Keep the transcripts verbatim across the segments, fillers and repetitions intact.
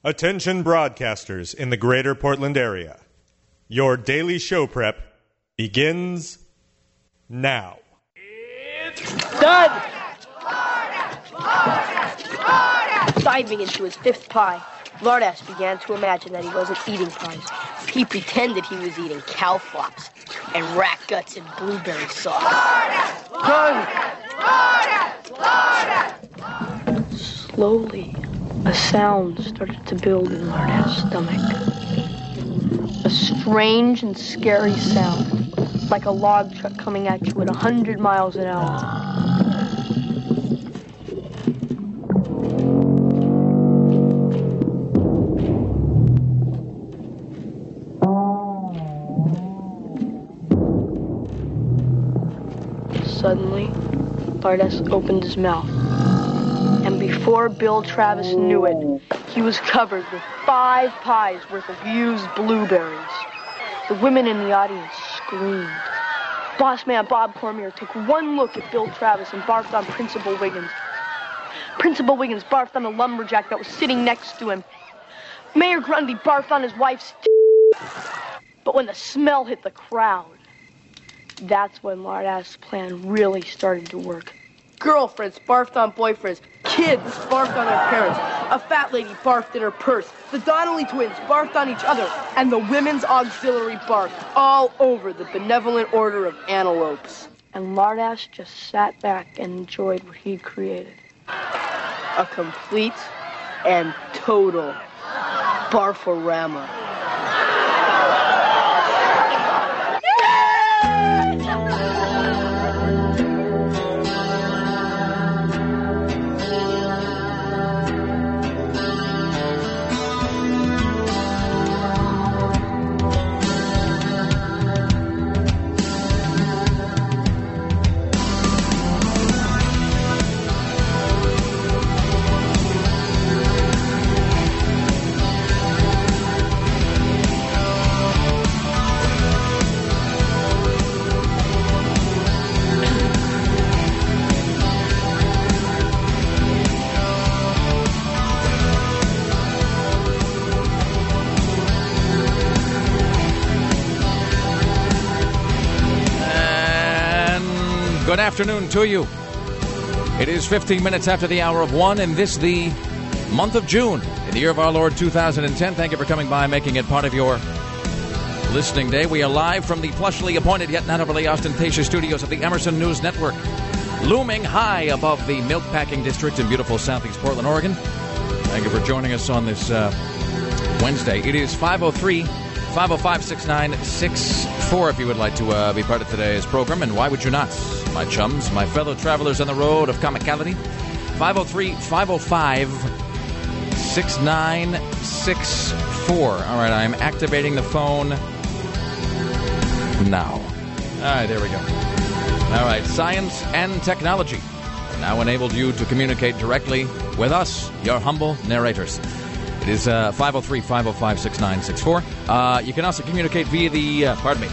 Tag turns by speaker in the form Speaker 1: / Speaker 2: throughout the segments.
Speaker 1: Attention broadcasters in the greater Portland area. Your daily show prep begins now.
Speaker 2: It's done! Diving into his fifth pie, Lardass began to imagine that he wasn't eating pies. He pretended he was eating cow flops and rat guts and blueberry sauce. Done! Slowly, a sound started to build in Lardass' stomach. A strange and scary sound, like a log truck coming at you at a hundred miles an hour. Suddenly, Lardass opened his mouth, and before Bill Travis knew it, he was covered with five pies worth of used blueberries. The women in the audience screamed. Boss man Bob Cormier took one look at Bill Travis and barfed on Principal Wiggins. Principal Wiggins barfed on the lumberjack that was sitting next to him. Mayor Grundy barfed on his wife's t- But when the smell hit the crowd, that's when Lardass' plan really started to work. Girlfriends barfed on boyfriends. Kids barfed on their parents. A fat lady barfed in her purse. The Donnelly twins barfed on each other. And the women's auxiliary barfed all over the benevolent order of antelopes. And Lardass just sat back and enjoyed what he'd created. A complete and total barforama.
Speaker 3: Good afternoon to you. It is fifteen minutes after the hour of one, and this the month of June, in the year of our Lord two thousand ten. Thank you for coming by, making it part of your listening day. We are live from the plushly appointed yet not overly ostentatious studios of the Emerson News Network, looming high above the milk packing district in beautiful southeast Portland, Oregon. Thank you for joining us on this uh, Wednesday. It is five oh three, five oh five, six nine six four if you would like to uh, be part of today's program, and why would you not? My chums, my fellow travelers on the road of comicality. five oh three, five oh five, six nine six four. All right, I'm activating the phone now. All right, there we go. All right, science and technology have now enabled you to communicate directly with us, your humble narrators. It is uh, five oh three, five oh five, six nine six four. Uh, you can also communicate via the, uh, pardon me.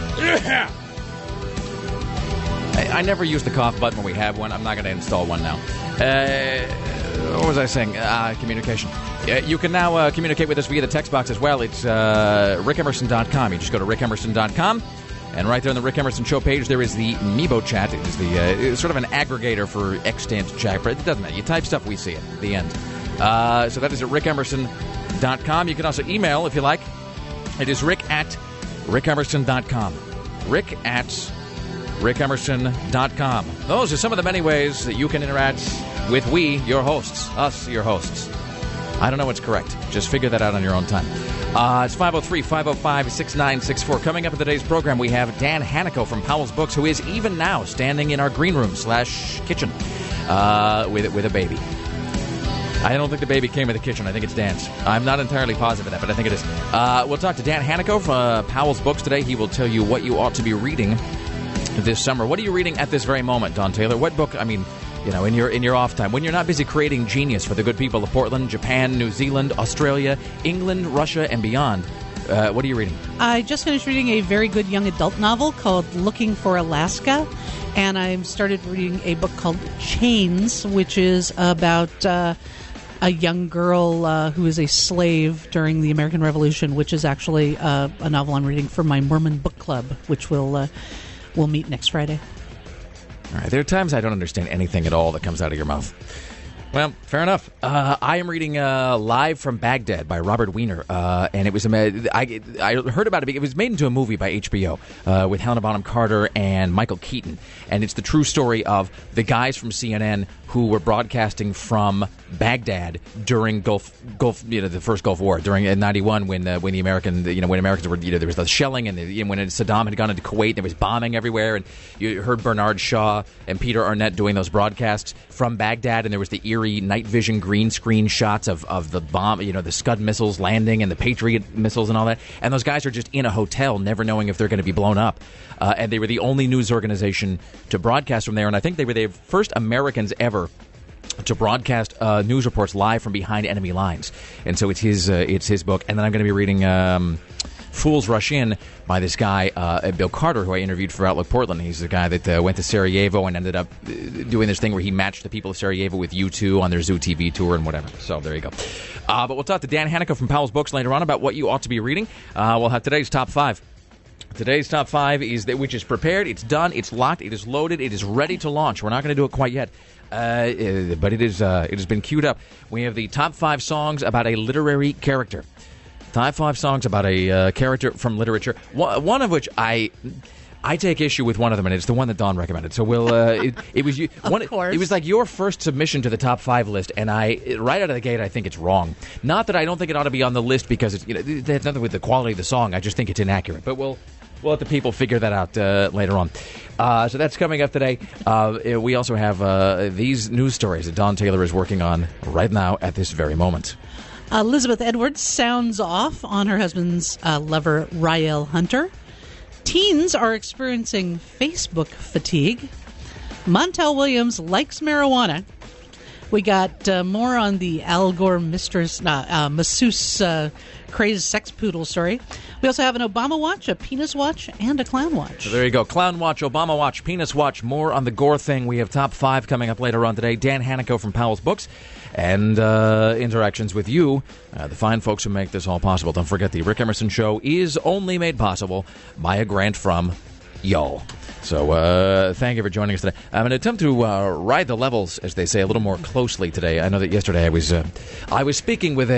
Speaker 3: I, I never use the cough button when we have one. I'm not going to install one now. Uh, what was I saying? Uh, communication. Uh, you can now uh, communicate with us via the text box as well. It's uh, rick emerson dot com. You just go to rick emerson dot com, and right there on the Rick Emerson Show page, there is the Nebo chat. It is the uh, it's sort of an aggregator for extant chat. But it doesn't matter. You type stuff, we see it at the end. Uh, so that is at rick emerson dot com. You can also email if you like. It is rick at rick emerson dot com. Rick at rick emerson dot com. Those are some of the many ways that you can interact with we, your hosts, us, your hosts. I don't know what's correct. Just figure that out on your own time. Uh, it's five oh three, five oh five, six nine six four. Coming up in today's program, we have Dan Hanico from Powell's Books, who is even now standing in our green room slash kitchen uh, with, with a baby. I don't think the baby came in the kitchen. I think it's Dan's. I'm not entirely positive of that, but I think it is. Uh, we'll talk to Dan Hanico from uh, Powell's Books today. He will tell you what you ought to be reading this summer. What are you reading at this very moment, Don Taylor? What book, I mean, you know, in your in your off time, when you're not busy creating genius for the good people of Portland, Japan, New Zealand, Australia, England, Russia, and beyond, uh, what are you reading?
Speaker 4: I just finished reading a very good young adult novel called Looking for Alaska, and I started reading a book called Chains, which is about... Uh, a young girl uh, who is a slave during the American Revolution, which is actually uh, a novel I'm reading for my Mormon book club, which will uh, we'll meet next Friday.
Speaker 3: All right, there are times I don't understand anything at all that comes out of your mouth. Well, fair enough. Uh, I am reading uh, Live from Baghdad by Robert Wiener, uh, and it was a, I, I heard about it. It was made into a movie by H B O uh, with Helena Bonham Carter and Michael Keaton, and it's the true story of the guys from C N N who were broadcasting from Baghdad during Gulf, Gulf, you know, the first Gulf War during in ninety-one when uh, when the American, you know, when Americans were, you know, there was the shelling and the, you know, when Saddam had gone into Kuwait, there was bombing everywhere, and you heard Bernard Shaw and Peter Arnett doing those broadcasts from Baghdad, and there was the eerie night vision green screen shots of, of the bomb, you know, the Scud missiles landing and the Patriot missiles and all that, and those guys are just in a hotel, never knowing if they're going to be blown up, uh, and they were the only news organization to broadcast from there, and I think they were the first Americans ever to broadcast uh, news reports live from behind enemy lines. And so it's his uh, it's his book. And then I'm going to be reading um, Fools Rush In by this guy, uh, Bill Carter, who I interviewed for Outlook Portland. He's the guy that uh, went to Sarajevo and ended up uh, doing this thing where he matched the people of Sarajevo with U two on their Zoo T V tour and whatever. So there you go. Uh, but we'll talk to Dan Haneke from Powell's Books later on about what you ought to be reading. Uh, we'll have today's top five. Today's top five is that which is prepared, it's done, it's locked, it is loaded, it is ready to launch. We're not going to do it quite yet, uh, but it is. Uh, it has been queued up. We have the top five songs about a literary character. Top five songs about a uh, character from literature. One, one of which I. I take issue with one of them, and it's the one that Dawn recommended. So we'll. Uh, it, it was you. One,
Speaker 4: of course.
Speaker 3: It was like your first submission to the top five list, and I right out of the gate, I think it's wrong. Not that I don't think it ought to be on the list because it's, you know, it has nothing with the quality of the song. I just think it's inaccurate. But we'll we'll let the people figure that out uh, later on. Uh, so that's coming up today. Uh, we also have uh, these news stories that Dawn Taylor is working on right now at this very moment.
Speaker 4: Elizabeth Edwards sounds off on her husband's uh, lover, Rael Hunter. Teens are experiencing Facebook fatigue. Montel Williams likes marijuana. We got uh, more on the Al Gore mistress, uh, uh, masseuse uh, crazed sex poodle story. We also have an Obama watch, a penis watch, and a clown watch.
Speaker 3: So there you go. Clown watch, Obama watch, penis watch. More on the Gore thing. We have top five coming up later on today. Dan Haneke from Powell's Books. And uh, interactions with you, uh, the fine folks who make this all possible. Don't forget, the Rick Emerson Show is only made possible by a grant from y'all. So uh, thank you for joining us today. I'm going to attempt to uh, ride the levels, as they say, a little more closely today. I know that yesterday I was uh, I was speaking with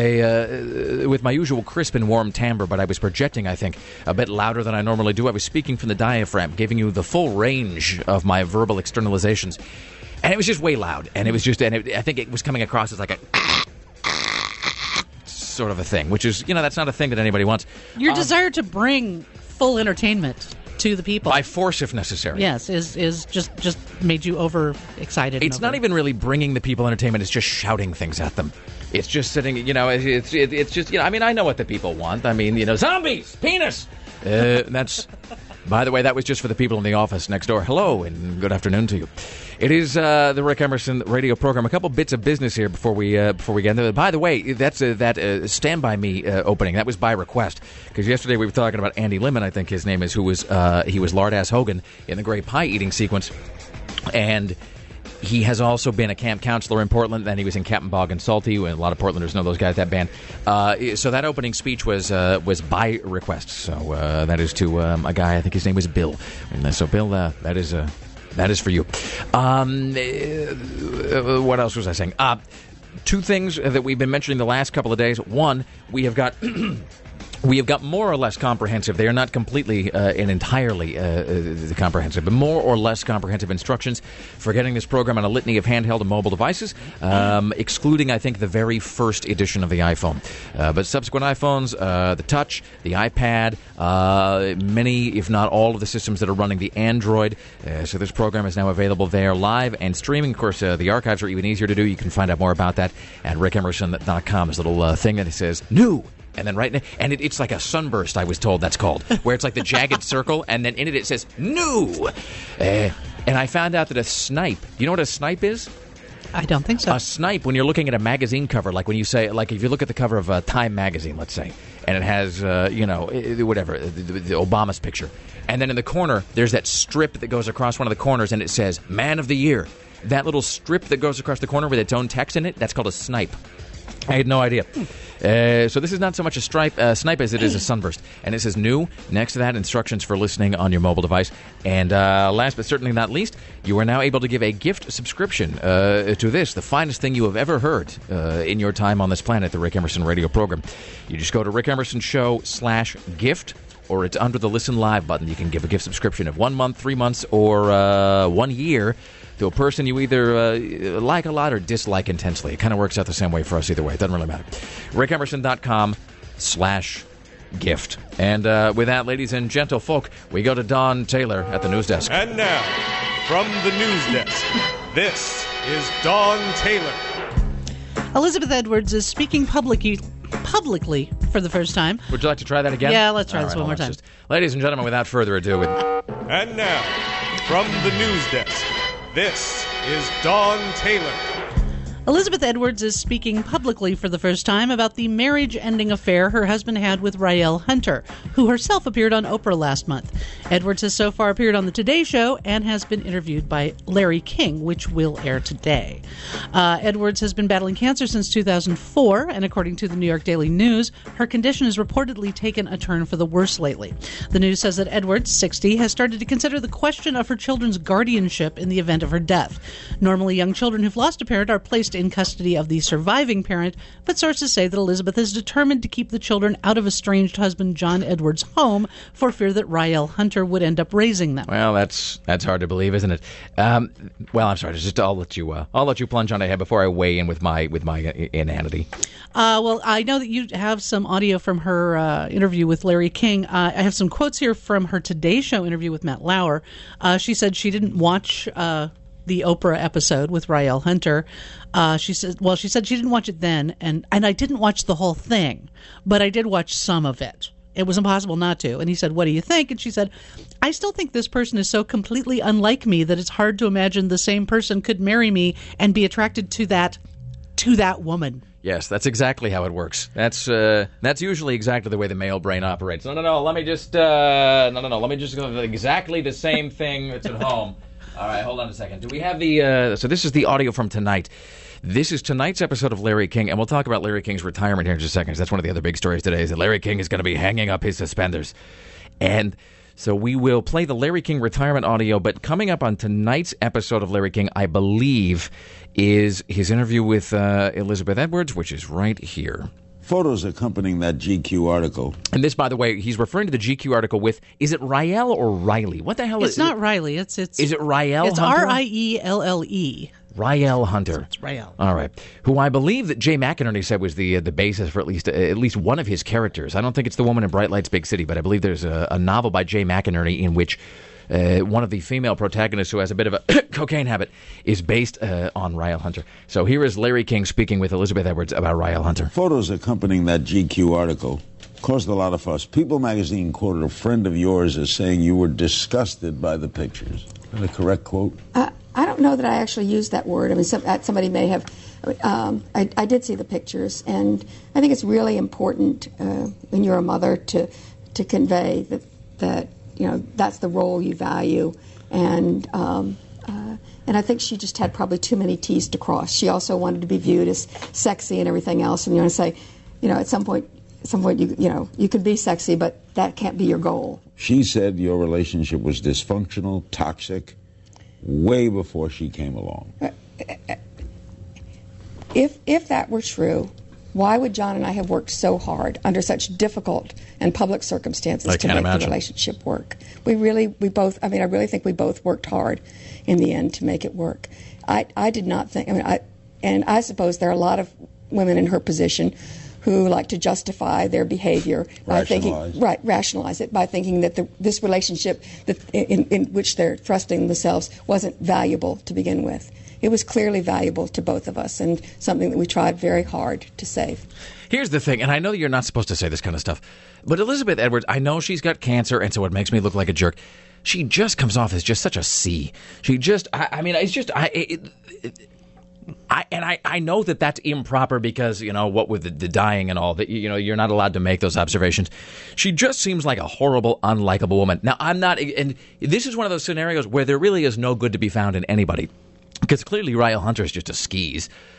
Speaker 3: a uh, with my usual crisp and warm timbre, but I was projecting, I think, a bit louder than I normally do. I was speaking from the diaphragm, giving you the full range of my verbal externalizations. And it was just way loud, and it was just, and it, I think it was coming across as like a sort of a thing, which is, you know, that's not a thing that anybody wants.
Speaker 4: Your
Speaker 3: um,
Speaker 4: desire to bring full entertainment to the people,
Speaker 3: by force if necessary.
Speaker 4: Yes, is is just just made you overexcited.
Speaker 3: It's
Speaker 4: over.
Speaker 3: not even really bringing the people entertainment; it's just shouting things at them. It's just sitting, you know, it's it's, it's just, you know, I mean, I know what the people want. I mean, you know, zombies, penis. Uh, that's. By the way, that was just for the people in the office next door. Hello, and good afternoon to you. It is uh, the Rick Emerson radio program. A couple bits of business here before we uh, before we get into it. By the way, that's uh, that uh, Stand By Me uh, opening. That was by request, because yesterday we were talking about Andy Lemon, I think his name is, who was uh, he was Lard-ass Hogan in the Great Pie Eating sequence, and he has also been a camp counselor in Portland. Then he was in Captain Bog and Salty, and a lot of Portlanders know those guys, that band. Uh, so that opening speech was uh, was by request. So uh, that is to um, a guy, I think his name was Bill. And so Bill, uh, that is uh, that is for you. Um, uh, what else was I saying? Uh, two things that we've been mentioning the last couple of days. One, we have got... We have got more or less comprehensive. They are not completely uh, and entirely uh, uh, comprehensive, but more or less comprehensive instructions for getting this program on a litany of handheld and mobile devices, um, excluding, I think, the very first edition of the iPhone. Uh, but subsequent iPhones, uh, the Touch, the iPad, uh, many, if not all, of the systems that are running the Android. Uh, so this program is now available there live and streaming. Of course, uh, the archives are even easier to do. You can find out more about that at rick emerson dot com. This little uh, thing that says, new. And then right now, and it, it's like a sunburst, I was told that's called, where it's like the jagged circle, and then in it it says, new. Uh, and I found out that a snipe, you know what a snipe is?
Speaker 4: I don't think so.
Speaker 3: A snipe, when you're looking at a magazine cover, like when you say, like if you look at the cover of uh, Time magazine, let's say, and it has, uh, you know, whatever, the, the Obama's picture. And then in the corner, there's that strip that goes across one of the corners, and it says, Man of the Year. That little strip that goes across the corner with its own text in it, that's called a snipe. I had no idea. Uh, so this is not so much a stripe, uh, snipe as it is a sunburst. And it says new. Next to that, instructions for listening on your mobile device. And uh, last but certainly not least, you are now able to give a gift subscription uh, to this, the finest thing you have ever heard uh, in your time on this planet, the Rick Emerson radio program. You just go to Rick Emerson Show slash gift, or it's under the Listen Live button. You can give a gift subscription of one month, three months, or uh, one year to a person you either uh, like a lot or dislike intensely. It kind of works out the same way for us either way. It doesn't really matter. rick emerson dot com slash gift. And uh, with that, ladies and gentlefolk, we go to Dawn Taylor at the news desk.
Speaker 1: And now, from the news desk, this is Dawn Taylor.
Speaker 4: Elizabeth Edwards is speaking publicly publicly for the first time.
Speaker 3: Would you like to try that again?
Speaker 4: Yeah, let's try
Speaker 3: All
Speaker 4: this
Speaker 3: right,
Speaker 4: one more time.
Speaker 3: Just, ladies and gentlemen, without further ado, with
Speaker 1: And now, from the news desk, this is Dawn Taylor.
Speaker 4: Elizabeth Edwards is speaking publicly for the first time about the marriage-ending affair her husband had with Raelle Hunter, who herself appeared on Oprah last month. Edwards has so far appeared on The Today Show and has been interviewed by Larry King, which will air today. Uh, Edwards has been battling cancer since two thousand four, and according to the New York Daily News, her condition has reportedly taken a turn for the worse lately. The news says that Edwards, sixty, has started to consider the question of her children's guardianship in the event of her death. Normally, young children who've lost a parent are placed in custody of the surviving parent, but sources say that Elizabeth is determined to keep the children out of estranged husband John Edwards' home for fear that Raelle Hunter would end up raising them.
Speaker 3: Well, that's that's hard to believe, isn't it? Um, well, I'm sorry. Just I'll let you uh, I'll let you plunge on ahead before I weigh in with my with my inanity.
Speaker 4: Uh, well, I know that you have some audio from her uh, interview with Larry King. Uh, I have some quotes here from her Today Show interview with Matt Lauer. Uh, she said she didn't watch Uh, the Oprah episode with Raelle Hunter. Uh, she said, well, she said she didn't watch it then, and, and I didn't watch the whole thing, but I did watch some of it. It was impossible not to. And he said, what do you think? And she said, I still think this person is so completely unlike me that it's hard to imagine the same person could marry me and be attracted to that, to that woman.
Speaker 3: Yes, that's exactly how it works. That's uh, that's usually exactly the way the male brain operates. No, no, no, let me just, uh, no, no, no, let me just go with exactly the same thing that's at home. All right, hold on a second. Do we have the... Uh, so this is the audio from tonight. This is tonight's episode of Larry King, and we'll talk about Larry King's retirement here in just a second. That's one of the other big stories today, is that Larry King is going to be hanging up his suspenders. And so we will play the Larry King retirement audio, but coming up on tonight's episode of Larry King, I believe, is his interview with uh, Elizabeth Edwards, which is right here.
Speaker 5: Photos accompanying that G Q article.
Speaker 3: And this, by the way, he's referring to the G Q article with, is it Raelle or Riley? What the hell
Speaker 4: it's
Speaker 3: is
Speaker 4: it? It's
Speaker 3: it?
Speaker 4: not Riley. It's it's.
Speaker 3: Is it Raelle
Speaker 4: It's
Speaker 3: Hunter?
Speaker 4: R I E L L E.
Speaker 3: Raelle Hunter.
Speaker 4: It's Raelle.
Speaker 3: All right. Who I believe that Jay McInerney said was the uh, the basis for at least uh, at least one of his characters. I don't think it's the woman in Bright Lights, Big City, but I believe there's a, a novel by Jay McInerney in which uh, one of the female protagonists who has a bit of a cocaine habit is based uh, on Raelle Hunter. So here is Larry King speaking with Elizabeth Edwards about Raelle Hunter.
Speaker 5: Photos accompanying that G Q article caused a lot of fuss. People magazine quoted a friend of yours as saying you were disgusted by the pictures. Is that a correct quote?
Speaker 6: Uh, I don't know that I actually used that word. I mean, some, somebody may have. Um, I, I did see the pictures, and I think it's really important uh, when you're a mother to to convey that that you know that's the role you value, and um, uh, and I think she just had probably too many T's to cross. She also wanted to be viewed as sexy and everything else, and you want to say, you know, at some point, at some point, you you know, you can be sexy, but that can't be your goal.
Speaker 5: She said your relationship was dysfunctional, toxic, way before she came along.
Speaker 6: If if that were true, why would John and I have worked so hard under such difficult and public circumstances
Speaker 3: I
Speaker 6: to
Speaker 3: can't
Speaker 6: make
Speaker 3: imagine.
Speaker 6: the relationship work? We really, we both, I mean, I really think we both worked hard in the end to make it work. I, I did not think, I mean, I, and I suppose there are a lot of women in her position who like to justify their behavior by
Speaker 5: Rationalize.
Speaker 6: thinking, right, rationalize it by thinking that the, this relationship that in, in which they're thrusting themselves wasn't valuable to begin with. It was clearly valuable to both of us and something that we tried very hard to save.
Speaker 3: Here's the thing, and I know you're not supposed to say this kind of stuff, but Elizabeth Edwards, I know she's got cancer, and so it makes me look like a jerk. She just comes off as just such a C. She just, I, I mean, it's just, I, it, it, I and I, I know that that's improper because, you know, what with the, the dying and all, that you know, you're not allowed to make those observations. She just seems like a horrible, unlikable woman. Now, I'm not, and this is one of those scenarios where there really is no good to be found in anybody. Because clearly Raelle Hunter is just a skis.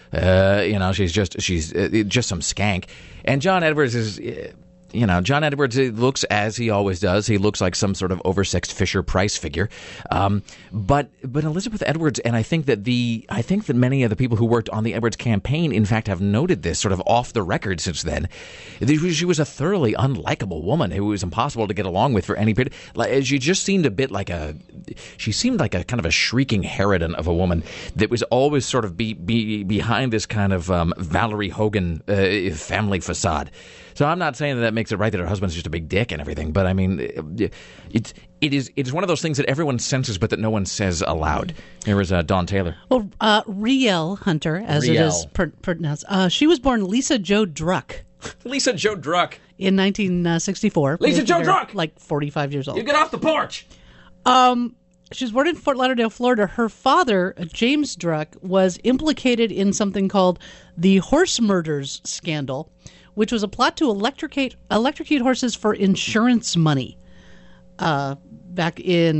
Speaker 3: Uh, you know, she's just she's uh, just some skank. And John Edwards is. Uh, You know, John Edwards looks as he always does. He looks like some sort of oversexed Fisher-Price figure. Um, but but Elizabeth Edwards, and I think that the I think that many of the people who worked on the Edwards campaign, in fact, have noted this sort of off the record since then. She was a thoroughly unlikable woman who was impossible to get along with for any period. Like, she just seemed a bit like a she seemed like a kind of a shrieking harridan of a woman that was always sort of be, be behind this kind of um, Valerie Hogan uh, family facade. So I'm not saying that that makes it right that her husband's just a big dick and everything, but I mean, it, it is it is one of those things that everyone senses but that no one says aloud. Here is uh, Dawn Taylor.
Speaker 4: Well, uh, Rielle Hunter, as
Speaker 3: Rielle.
Speaker 4: it is pr- pronounced, uh, she was born Lisa Jo Druck.
Speaker 3: Lisa Jo Druck.
Speaker 4: In nineteen sixty-four.
Speaker 3: Lisa Jo Druck!
Speaker 4: Like forty-five years old.
Speaker 3: You get off the porch!
Speaker 4: Um... She was born in Fort Lauderdale, Florida. Her father, James Druck, was implicated in something called the horse murders scandal, which was a plot to electrocute electrocute horses for insurance money. Uh, back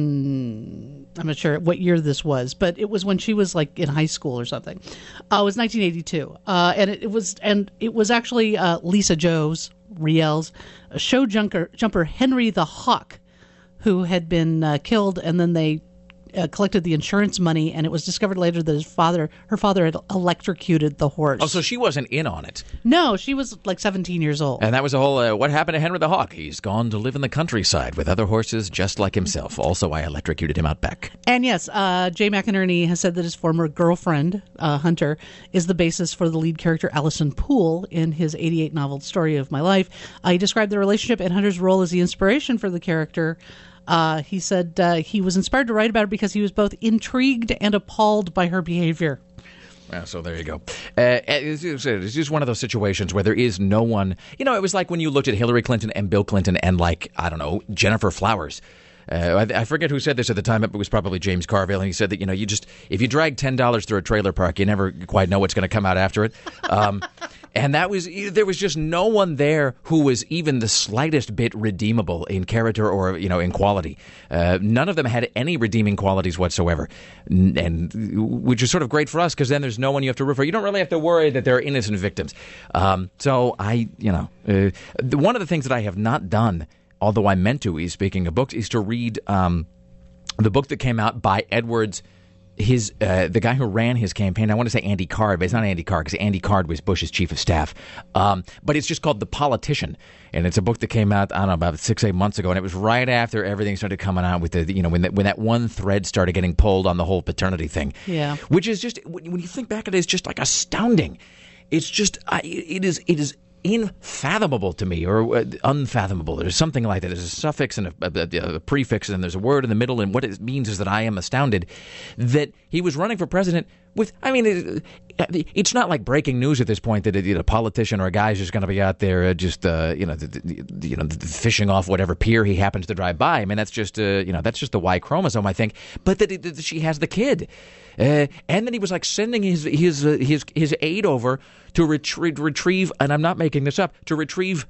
Speaker 4: in, I'm not sure what year this was, but it was when she was like in high school or something. Uh, it was nineteen eighty-two, uh, and it, it was and it was actually uh, Lisa Jo's, Rielle's, show jumper, jumper Henry the Hawk, who had been uh, killed, and then they uh, collected the insurance money, and it was discovered later that his father, her father, had electrocuted the horse.
Speaker 3: Oh, so she wasn't in on it.
Speaker 4: No, she was like seventeen years old.
Speaker 3: And that was a whole, uh, what happened to Henry the Hawk? He's gone to live in the countryside with other horses just like himself. Also, I electrocuted him out back.
Speaker 4: And yes, uh, Jay McInerney has said that his former girlfriend, uh, Hunter, is the basis for the lead character Allison Poole in his eighty-eight novel Story of My Life. Uh, he described the relationship and Hunter's role as the inspiration for the character. Uh, he said uh, he was inspired to write about it because he was both intrigued and appalled by her behavior.
Speaker 3: Yeah, so there you go. Uh, it's, it's just one of those situations where there is no one. You know, it was like when you looked at Hillary Clinton and Bill Clinton and, like, I don't know, Jennifer Flowers. Uh, I, I forget who said this at the time, but it was probably James Carville. And he said that, you know, you just, if you drag ten dollars through a trailer park, you never quite know what's going to come out after it. Um, and that was, there was just no one there who was even the slightest bit redeemable in character or, you know, in quality. Uh, none of them had any redeeming qualities whatsoever. And which is sort of great for us because then there's no one you have to root for. You don't really have to worry that they're innocent victims. Um, so I, you know, uh, one of the things that I have not done, although I meant to, is speaking of books, is to read um, the book that came out by Edwards, his uh, the guy who ran his campaign. I want to say Andy Card, but it's not Andy Card because Andy Card was Bush's chief of staff. Um, but it's just called The Politician, and it's a book that came out, I don't know, about six, eight months ago, and it was right after everything started coming out with the, you know, when that, when that one thread started getting pulled on the whole paternity thing.
Speaker 4: Yeah.
Speaker 3: Which is just, when you think back at it, it's just like astounding. It's just, I, it is, it is unfathomable to me, or uh, unfathomable. There's something like that. There's a suffix and a, a, a prefix, and there's a word in the middle, and what it means is that I am astounded that he was running for president with, I mean, it, it's not like breaking news at this point that a, a politician or a guy is just going to be out there uh, just, uh, you know, the, the, you know, the, fishing off whatever pier he happens to drive by. I mean, that's just, uh, you know, that's just the Y chromosome, I think. But that, that she has the kid. Uh, and then he was like sending his his uh, his his aide over to retrie- retrieve, and I'm not making this up, to retrieve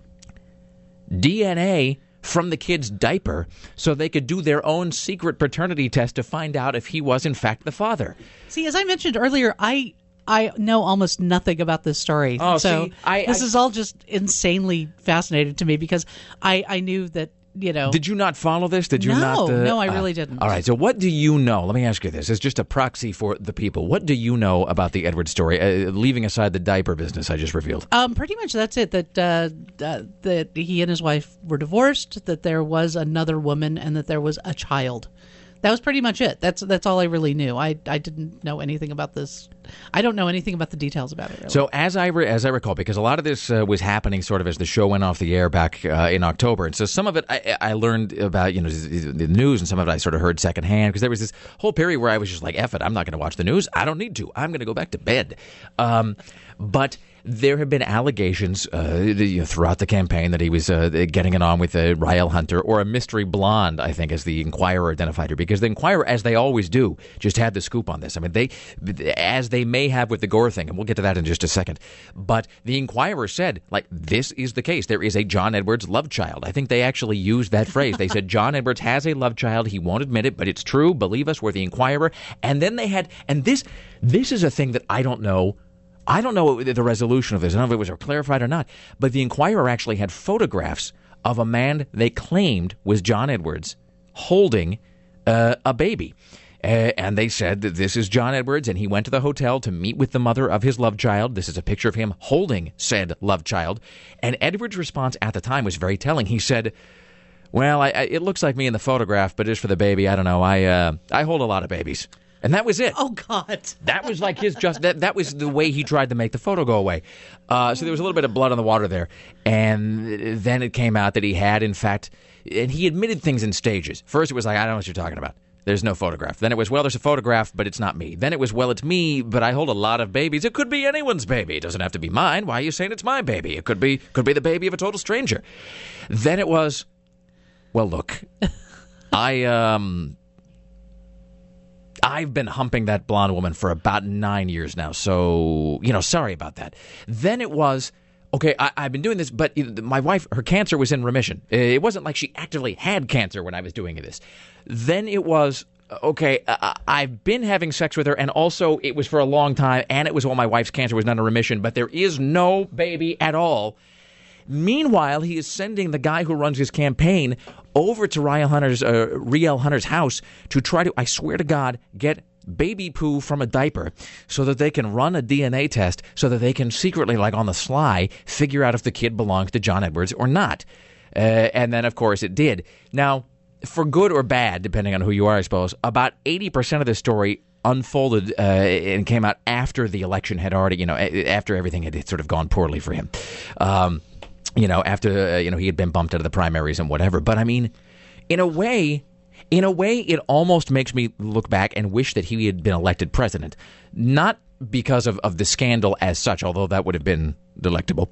Speaker 3: D N A from the kid's diaper so they could do their own secret paternity test to find out if he was in fact the father.
Speaker 4: See, as I mentioned earlier, I I know almost nothing about this story.
Speaker 3: Oh,
Speaker 4: so
Speaker 3: see, I,
Speaker 4: this
Speaker 3: I,
Speaker 4: is all just insanely fascinating to me because I, I knew that, you know.
Speaker 3: Did you not follow this? Did you
Speaker 4: no,
Speaker 3: not? Uh,
Speaker 4: no, I really
Speaker 3: uh,
Speaker 4: didn't.
Speaker 3: All right. So, what do you know? Let me ask you this: as just a proxy for the people, what do you know about the Edwards story? Uh, leaving aside the diaper business I just revealed.
Speaker 4: Um, pretty much that's it. That uh, uh, that he and his wife were divorced. That there was another woman, and that there was a child. That was pretty much it. That's that's all I really knew. I, I didn't know anything about this. I don't know anything about the details about it. Really.
Speaker 3: So as I re- as I recall, because a lot of this uh, was happening sort of as the show went off the air back uh, in October, and so some of it I, I learned about, you know, the news, and some of it I sort of heard secondhand because there was this whole period where I was just like, "Eff it, I'm not going to watch the news. I don't need to. I'm going to go back to bed." Um, but there have been allegations uh, you know, throughout the campaign that he was uh, getting it on with a Rielle Hunter, or a mystery blonde, I think, as the Inquirer identified her, because the Inquirer, as they always do, just had the scoop on this. I mean, they, as they may have with the Gore thing, and we'll get to that in just a second, but the Inquirer said, like, this is the case. There is a John Edwards love child. I think they actually used that phrase. They said, John Edwards has a love child. He won't admit it, but it's true. Believe us, we're the Inquirer. And then they had, and this, this is a thing that I don't know I don't know the resolution of this. I don't know if it was clarified or not. But the Inquirer actually had photographs of a man they claimed was John Edwards holding uh, a baby. Uh, and they said that this is John Edwards, and he went to the hotel to meet with the mother of his love child. This is a picture of him holding said love child. And Edwards' response at the time was very telling. He said, well, I, I, it looks like me in the photograph, but just for the baby, I don't know. I uh, I hold a lot of babies. And that was it.
Speaker 4: Oh, God.
Speaker 3: That was like his just that that was the way he tried to make the photo go away. Uh, so there was a little bit of blood on the water there. And then it came out that he had, in fact, and he admitted things in stages. First it was like, I don't know what you're talking about. There's no photograph. Then it was, well, there's a photograph, but it's not me. Then it was, well, it's me, but I hold a lot of babies. It could be anyone's baby. It doesn't have to be mine. Why are you saying it's my baby? It could be could be the baby of a total stranger. Then it was, well, look, I um I've been humping that blonde woman for about nine years now, so, you know, sorry about that. Then it was, okay, I, I've been doing this, but my wife, her cancer was in remission. It wasn't like she actively had cancer when I was doing this. Then it was, okay, I, I've been having sex with her, and also it was for a long time, and it was while my wife's cancer was not in remission, but there is no baby at all. Meanwhile, he is sending the guy who runs his campaign over to Riel Hunter's, uh, Riel Hunter's house to try to, I swear to God, get baby poo from a diaper so that they can run a D N A test so that they can secretly, like on the sly, figure out if the kid belongs to John Edwards or not. Uh, and then, of course, it did. Now, for good or bad, depending on who you are, I suppose, about eighty percent of the story unfolded uh, and came out after the election had already, you know, after everything had sort of gone poorly for him. Um, you know, after, uh, you know, he had been bumped out of the primaries and whatever. But, I mean, in a way, in a way, it almost makes me look back and wish that he had been elected president. Not because of, of the scandal as such, although that would have been delectable.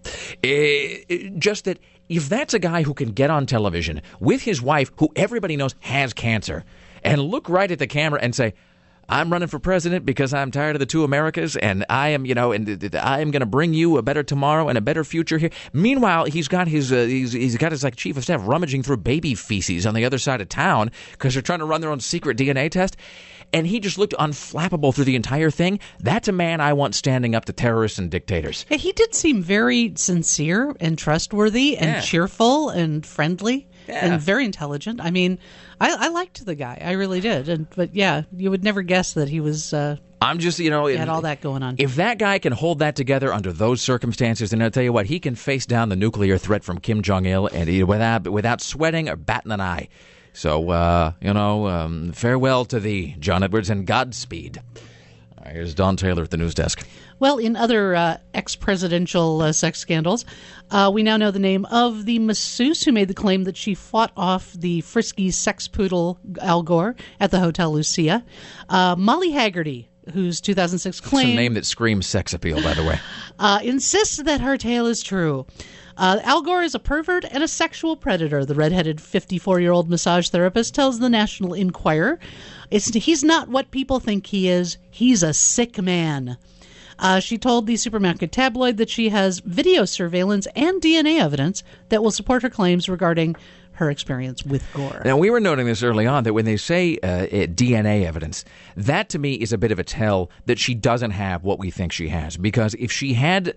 Speaker 3: Uh, just that if that's a guy who can get on television with his wife, who everybody knows has cancer, and look right at the camera and say, I'm running for president because I'm tired of the two Americas, and I am, you know, and I am going to bring you a better tomorrow and a better future here. Meanwhile, he's got his, uh, he's, he's got his like chief of staff rummaging through baby feces on the other side of town because they're trying to run their own secret D N A test, and he just looked unflappable through the entire thing. That's a man I want standing up to terrorists and dictators.
Speaker 4: Yeah, he did seem very sincere and trustworthy and
Speaker 3: Yeah.
Speaker 4: cheerful and friendly.
Speaker 3: Yeah.
Speaker 4: And very intelligent. I mean, I, I liked the guy. I really did. And but yeah, you would never guess that he was. Uh,
Speaker 3: I'm just, you know,
Speaker 4: he had all that going on.
Speaker 3: If that guy can hold that together under those circumstances, then I'll tell you what, he can face down the nuclear threat from Kim Jong-il and he, without without sweating or batting an eye. So, uh, you know, um, farewell to thee, John Edwards, and Godspeed. All right, here's Don Taylor at the news desk.
Speaker 4: Well, in other uh, ex-presidential uh, sex scandals, uh, we now know the name of the masseuse who made the claim that she fought off the frisky sex poodle Al Gore at the Hotel Lucia. Uh, Molly Haggerty, whose two thousand six claim...
Speaker 3: It's a name that screams sex appeal, by the way.
Speaker 4: uh, insists that her tale is true. Uh, Al Gore is a pervert and a sexual predator, the redheaded fifty-four-year-old massage therapist tells the National Enquirer. It's, he's not what people think he is. He's a sick man. Uh, she told the supermarket tabloid that she has video surveillance and D N A evidence that will support her claims regarding her experience with Gore.
Speaker 3: Now, we were noting this early on, that when they say uh, D N A evidence, that to me is a bit of a tell that she doesn't have what we think she has. Because if she had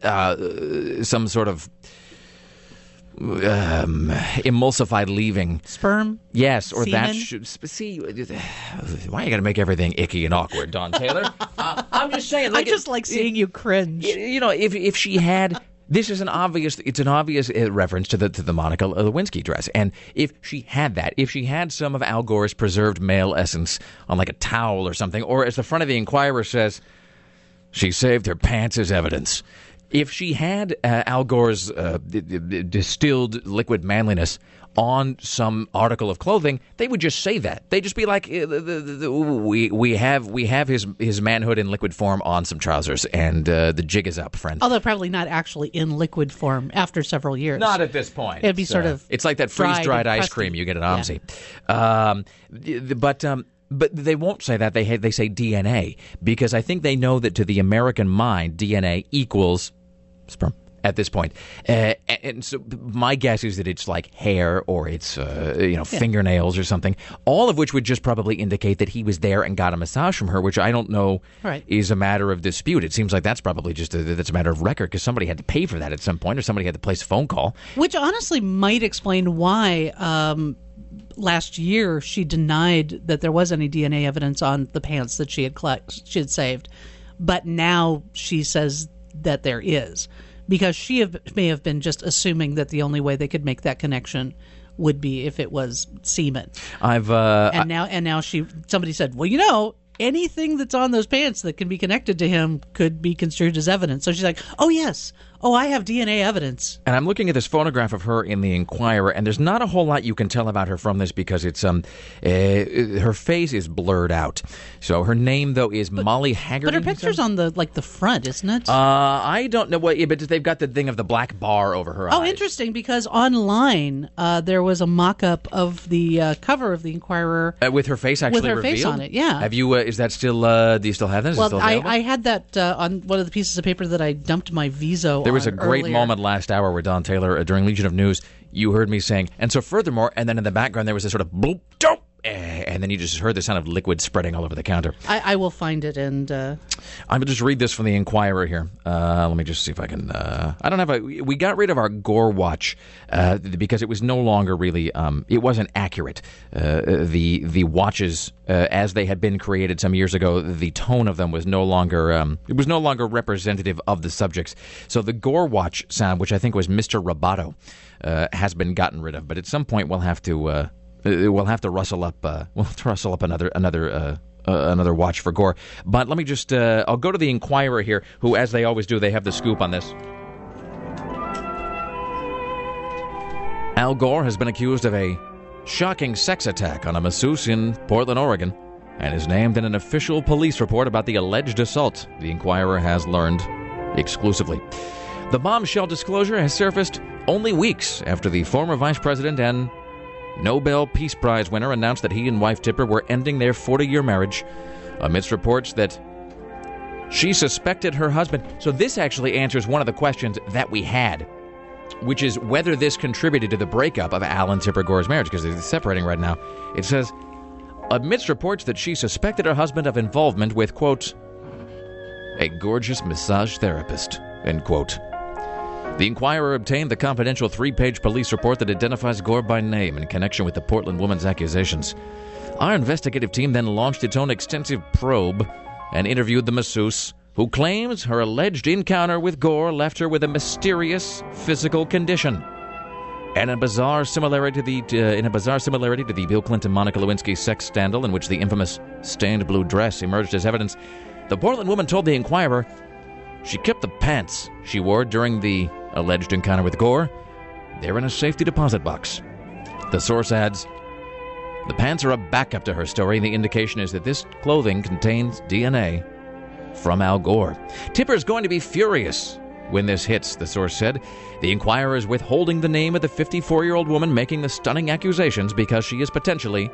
Speaker 3: uh, some sort of um, emulsified leaving...
Speaker 4: Sperm?
Speaker 3: Yes, or
Speaker 4: Semen?
Speaker 3: that should... See, why you got to make everything icky and awkward, Don Taylor? uh, I'm just saying...
Speaker 4: I just like seeing you cringe.
Speaker 3: You know, if if she had... This is an obvious. It's an obvious uh, reference to the to the Monica Lewinsky dress, and if she had that, if she had some of Al Gore's preserved male essence on like a towel or something, or as the front of the Inquirer says, she saved her pants as evidence. If she had uh, Al Gore's uh, d- d- distilled liquid manliness on some article of clothing, they would just say that. They'd just be like, uh, the, the, the, "We we have we have his his manhood in liquid form on some trousers, and uh, the jig is up, friend."
Speaker 4: Although probably not actually in liquid form after several years.
Speaker 3: Not at this point.
Speaker 4: It'd be
Speaker 3: It's,
Speaker 4: sort
Speaker 3: uh,
Speaker 4: of
Speaker 3: It's like that
Speaker 4: dried
Speaker 3: freeze-dried
Speaker 4: and
Speaker 3: ice
Speaker 4: crusty.
Speaker 3: cream you get at OMSI. Yeah. Um, but um, but they won't say that. They they say D N A because I think they know that to the American mind, D N A equals sperm. at this point. Uh, and so my guess is that it's like hair or it's, uh, you know,
Speaker 4: Yeah.
Speaker 3: fingernails or something, all of which would just probably indicate that he was there and got a massage from her, which I don't know
Speaker 4: Right.
Speaker 3: is a matter of dispute. It seems like that's probably just a, that's a matter of record because somebody had to pay for that at some point or somebody had to place a phone call.
Speaker 4: Which honestly might explain why um, last year she denied that there was any D N A evidence on the pants that she had collect- she had saved, but now she says that there is, because she have, may have been just assuming that the only way they could make that connection would be if it was semen.
Speaker 3: I've uh,
Speaker 4: And now, and now she somebody said, well, you know, anything that's on those pants that can be connected to him could be construed as evidence. So she's like, oh yes, oh I have D N A evidence.
Speaker 3: And I'm looking at this photograph of her in the Inquirer, and there's not a whole lot you can tell about her from this because it's um, uh, her face is blurred out. So her name though is Molly Haggerty.
Speaker 4: But her picture's on the like the front, isn't it?
Speaker 3: Uh, I don't know what, yeah, but they've got the thing of the black bar over her
Speaker 4: oh,
Speaker 3: eyes.
Speaker 4: interesting, because online uh, there was a mock-up of the uh, cover of the Inquirer.
Speaker 3: Uh, with her face actually
Speaker 4: With her
Speaker 3: revealed?
Speaker 4: face on it, yeah.
Speaker 3: Have you? Uh, is that still? Uh, do you still have that? Is it
Speaker 4: Well,
Speaker 3: still
Speaker 4: I,
Speaker 3: available?
Speaker 4: I had that uh, on one of the pieces of paper that I dumped my Viso on.
Speaker 3: There was a great
Speaker 4: earlier.
Speaker 3: moment last hour where Don Taylor, uh, during Legion of News, you heard me saying, and so furthermore, and then in the background there was this sort of bloop, dope, eh, and then you just heard the sound of liquid spreading all over the counter.
Speaker 4: I, I will find it and. Uh,
Speaker 3: I'm going to just read this from the Inquirer here. Uh, let me just see if I can. Uh, I don't have a. We got rid of our Gore Watch uh, because it was no longer really. Um, it wasn't accurate. Uh, the the watches uh, as they had been created some years ago, the tone of them was no longer. Um, it was no longer representative of the subjects. So the Gore Watch sound, which I think was Mister Roboto, uh, has been gotten rid of. But at some point, we'll have to. Uh, we'll have to rustle up. Uh, we'll have to rustle up another another. Uh, Uh, another watch for Gore. But let me just, uh, I'll go to the Inquirer here, who, as they always do, they have the scoop on this. Al Gore has been accused of a shocking sex attack on a masseuse in Portland, Oregon, and is named in an official police report about the alleged assault, the Inquirer has learned exclusively. The bombshell disclosure has surfaced only weeks after the former vice president and Nobel Peace Prize winner announced that he and wife Tipper were ending their forty-year marriage amidst reports that she suspected her husband. So this actually answers one of the questions that we had, which is whether this contributed to the breakup of Al and Tipper Gore's marriage, because they're separating right now. It says, amidst reports that she suspected her husband of involvement with, quote, a gorgeous massage therapist, end quote. The Inquirer obtained the confidential three-page police report that identifies Gore by name in connection with the Portland woman's accusations. Our investigative team then launched its own extensive probe and interviewed the masseuse, who claims her alleged encounter with Gore left her with a mysterious physical condition. And a bizarre similarity to the uh, in a bizarre similarity to the Bill Clinton-Monica Lewinsky sex scandal in which the infamous stained blue dress emerged as evidence, the Portland woman told the Inquirer she kept the pants she wore during the alleged encounter with Gore. They're in a safety deposit box. The source adds, the pants are a backup to her story, and the indication is that this clothing contains D N A from Al Gore. Tipper's going to be furious when this hits, the source said. The Inquirer is withholding the name of the fifty-four-year-old woman making the stunning accusations because she is potentially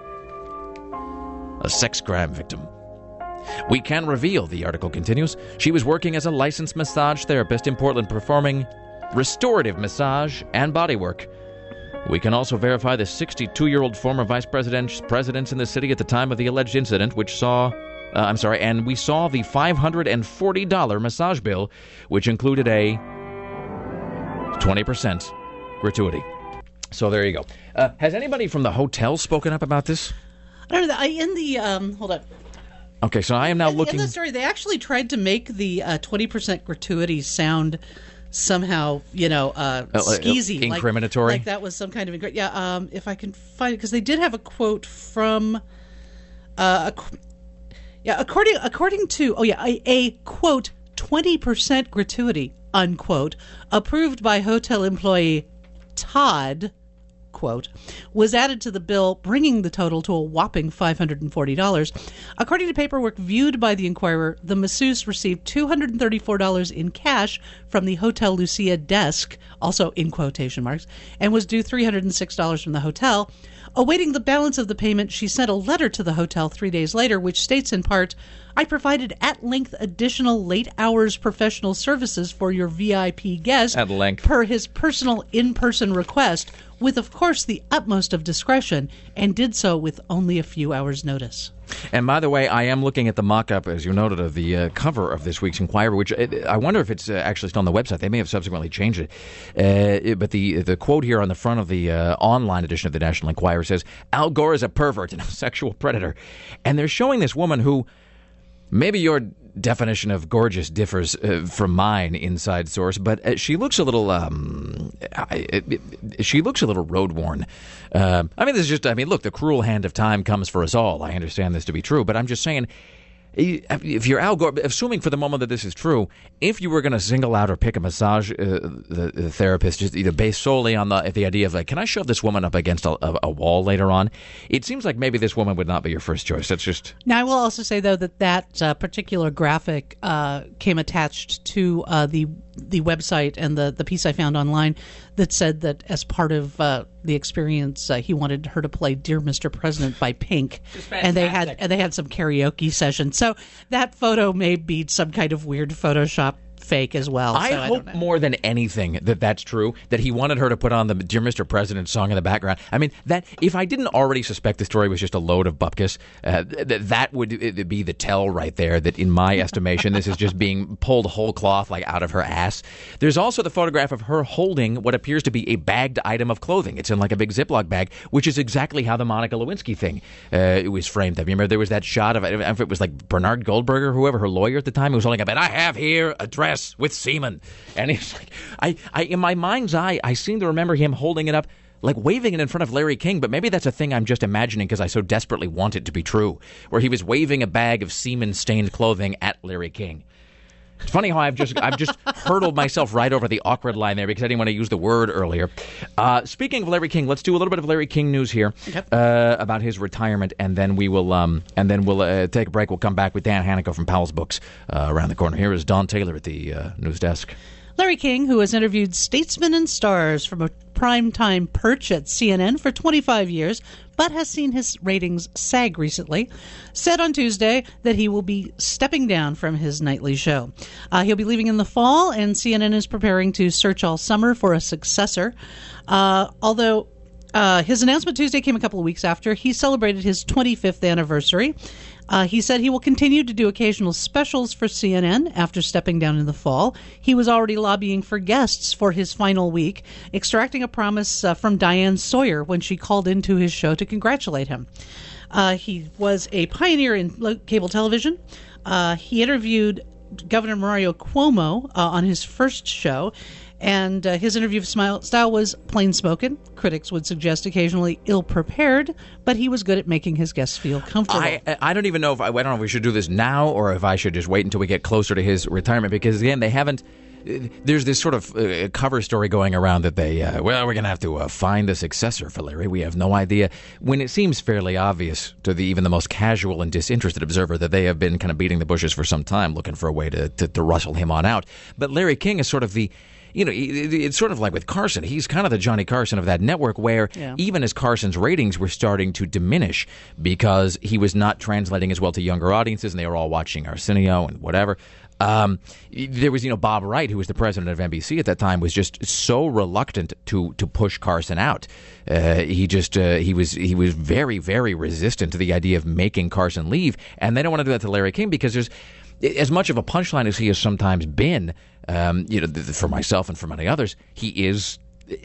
Speaker 3: a sex crime victim. We can reveal, the article continues, she was working as a licensed massage therapist in Portland performing restorative massage and bodywork. We can also verify the sixty-two-year-old former vice president's presence in the city at the time of the alleged incident, which saw, uh, I'm sorry, and we saw the five hundred forty dollars massage bill, which included a twenty percent gratuity. So there you go. Uh, has anybody from the hotel spoken up about this?
Speaker 4: I don't know. I, in the um, hold on.
Speaker 3: Okay, so I am now
Speaker 4: in,
Speaker 3: looking...
Speaker 4: In the story, they actually tried to make the uh, twenty percent gratuity sound somehow, you know, uh,
Speaker 3: uh,
Speaker 4: skeezy.
Speaker 3: Incriminatory?
Speaker 4: Like, like that was some kind of... Ingr- yeah, um, if I can find it, because they did have a quote from... Uh, a, yeah, according according to... Oh, yeah, a, a quote, twenty percent gratuity, unquote, approved by hotel employee Todd, quote, was added to the bill, bringing the total to a whopping five hundred forty dollars. According to paperwork viewed by the Inquirer, the masseuse received two hundred thirty-four dollars in cash from the Hotel Lucia desk, also in quotation marks, and was due three hundred six dollars from the hotel. Awaiting the balance of the payment, she sent a letter to the hotel three days later, which states in part, I provided at length additional late hours professional services for your V I P guest
Speaker 3: At length.
Speaker 4: per his personal in-person request, with, of course, the utmost of discretion, and did so with only a few hours' notice.
Speaker 3: And by the way, I am looking at the mock-up, as you noted, of the uh, cover of this week's Inquirer, which uh, I wonder if it's uh, actually still on the website. They may have subsequently changed it. Uh, but the the quote here on the front of the uh, online edition of the National Enquirer says, Al Gore is a pervert and a sexual predator. And they're showing this woman who, maybe your definition of gorgeous differs uh, from mine, inside source, but uh, she looks a little, um, I, it, it, she looks a little road-worn. Uh, I mean, this is just, I mean, look, the cruel hand of time comes for us all. I understand this to be true, but I'm just saying, if you're Al Gore, assuming for the moment that this is true, if you were going to single out or pick a massage uh, the, the therapist, just either based solely on the the idea of like, can I shove this woman up against a, a, a wall later on? It seems like maybe this woman would not be your first choice. That's just.
Speaker 4: Now, I will also say though that that uh, particular graphic uh, came attached to uh, the the website and the the piece I found online that said that as part of uh, the experience, uh, he wanted her to play "Dear Mister President" by Pink, and they had and they had some karaoke sessions. So that photo may be some kind of weird Photoshop fake as well.
Speaker 3: I
Speaker 4: so
Speaker 3: hope
Speaker 4: I
Speaker 3: more than anything that that's true, that he wanted her to put on the Dear Mister President song in the background. I mean, that if I didn't already suspect the story was just a load of bupkis, uh, th- that would be the tell right there that in my estimation this is just being pulled whole cloth like out of her ass. There's also the photograph of her holding what appears to be a bagged item of clothing. It's in like a big Ziploc bag, which is exactly how the Monica Lewinsky thing uh, it was framed. I remember there was that shot of it, if it was like Bernard Goldberg or whoever, her lawyer at the time, who was holding up, and I have here a dress with semen. And it's like, I, I, in my mind's eye, I seem to remember him holding it up, like waving it in front of Larry King, but maybe that's a thing I'm just imagining because I so desperately want it to be true, where he was waving a bag of semen-stained clothing at Larry King. It's funny how I've just I've just hurtled myself right over the awkward line there because I didn't want to use the word earlier. Uh, speaking of Larry King, let's do a little bit of Larry King news here uh, about his retirement, and then we will um, and then we'll uh, take a break. We'll come back with Dan Hanico from Powell's Books uh, around the corner. Here is Don Taylor at the uh, news desk.
Speaker 4: Larry King, who has interviewed statesmen and stars from a primetime perch at C N N for twenty-five years, but has seen his ratings sag recently, said on Tuesday that he will be stepping down from his nightly show. Uh, he'll be leaving in the fall, and C N N is preparing to search all summer for a successor. Uh, although uh, his announcement Tuesday came a couple of weeks after he celebrated his twenty-fifth anniversary. Uh, he said he will continue to do occasional specials for C N N after stepping down in the fall. He was already lobbying for guests for his final week, extracting a promise uh, from Diane Sawyer when she called into his show to congratulate him. Uh, he was a pioneer in lo- cable television. Uh, he interviewed Governor Mario Cuomo uh, on his first show, and uh, his interview style was plain-spoken. Critics would suggest occasionally ill-prepared, but he was good at making his guests feel comfortable.
Speaker 3: I, I don't even know if I, I don't know if we should do this now or if I should just wait until we get closer to his retirement, because again, they haven't. There's this sort of uh, cover story going around that they, uh, well, we're going to have to uh, find a successor for Larry. We have no idea. When it seems fairly obvious to the even the most casual and disinterested observer that they have been kind of beating the bushes for some time, looking for a way to, to, to rustle him on out. But Larry King is sort of the. You know, it's sort of like with Carson. He's kind of the Johnny Carson of that network where yeah. even as Carson's ratings were starting to diminish because he was not translating as well to younger audiences and they were all watching Arsenio and whatever. Um, there was, you know, Bob Wright, who was the president of N B C at that time, was just so reluctant to to push Carson out. Uh, he just uh, he was he was very, very resistant to the idea of making Carson leave. And they don't want to do that to Larry King because there's as much of a punchline as he has sometimes been. Um, you know, for myself and for many others, he is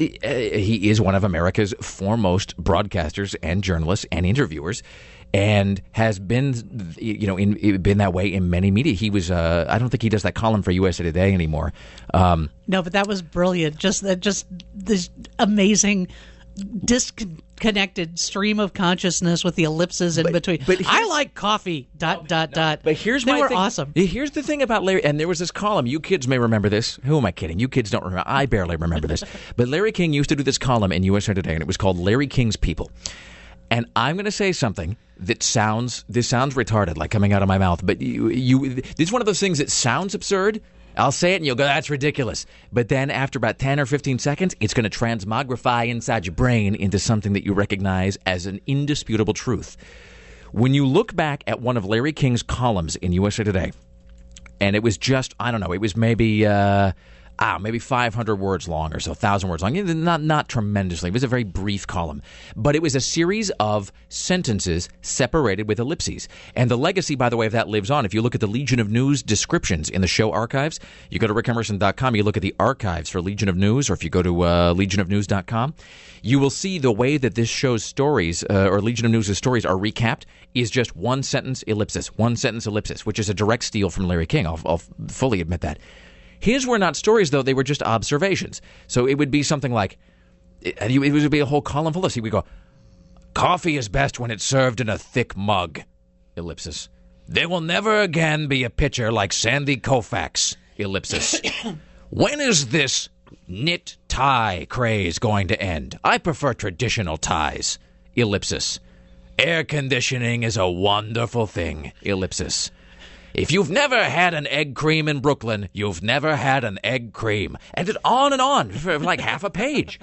Speaker 3: he is one of America's foremost broadcasters and journalists and interviewers, and has been you know in, been that way in many media. He was uh, I don't think he does that column for U S A Today anymore. Um,
Speaker 4: no, but that was brilliant. Just that, just this amazing disc. connected stream of consciousness with the ellipses in
Speaker 7: But-
Speaker 4: between.
Speaker 7: but
Speaker 4: I
Speaker 7: here's-
Speaker 4: like coffee. Dot dot dot.
Speaker 7: But here's
Speaker 4: they
Speaker 7: my
Speaker 4: were
Speaker 7: thing.
Speaker 4: awesome.
Speaker 7: Here's the thing about Larry, and there was this column. You kids may remember this. Who am I kidding? You kids don't remember. I barely remember this. But Larry King used to do this column in U S A Today, and it was called Larry King's People. And I'm going to say something that sounds this sounds retarded, like coming out of my mouth. But you, you, this is one of those things that sounds absurd. I'll say it, and you'll go, "That's ridiculous." But then, after about ten or fifteen seconds, it's going to transmogrify inside your brain into something that you recognize as an indisputable truth. When you look back at one of Larry King's columns in U S A Today, and it was just, I don't know, it was maybe, uh, ah, maybe five hundred words long or so, one thousand words long. Not, not tremendously. It was a very brief column. But it was a series of sentences separated with ellipses. And the legacy, by the way, of that lives on. If you look at the Legion of News descriptions in the show archives, you go to rick emerson dot com, you look at the archives for Legion of News, or if you go to uh, legion of news dot com, you will see the way that this show's stories, uh, or Legion of News' stories, are recapped is just one sentence ellipsis, one sentence ellipsis, which is a direct steal from Larry King. I'll, I'll fully admit that. His were not stories, though. They were just observations. So it would be something like, it, it would be a whole column full of, he would go, "Coffee is best when it's served in a thick mug," ellipsis. "There will never again be a pitcher like Sandy Koufax," ellipsis. "When is this knit tie craze going to end? I prefer traditional ties," ellipsis. "Air conditioning is a wonderful thing," ellipsis. "If you've never had an egg cream in Brooklyn, you've never had an egg cream." And it on and on for like half a page.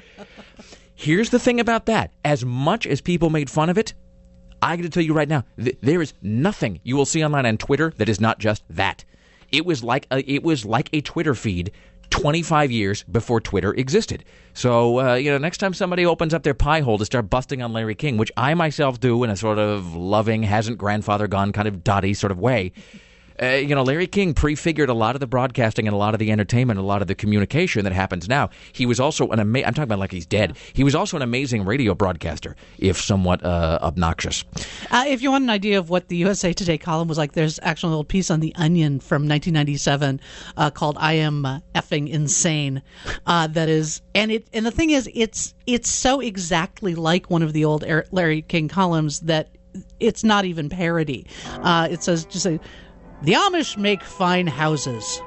Speaker 7: Here's the thing about that. As much as people made fun of it, I got to tell you right now, th- there is nothing you will see online on Twitter that is not just that. It was like a, it was like a Twitter feed twenty-five years before Twitter existed. So, uh, you know, next time somebody opens up their pie hole to start busting on Larry King, which I myself do in a sort of loving, hasn't grandfather gone kind of dotty sort of way, Uh, you know, Larry King prefigured a lot of the broadcasting and a lot of the entertainment, a lot of the communication that happens now. He was also an amazing, I'm talking about like he's dead. He was also an amazing radio broadcaster, if somewhat uh, obnoxious.
Speaker 4: Uh, if you want an idea of what the U S A Today column was like, there's actually a little piece on The Onion from nineteen ninety-seven uh, called "I Am uh, Effing Insane." Uh, that is, and it, and the thing is, it's it's so exactly like one of the old Larry King columns that it's not even parody. Uh, it says just a. "The Amish make fine houses.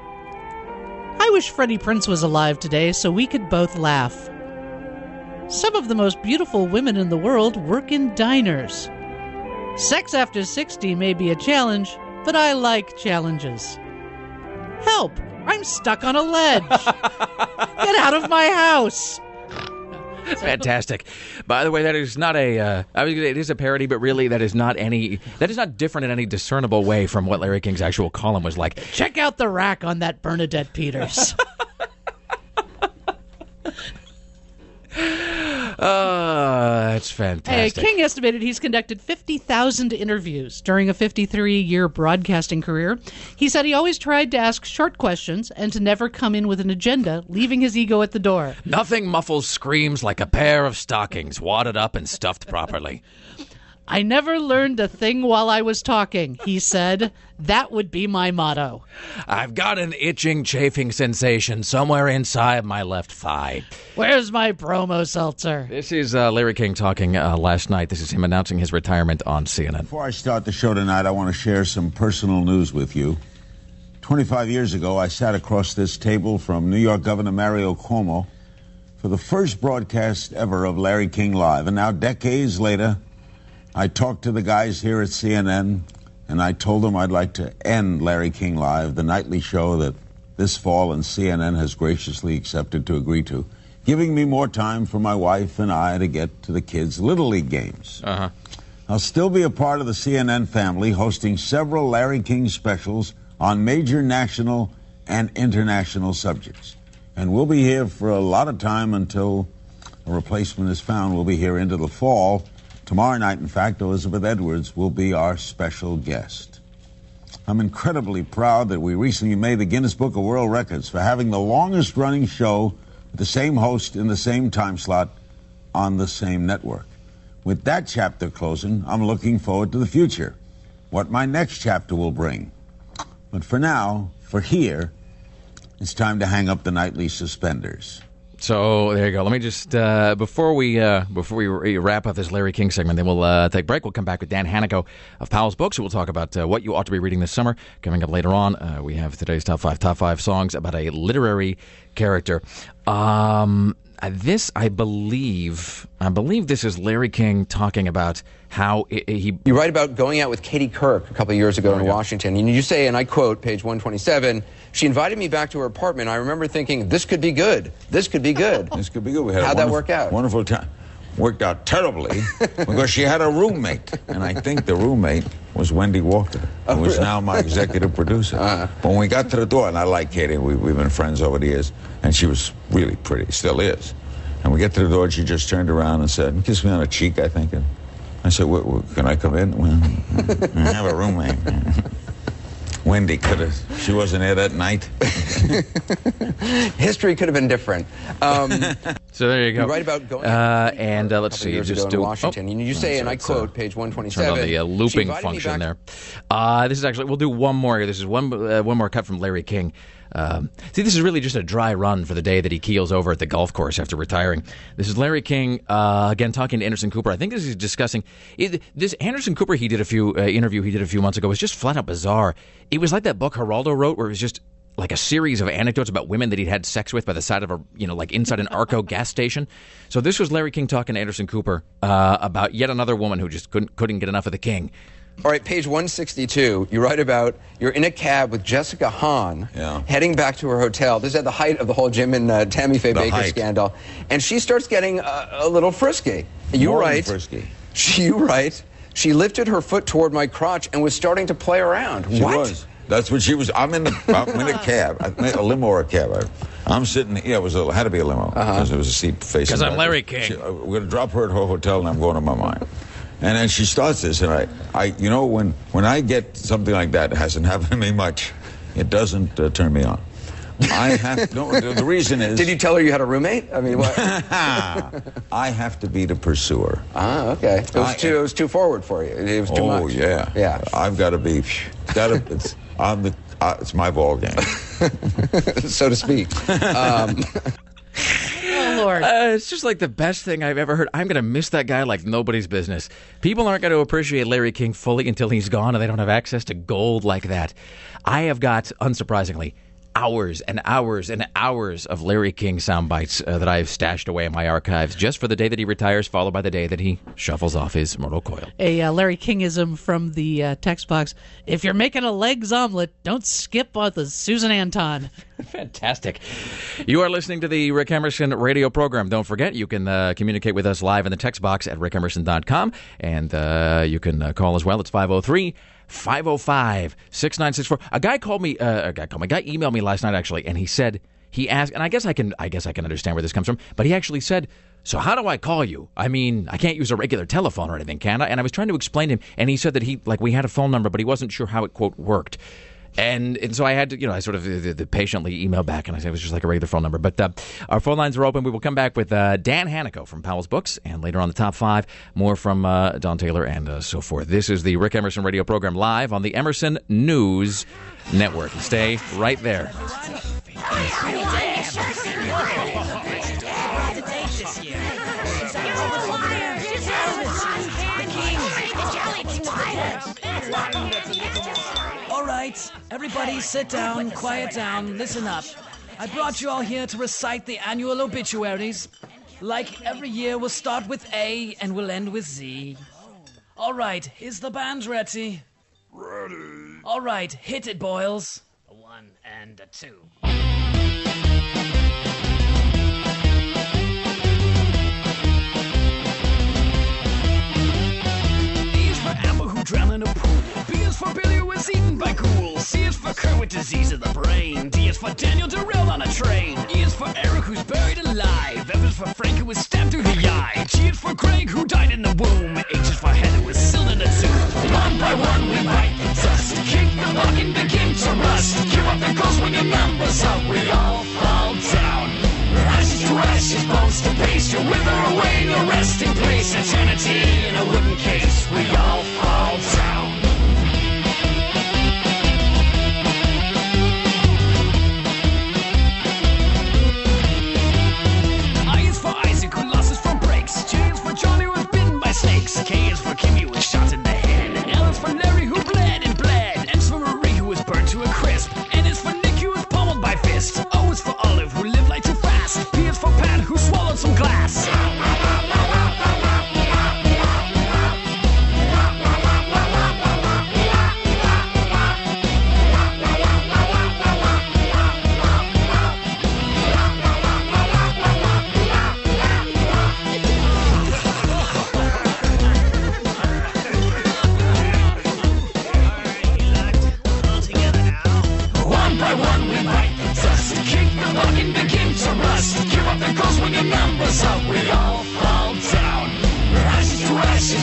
Speaker 4: I wish Freddie Prinze was alive today so we could both laugh. Some of the most beautiful women in the world work in diners. Sex after sixty may be a challenge, but I like challenges. Help! I'm stuck on a ledge. Get out of my house."
Speaker 7: Fantastic. By the way, that is not a, uh, I mean, it is a parody, but really that is not any, that is not different in any discernible way from what Larry King's actual column was like.
Speaker 4: Check out the rack on that Bernadette Peters.
Speaker 7: Oh, that's fantastic.
Speaker 4: Hey, King estimated he's conducted fifty thousand interviews during a fifty-three-year broadcasting career. He said he always tried to ask short questions and to never come in with an agenda, leaving his ego at the door.
Speaker 7: "Nothing muffles screams like a pair of stockings wadded up and stuffed properly."
Speaker 4: "I never learned a thing while I was talking," he said. "That would be my motto."
Speaker 7: "I've got an itching, chafing sensation somewhere inside my left thigh."
Speaker 4: "Where's my promo seltzer?"
Speaker 7: This is uh, Larry King talking uh, last night. This is him announcing his retirement on C N N.
Speaker 5: Before I start the show tonight, I want to share some personal news with you. twenty-five years ago, I sat across this table from New York Governor Mario Cuomo for the first broadcast ever of Larry King Live. And now, decades later, I talked to the guys here at C N N, and I told them I'd like to end Larry King Live, the nightly show that this fall and C N N has graciously accepted to agree to, giving me more time for my wife and I to get to the kids' Little League games.
Speaker 7: Uh-huh.
Speaker 5: I'll still be a part of the C N N family, hosting several Larry King specials on major national and international subjects. And we'll be here for a lot of time until a replacement is found. We'll be here into the fall. Tomorrow night, in fact, Elizabeth Edwards will be our special guest. I'm incredibly proud that we recently made the Guinness Book of World Records for having the longest-running show with the same host in the same time slot on the same network. With that chapter closing, I'm looking forward to the future, what my next chapter will bring. But for now, for here, it's time to hang up the nightly suspenders.
Speaker 3: So there you go. Let me just uh, before we uh, before we re- wrap up this Larry King segment, then we'll uh, take a break. We'll come back with Dan Hanico of Powell's Books, who will talk about uh, what you ought to be reading this summer. Coming up later on, uh, we have today's top five top five songs about a literary character. Um, this, I believe, I believe this is Larry King talking about how it, it, he.
Speaker 8: You write about going out with Katie Kirk a couple of years ago oh, in yeah. Washington, and you say, and I quote, page one twenty-seven. She invited me back to her apartment. I remember thinking, this could be good. This could be good.
Speaker 5: This could be good. We had
Speaker 8: How'd
Speaker 5: a
Speaker 8: that work out?
Speaker 5: Wonderful time. Worked out terribly because she had a roommate. And I think the roommate was Wendy Walker, who
Speaker 8: oh,
Speaker 5: is
Speaker 8: really?
Speaker 5: now my executive producer. Uh-huh. When we got to the door, and I like Katie, we, we've been friends over the years, and she was really pretty, still is. And we get to the door, and she just turned around and said, kissed me on the cheek, I think. And I said, well, well, can I come in? Well, I have a roommate. Wendy could have, she wasn't there that night.
Speaker 8: History could have been different. Um,
Speaker 3: so there you go.
Speaker 8: You write about going
Speaker 3: uh, and uh, let's see,
Speaker 8: years
Speaker 3: just
Speaker 8: ago
Speaker 3: do
Speaker 8: in Washington.
Speaker 3: Oh,
Speaker 8: and you say, and I quote,
Speaker 3: uh,
Speaker 8: page one twenty-seven.
Speaker 3: Turn on the uh, looping function there. Uh, this is actually, we'll do one more here. This is one uh, one more cut from Larry King. Um, see, this is really just a dry run for the day that he keels over at the golf course after retiring. This is Larry King, uh, again, talking to Anderson Cooper. I think this is discussing it, this Anderson Cooper he did a few uh, interview he did a few months ago was just flat out bizarre. It was like that book Geraldo wrote, where it was just like a series of anecdotes about women that he'd had sex with by the side of a, you know, like inside an Arco gas station. So this was Larry King talking to Anderson Cooper uh, about yet another woman who just couldn't couldn't get enough of the king.
Speaker 8: All right, page one sixty-two, you write about you're in a cab with Jessica Hahn
Speaker 5: yeah.
Speaker 8: heading back to her hotel. This is at the height of the whole Jim and uh, Tammy Faye
Speaker 5: the
Speaker 8: Baker
Speaker 5: height.
Speaker 8: scandal. And she starts getting uh, a little frisky. You
Speaker 5: More
Speaker 8: write,
Speaker 5: than frisky.
Speaker 8: She, you write, she lifted her foot toward my crotch and was starting to play around.
Speaker 5: She
Speaker 8: what?
Speaker 5: was. That's what she was. I'm in the I'm in a cab, a limo or a cab. I, I'm sitting. Yeah, it was a, had to be a limo because uh-huh. there was a seat facing.
Speaker 3: Because I'm
Speaker 5: back.
Speaker 3: Larry King.
Speaker 5: She, uh, we're going to drop her at her hotel, and I'm going to my mind. And then she starts this, and I, I, you know, when when I get something like that, it hasn't happened to me much. It doesn't uh, turn me on. I have no. The, the reason is.
Speaker 8: Did you tell her you had a roommate? I mean, what?
Speaker 5: I have to be the pursuer.
Speaker 8: Ah, okay. It was I, too. It was too forward for you. It was too
Speaker 5: oh,
Speaker 8: much.
Speaker 5: Oh yeah,
Speaker 8: yeah.
Speaker 5: I've got to be. Got to. It's. I'm the. Uh, it's my ball game,
Speaker 8: so to speak. Um,
Speaker 4: Oh, Lord.
Speaker 3: Uh, it's just like the best thing I've ever heard. I'm going to miss that guy like nobody's business. People aren't going to appreciate Larry King fully until he's gone and they don't have access to gold like that. I have got, unsurprisingly, hours and hours and hours of Larry King sound bites uh, that I have stashed away in my archives just for the day that he retires, followed by the day that he shuffles off his mortal coil.
Speaker 4: A uh, Larry Kingism from the uh, text box. If you're making a legs omelet, don't skip on the Susan Anton.
Speaker 3: Fantastic. You are listening to the Rick Emerson radio program. Don't forget, you can uh, communicate with us live in the text box at rick emerson dot com, and uh, you can uh, call as well. It's five oh three, five oh five, six nine six four. A guy called me, uh, a guy called me, a guy emailed me last night, actually, and he said, he asked, and I guess I can, I guess I can understand where this comes from, but he actually said, so how do I call you? I mean, I can't use a regular telephone or anything, can I? And I was trying to explain to him, and he said that he, like, we had a phone number, but he wasn't sure how it, quote, worked. And and so I had to, you know, I sort of uh, the, patiently emailed back, and I said it was just like a regular phone number. But uh, our phone lines are open. We will come back with uh, Dan Hanico from Powell's Books, and later on the top five, more from uh, Don Taylor and uh, so forth. This is the Rick Emerson radio program live on the Emerson News Network. Stay right there.
Speaker 9: All right, everybody sit down, quiet down, listen up. I brought you all here to recite the annual obituaries. Like every year, we'll start with A and we'll end with Z. All right, is the band ready? Ready. All right, hit it, Boyles.
Speaker 10: A one and a two.
Speaker 9: E is for Amber who drowned in a pool. B is for Billy who was eaten by ghouls. C is for Kurt with disease of the brain. D is for Daniel derailed on a train. E is for Eric who's buried alive. F is for Frank who was stabbed through the eye. G is for Craig who died in the womb. H is for Heather who was sealed in a tomb. One by one we bite the dust. Kick the buck and begin to rust. Give up the ghost when your numbers up. We all fall down. Ashes to ashes, bones to paste. You wither away, your resting place. Eternity in a wooden case. We all fall down.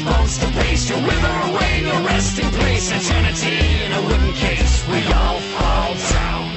Speaker 9: bones to paste, you wither away your resting place. Eternity in a wooden case, we all fall down.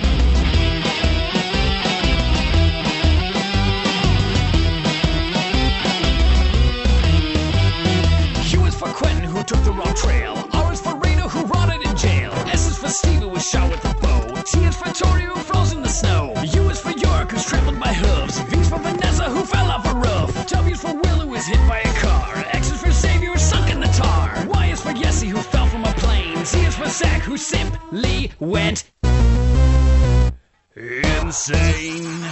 Speaker 9: Q is for Quentin, who took the wrong trail. R is for Raina, who rotted in jail. S is for Steve, who was shot with a bow. T is for Tori, who froze in the snow. U is for York, who's trampled by hooves. V is for Vanessa, who fell off a roof. W is for Will, who was hit by a car. X is for Xavier, who sunk in the tar. Y is for Yessie, who fell from a plane. Z is for Zach, who simply went insane.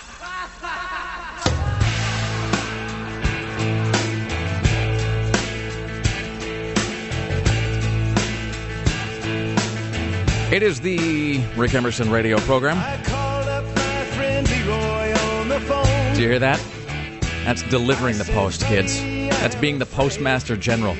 Speaker 3: It is the Rick Emerson radio program.
Speaker 11: I called up my friend Leroy on the phone.
Speaker 3: Do you hear that? That's delivering the post, kids. That's being the postmaster general.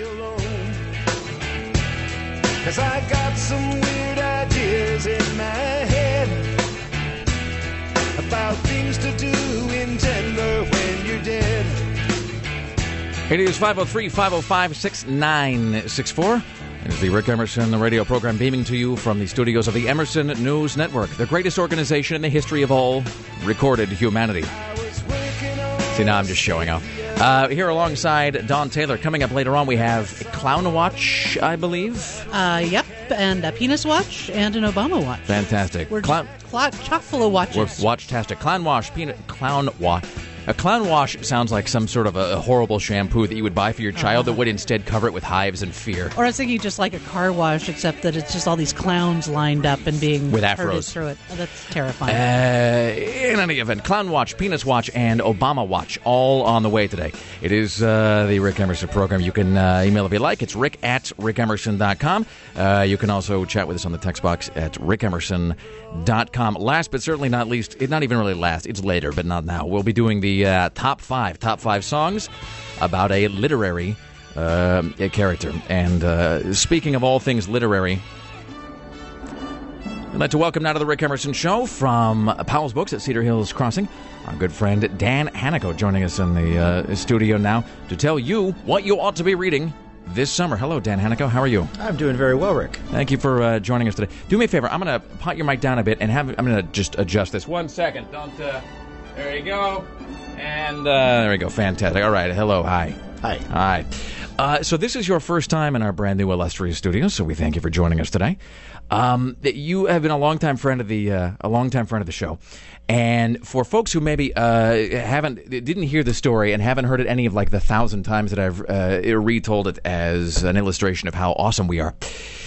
Speaker 11: Cause I got some weird ideas in my head about things to do in Denver when you're dead.
Speaker 3: It is five oh three, five oh five, six nine six four. It is the Rick Emerson the radio program beaming to you from the studios of the Emerson News Network, the greatest organization in the history of all recorded humanity. See, now I'm just showing off. Uh, here alongside Don Taylor. Coming up later on, we have Clown Watch, I believe.
Speaker 4: Uh, yep, and a Penis Watch and an Obama Watch.
Speaker 3: Fantastic.
Speaker 4: We're
Speaker 3: Clown,
Speaker 4: cl- chock full of watches.
Speaker 3: We're watch-tastic. Clown Wash, peanut, Clown Watch. A clown wash sounds like some sort of a, a horrible shampoo that you would buy for your child uh-huh. that would instead cover it with hives and fear.
Speaker 4: Or I was thinking just like a car wash, except that it's just all these clowns lined up and being
Speaker 3: with
Speaker 4: herded
Speaker 3: afros
Speaker 4: through it. Oh, that's terrifying.
Speaker 3: Uh, in any event, Clown Watch, Penis Watch, and Obama Watch all on the way today. It is uh, the Rick Emerson program. You can uh, email if you like. It's rick at rick emerson dot com. Uh, you can also chat with us on the text box at rick emerson dot com. Last but certainly not least, it's not even really last. It's later, but not now. We'll be doing the uh, top five, top five songs about a literary uh, character. And uh, speaking of all things literary, I'd like to welcome now to the Rick Emerson Show from Powell's Books at Cedar Hills Crossing, our good friend Dan Hannico joining us in the uh, studio now to tell you what you ought to be reading this summer. Hello, Dan Hannico. How are you?
Speaker 12: I'm doing very well, Rick.
Speaker 3: Thank you for uh, joining us today. Do me a favor. I'm going to pot your mic down a bit and have. I'm going to just adjust this. One second. Don't. Uh, there you go. And uh, there we go. Fantastic. All right. Hello. Hi.
Speaker 12: Hi.
Speaker 3: Hi. Uh, so this is your first time in our brand new illustrious studio. So we thank you for joining us today. Um, you have been a longtime friend of the uh, a longtime friend of the show. And for folks who maybe uh, haven't didn't hear the story and haven't heard it any of like the thousand times that I've uh, retold it as an illustration of how awesome we are,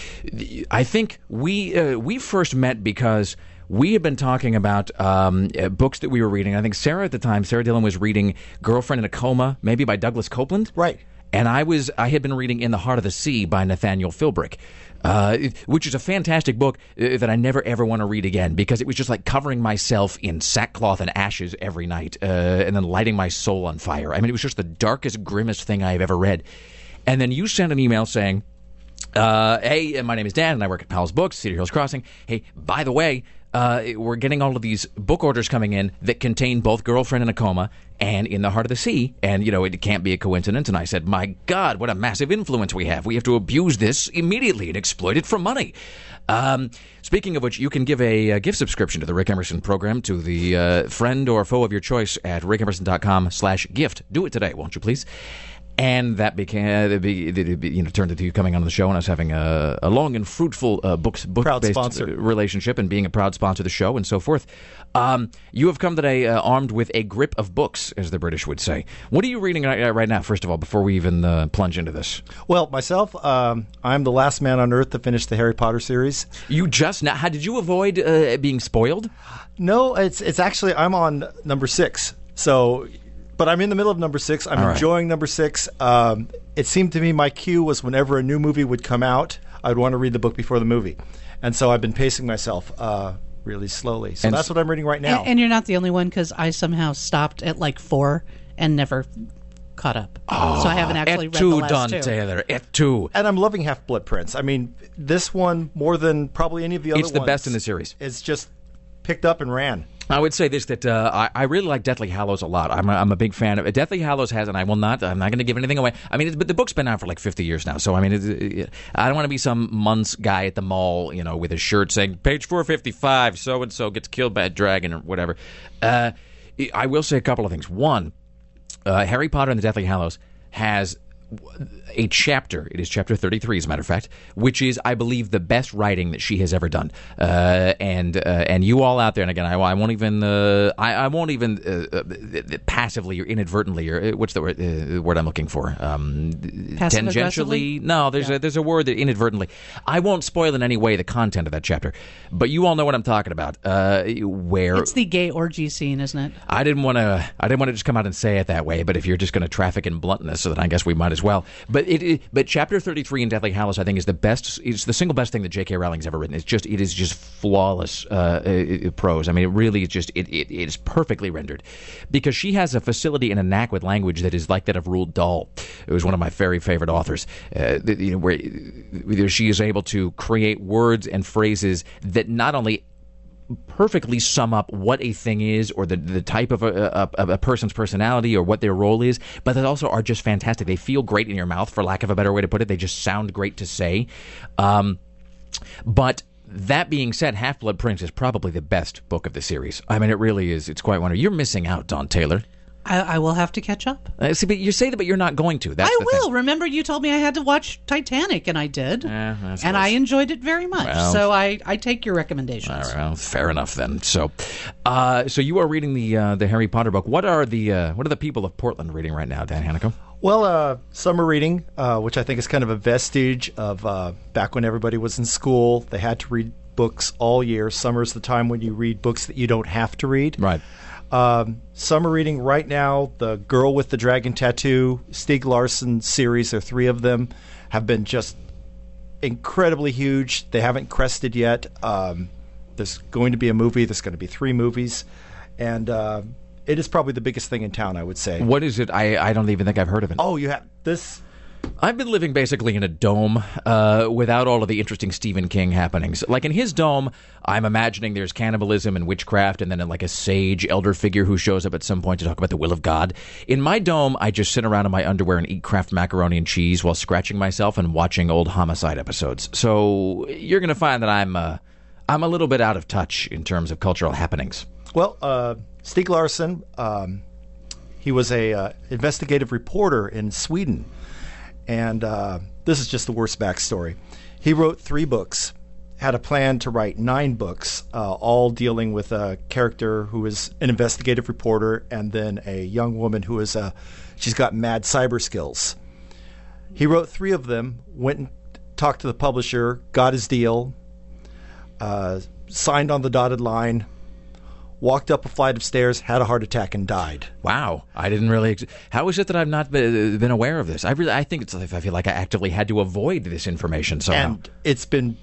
Speaker 3: I think we uh, we first met because we had been talking about um, uh, books that we were reading. I think Sarah at the time, Sarah Dillon, was reading "Girlfriend in a Coma," maybe by Douglas Copeland,
Speaker 12: right?
Speaker 3: And I was I had been reading "In the Heart of the Sea" by Nathaniel Philbrick. Uh, which is a fantastic book uh, that I never ever want to read again because it was just like covering myself in sackcloth and ashes every night uh, and then lighting my soul on fire. I mean, it was just the darkest, grimmest thing I've ever read. And then you sent an email saying, uh, hey, my name is Dan and I work at Powell's Books, Cedar Hills Crossing. Hey, by the way, uh, we're getting all of these book orders coming in that contain both Girlfriend in a Coma and In the Heart of the Sea, and, you know, it can't be a coincidence. And I said, my God, what a massive influence we have. We have to abuse this immediately and exploit it for money. Um, speaking of which, you can give a, a gift subscription to the Rick Emerson program to the uh, friend or foe of your choice at rick emerson dot com slash gift. Do it today, won't you, please? And that became, uh, be, be, you know, turned into you coming on the show and us having a, a long and fruitful uh, books, book-based relationship and being a proud sponsor of the show and so forth. Um, you have come today uh, armed with a grip of books, as the British would say. What are you reading right, right now, first of all, before we even uh, plunge into this?
Speaker 12: Well, myself, um, I'm the last man on earth to finish the Harry Potter series.
Speaker 3: You just now? How did you avoid uh, being spoiled?
Speaker 12: No, it's it's actually, I'm on number six. So... But I'm in the middle of number six. I'm All enjoying right. number six. Um, it seemed to me my cue was whenever a new movie would come out, I would want to read the book before the movie. And so I've been pacing myself uh, really slowly. So and that's what I'm reading right now.
Speaker 4: And, and you're not the only one because I somehow stopped at like four and never caught up.
Speaker 3: Oh,
Speaker 4: so I haven't actually read
Speaker 3: two,
Speaker 4: the last
Speaker 3: Don
Speaker 4: two.
Speaker 3: Taylor, et tu.
Speaker 12: And I'm loving Half-Blood Prince. I mean, this one, more than probably any of the other
Speaker 3: ones. It's the
Speaker 12: ones,
Speaker 3: best in the series.
Speaker 12: It's just... picked up and ran.
Speaker 7: I would say this, that uh, I, I really like Deathly Hallows a lot. I'm a, I'm a big fan of it. Deathly Hallows has, and I will not, I'm not going to give anything away. I mean, it, but the book's been out for like fifty years now, so I mean, it, it, I don't want to be some months guy at the mall, you know, with his shirt saying, page four fifty-five, so-and-so gets killed by a dragon or whatever. Uh, I will say a couple of things. One, uh, Harry Potter and the Deathly Hallows has a chapter, it is chapter thirty-three as a matter of fact, which is, I believe, the best writing that she has ever done. Uh, and uh, and you all out there, and again, I, I won't even, uh, I, I won't even uh, uh, passively or inadvertently, or uh, what's the word, uh, word I'm looking for? Um, tangentially? No, there's, yeah. a, there's a word that inadvertently. I won't spoil in any way the content of that chapter, but you all know what I'm talking about. Uh, where
Speaker 4: It's the gay orgy scene, isn't it?
Speaker 7: I didn't want to, I didn't want to just come out and say it that way, but if you're just going to traffic in bluntness, so then I guess we might as well. But it, it, but chapter thirty-three in Deathly Hallows, I think, is the best. It's the single best thing that J K. Rowling's ever written. It's just, it is just flawless uh, uh, prose. I mean, it really is just, it, it, it is perfectly rendered, because she has a facility and a knack with language that is like that of Roald Dahl, who was one of my very favorite authors. Uh, you know, where, where she is able to create words and phrases that not only perfectly sum up what a thing is, or the the type of a, a, a person's personality, or what their role is, but that also are just fantastic. They feel great in your mouth, for lack of a better way to put it. They just sound great to say. Um, but that being said, Half-Blood Prince is probably the best book of the series. I mean, it really is. It's quite wonderful. You're missing out, Don Taylor.
Speaker 4: I, I will have to catch up.
Speaker 7: Uh, see, but you say that, but you're not going to. That's
Speaker 4: I
Speaker 7: the
Speaker 4: will.
Speaker 7: thing.
Speaker 4: Remember, you told me I had to watch Titanic, and I did.
Speaker 7: Uh, I
Speaker 4: and
Speaker 7: suppose.
Speaker 4: I enjoyed it very much.
Speaker 7: Well,
Speaker 4: so I, I take your recommendations.
Speaker 7: All right, well, fair enough then. So, uh, so you are reading the uh, the Harry Potter book. What are the uh, what are the people of Portland reading right now, Dan Hannico?
Speaker 12: Well, uh, summer reading, uh, which I think is kind of a vestige of uh, back when everybody was in school. They had to read books all year. Summer's the time when you read books that you don't have to read.
Speaker 7: Right.
Speaker 12: Um, summer reading right now, The Girl with the Dragon Tattoo, Stieg Larsson series, there are three of them, have been just incredibly huge. They haven't crested yet. Um, there's going to be a movie. There's going to be three movies. And uh, it is probably the biggest thing in town, I would say.
Speaker 7: What is it? I, I don't even think I've heard of it.
Speaker 12: Oh, you have this...
Speaker 7: I've been living basically in a dome uh, without all of the interesting Stephen King happenings. Like in his dome, I'm imagining there's cannibalism and witchcraft, and then like a sage elder figure who shows up at some point to talk about the will of God. In my dome, I just sit around in my underwear and eat Kraft macaroni and cheese while scratching myself and watching old Homicide episodes. So you're going to find that I'm uh, I'm a little bit out of touch in terms of cultural happenings.
Speaker 12: Well, uh, Stieg Larsson, um, he was a uh, investigative reporter in Sweden. And uh, this is just the worst backstory. He wrote three books, had a plan to write nine books, uh, all dealing with a character who is an investigative reporter, and then a young woman who is a, she's got mad cyber skills. He wrote three of them, went and talked to the publisher, got his deal, uh, signed on the dotted line, walked up a flight of stairs, had a heart attack, and died.
Speaker 7: Wow, I didn't really. Ex- How is it that I've not been, been aware of this? I really, I think it's. I feel like I actively had to avoid this information somehow.
Speaker 12: And it's been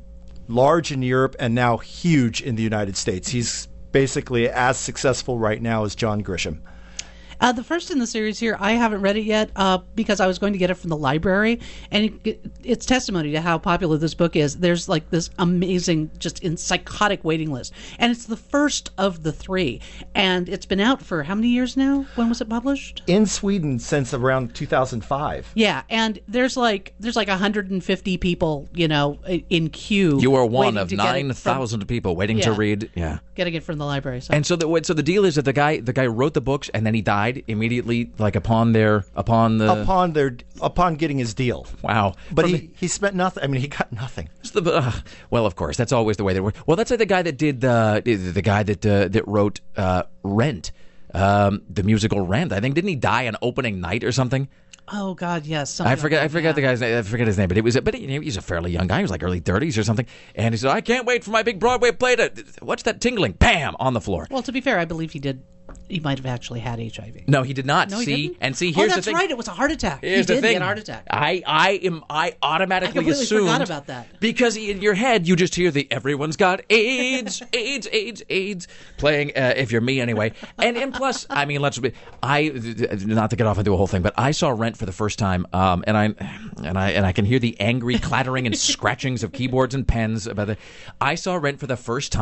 Speaker 12: large in Europe and now huge in the United States. He's basically as successful right now as John Grisham.
Speaker 4: Uh, the first in the series here, I haven't read it yet uh, because I was going to get it from the library, and it, it's testimony to how popular this book is. There's like this amazing, just in psychotic waiting list, and it's the first of the three, and it's been out for how many years now? When was it published?
Speaker 12: In Sweden since around two thousand five.
Speaker 4: Yeah, and there's like there's like one hundred fifty people, you know, in queue.
Speaker 7: You are one of nine thousand people waiting
Speaker 4: yeah,
Speaker 7: to read. Yeah,
Speaker 4: getting it from the library. So.
Speaker 7: And so the so the deal is that the guy the guy wrote the books and then he died immediately, like upon their upon the
Speaker 12: upon their upon getting his deal.
Speaker 7: Wow!
Speaker 12: But
Speaker 7: From
Speaker 12: he,
Speaker 7: the,
Speaker 12: he spent nothing. I mean, he got nothing.
Speaker 7: The, uh, well, of course, that's always the way they work. Well, that's like the guy that did the the guy that uh, that wrote uh, Rent, um, the musical Rent. I think didn't he die on opening night or something?
Speaker 4: Oh God, yes.
Speaker 7: I forget.
Speaker 4: Like
Speaker 7: I forget
Speaker 4: yeah.
Speaker 7: the guy's name. I forget his name, but it was. But he, he's a fairly young guy. He was like early thirties or something. And he said, "I can't wait for my big Broadway play to what's that tingling?" Bam on the floor.
Speaker 4: Well, to be fair, I believe he did. He might have actually had H I V.
Speaker 7: No, he did not.
Speaker 4: No, he
Speaker 7: see,
Speaker 4: didn't?
Speaker 7: and see,
Speaker 4: Oh,
Speaker 7: here's
Speaker 4: that's
Speaker 7: the thing.
Speaker 4: right. It was a heart attack.
Speaker 7: Here's
Speaker 4: he
Speaker 7: the
Speaker 4: did
Speaker 7: thing.
Speaker 4: get a heart attack.
Speaker 7: I, I am. I automatically
Speaker 4: I completely
Speaker 7: assumed
Speaker 4: forgot about that
Speaker 7: because in your head you just hear the "everyone's got AIDS, AIDS, AIDS, AIDS" playing. Uh, if you're me, anyway. And and plus, I mean, let's be. I not to get off into a whole thing, but I saw Rent for the first time, um, and I and I and I can hear the angry clattering and scratchings of keyboards and pens. About the, I saw Rent for the first time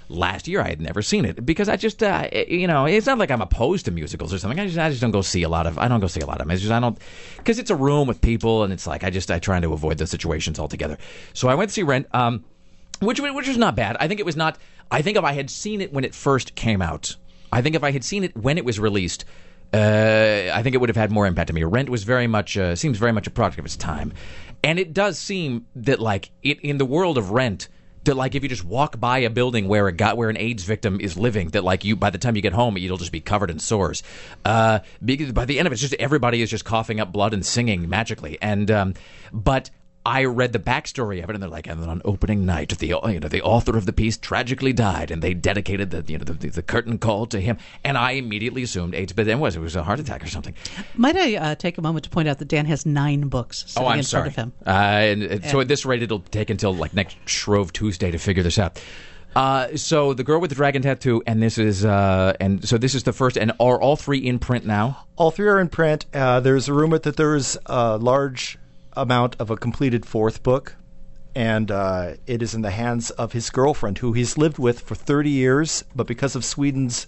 Speaker 7: last year. I had never seen it because I just, uh, you know, it's not like I'm opposed to musicals or something. I just, I just don't go see a lot of. I don't go see a lot of them. It's just I don't because it's a room with people, and it's like I just I try to avoid those situations altogether. So I went to see Rent, um, which which was not bad. I think it was not. I think if I had seen it when it first came out, I think if I had seen it when it was released. Uh, I think it would have had more impact on me. Rent was very much uh, seems very much a product of its time, and it does seem that like it in the world of Rent, that like if you just walk by a building where a guy, where an AIDS victim is living, that like you by the time you get home you'll just be covered in sores. Uh, because by the end of it, it's just everybody is just coughing up blood and singing magically, and um, but. I read the backstory of it, and they're like, and then on opening night, the you know the author of the piece tragically died, and they dedicated the you know the, the curtain call to him, and I immediately assumed AIDS, but then was it was a heart attack or something.
Speaker 4: Might I uh, take a moment to point out that Dan has nine books sitting
Speaker 7: oh, I'm
Speaker 4: in
Speaker 7: sorry.
Speaker 4: front of him.
Speaker 7: Uh, and, and so at this rate, it'll take until like next Shrove Tuesday to figure this out. Uh, so the Girl with the Dragon Tattoo, and this is uh, and so this is the first, and are all three in print now?
Speaker 12: All three are in print. Uh, there's a rumor that there's a large amount of a completed fourth book, and uh, it is in the hands of his girlfriend, who he's lived with for thirty years, but because of Sweden's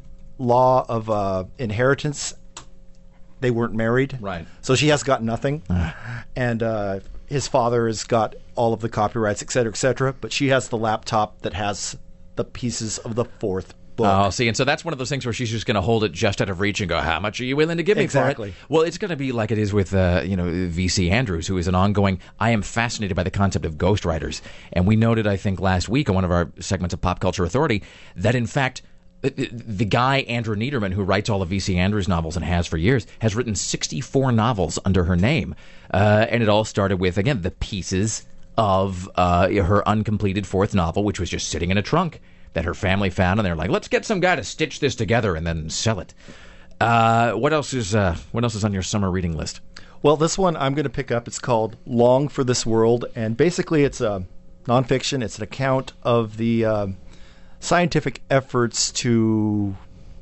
Speaker 12: law of uh, inheritance, they weren't married.
Speaker 7: Right.
Speaker 12: So she has got nothing, and uh, his father has got all of the copyrights, et cetera, et cetera, but she has the laptop that has the pieces of the fourth book.
Speaker 7: Oh, see, and so that's one of those things where she's just going to hold it just out of reach and go, how much are you willing to give me
Speaker 12: exactly.
Speaker 7: for it? Well, it's going to be like it is with, uh, you know, V C Andrews, who is an ongoing, I am fascinated by the concept of ghostwriters. And we noted, I think, last week on one of our segments of Pop Culture Authority, that in fact, the guy, Andrew Niederman, who writes all of V C Andrews novels and has for years, has written sixty-four novels under her name. Uh, and it all started with, again, the pieces of uh, her uncompleted fourth novel, which was just sitting in a trunk that her family found, and they're like, let's get some guy to stitch this together and then sell it. Uh, what else is uh, what else is on your summer reading list?
Speaker 12: Well, this one I'm going to pick up. It's called Long for This World, and basically it's a nonfiction. It's an account of the uh, scientific efforts to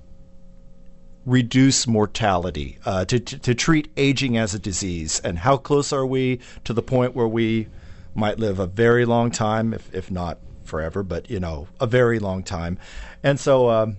Speaker 12: reduce mortality, uh, to, to to treat aging as a disease, and how close are we to the point where we might live a very long time, if if not forever, but, you know, a very long time. And so um,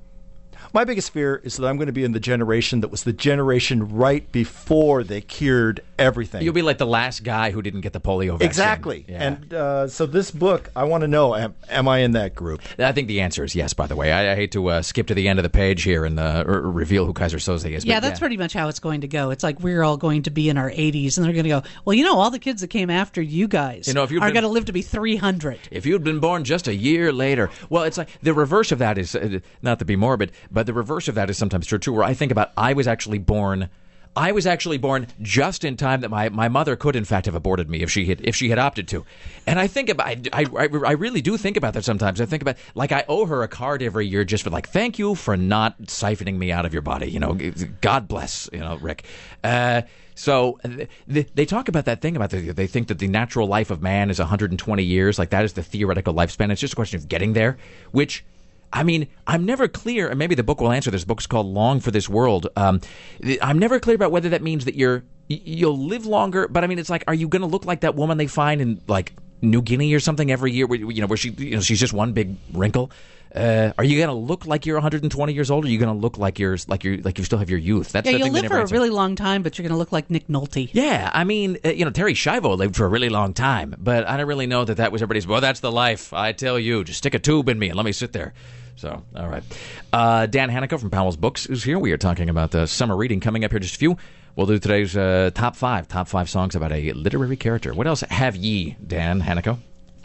Speaker 12: my biggest fear is that I'm going to be in the generation that was the generation right before they cured everything.
Speaker 7: You'll be like the last guy who didn't get the polio vaccine.
Speaker 12: Exactly.
Speaker 7: Yeah.
Speaker 12: And uh, so this book, I want to know, am, am I in that group?
Speaker 7: I think the answer is yes, by the way. I, I hate to uh, skip to the end of the page here and uh, r- reveal who Kaiser Soze is.
Speaker 4: Yeah,
Speaker 7: but,
Speaker 4: that's
Speaker 7: yeah.
Speaker 4: pretty much how it's going to go. It's like we're all going to be in our eighties, and they're going to go, well, you know, all the kids that came after you guys
Speaker 7: you know, if you'd
Speaker 4: are
Speaker 7: been,
Speaker 4: going to live to be three hundred.
Speaker 7: If you'd been born just a year later. Well, it's like the reverse of that is, uh, not to be morbid, but the reverse of that is sometimes true, too, where I think about I was actually born... I was actually born just in time that my, my mother could, in fact, have aborted me if she had if she had opted to. And I think about I, I, I really do think about that sometimes. I think about like I owe her a card every year just for like thank you for not siphoning me out of your body. You know, God bless. You know, Rick. Uh, so th- they talk about that thing about the, they think that the natural life of man is one hundred twenty years. Like that is the theoretical lifespan. It's just a question of getting there, which. I mean, I'm never clear, and maybe the book will answer this. The book's called Long for This World. Um, I'm never clear about whether that means that you're, you'll live longer, but I mean, it's like, are you going to look like that woman they find in, like, New Guinea or something every year, where, you know, where she, you know, she's just one big wrinkle? Uh, are you going to look like you're one hundred twenty years old, or are you going to look like you're like you like you still have your youth? That's
Speaker 4: yeah,
Speaker 7: the
Speaker 4: you'll
Speaker 7: thing
Speaker 4: live
Speaker 7: they
Speaker 4: for
Speaker 7: never
Speaker 4: a
Speaker 7: answer.
Speaker 4: really long time, but you're going to look like Nick Nolte.
Speaker 7: Yeah, I mean, uh, you know, Terry Schiavo lived for a really long time, but I don't really know that that was everybody's. Well, that's the life. I tell you, just stick a tube in me and let me sit there. So, all right. Uh, Dan Hannico from Powell's Books is here. We are talking about the summer reading. Coming up here just a few. We'll do today's uh, top five, top five songs about a literary character. What else have ye, Dan Hannico?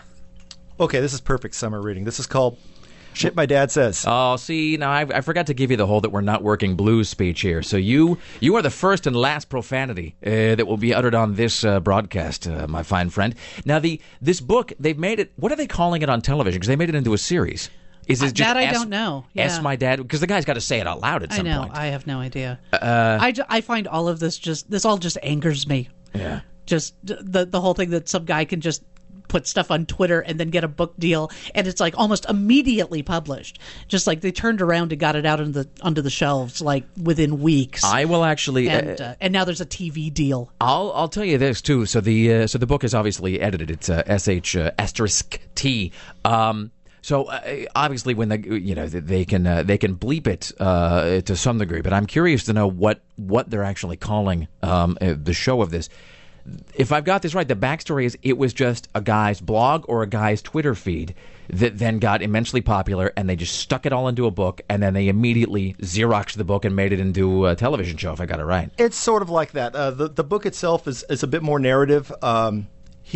Speaker 12: Okay, this is perfect summer reading. This is called Shit My Dad Says.
Speaker 7: Oh, see, now I, I forgot to give you the whole that we're not working blues speech here. So you you are the first and last profanity uh, that will be uttered on this uh, broadcast, uh, my fine friend. Now, the this book, they've made it, what are they calling it on television? Because they made it into a series. Is it just
Speaker 4: that I
Speaker 7: ask,
Speaker 4: don't know. Yeah.
Speaker 7: Ask my dad, because the guy's got to say it out loud at some
Speaker 4: I know.
Speaker 7: point.
Speaker 4: I have no idea.
Speaker 7: Uh,
Speaker 4: I, ju- I find all of this just, this all just angers me.
Speaker 7: Yeah.
Speaker 4: Just the the whole thing that some guy can just put stuff on Twitter and then get a book deal, and it's like almost immediately published. Just like they turned around and got it out into the onto the shelves like within weeks.
Speaker 7: I will actually,
Speaker 4: and,
Speaker 7: uh,
Speaker 4: uh, and now there's a T V deal.
Speaker 7: I'll I'll tell you this too. So the uh, so the book is obviously edited. It's uh, S H uh, asterisk T. Um, So uh, obviously, when they you know they can uh, they can bleep it uh, to some degree, but I'm curious to know what what they're actually calling um, uh, the show of this. If I've got this right, the backstory is it was just a guy's blog or a guy's Twitter feed that then got immensely popular, and they just stuck it all into a book, and then they immediately Xeroxed the book and made it into a television show, if I got it right.
Speaker 12: It's sort of like that. Uh, the, the book itself is, is a bit more narrative. Um,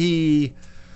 Speaker 12: he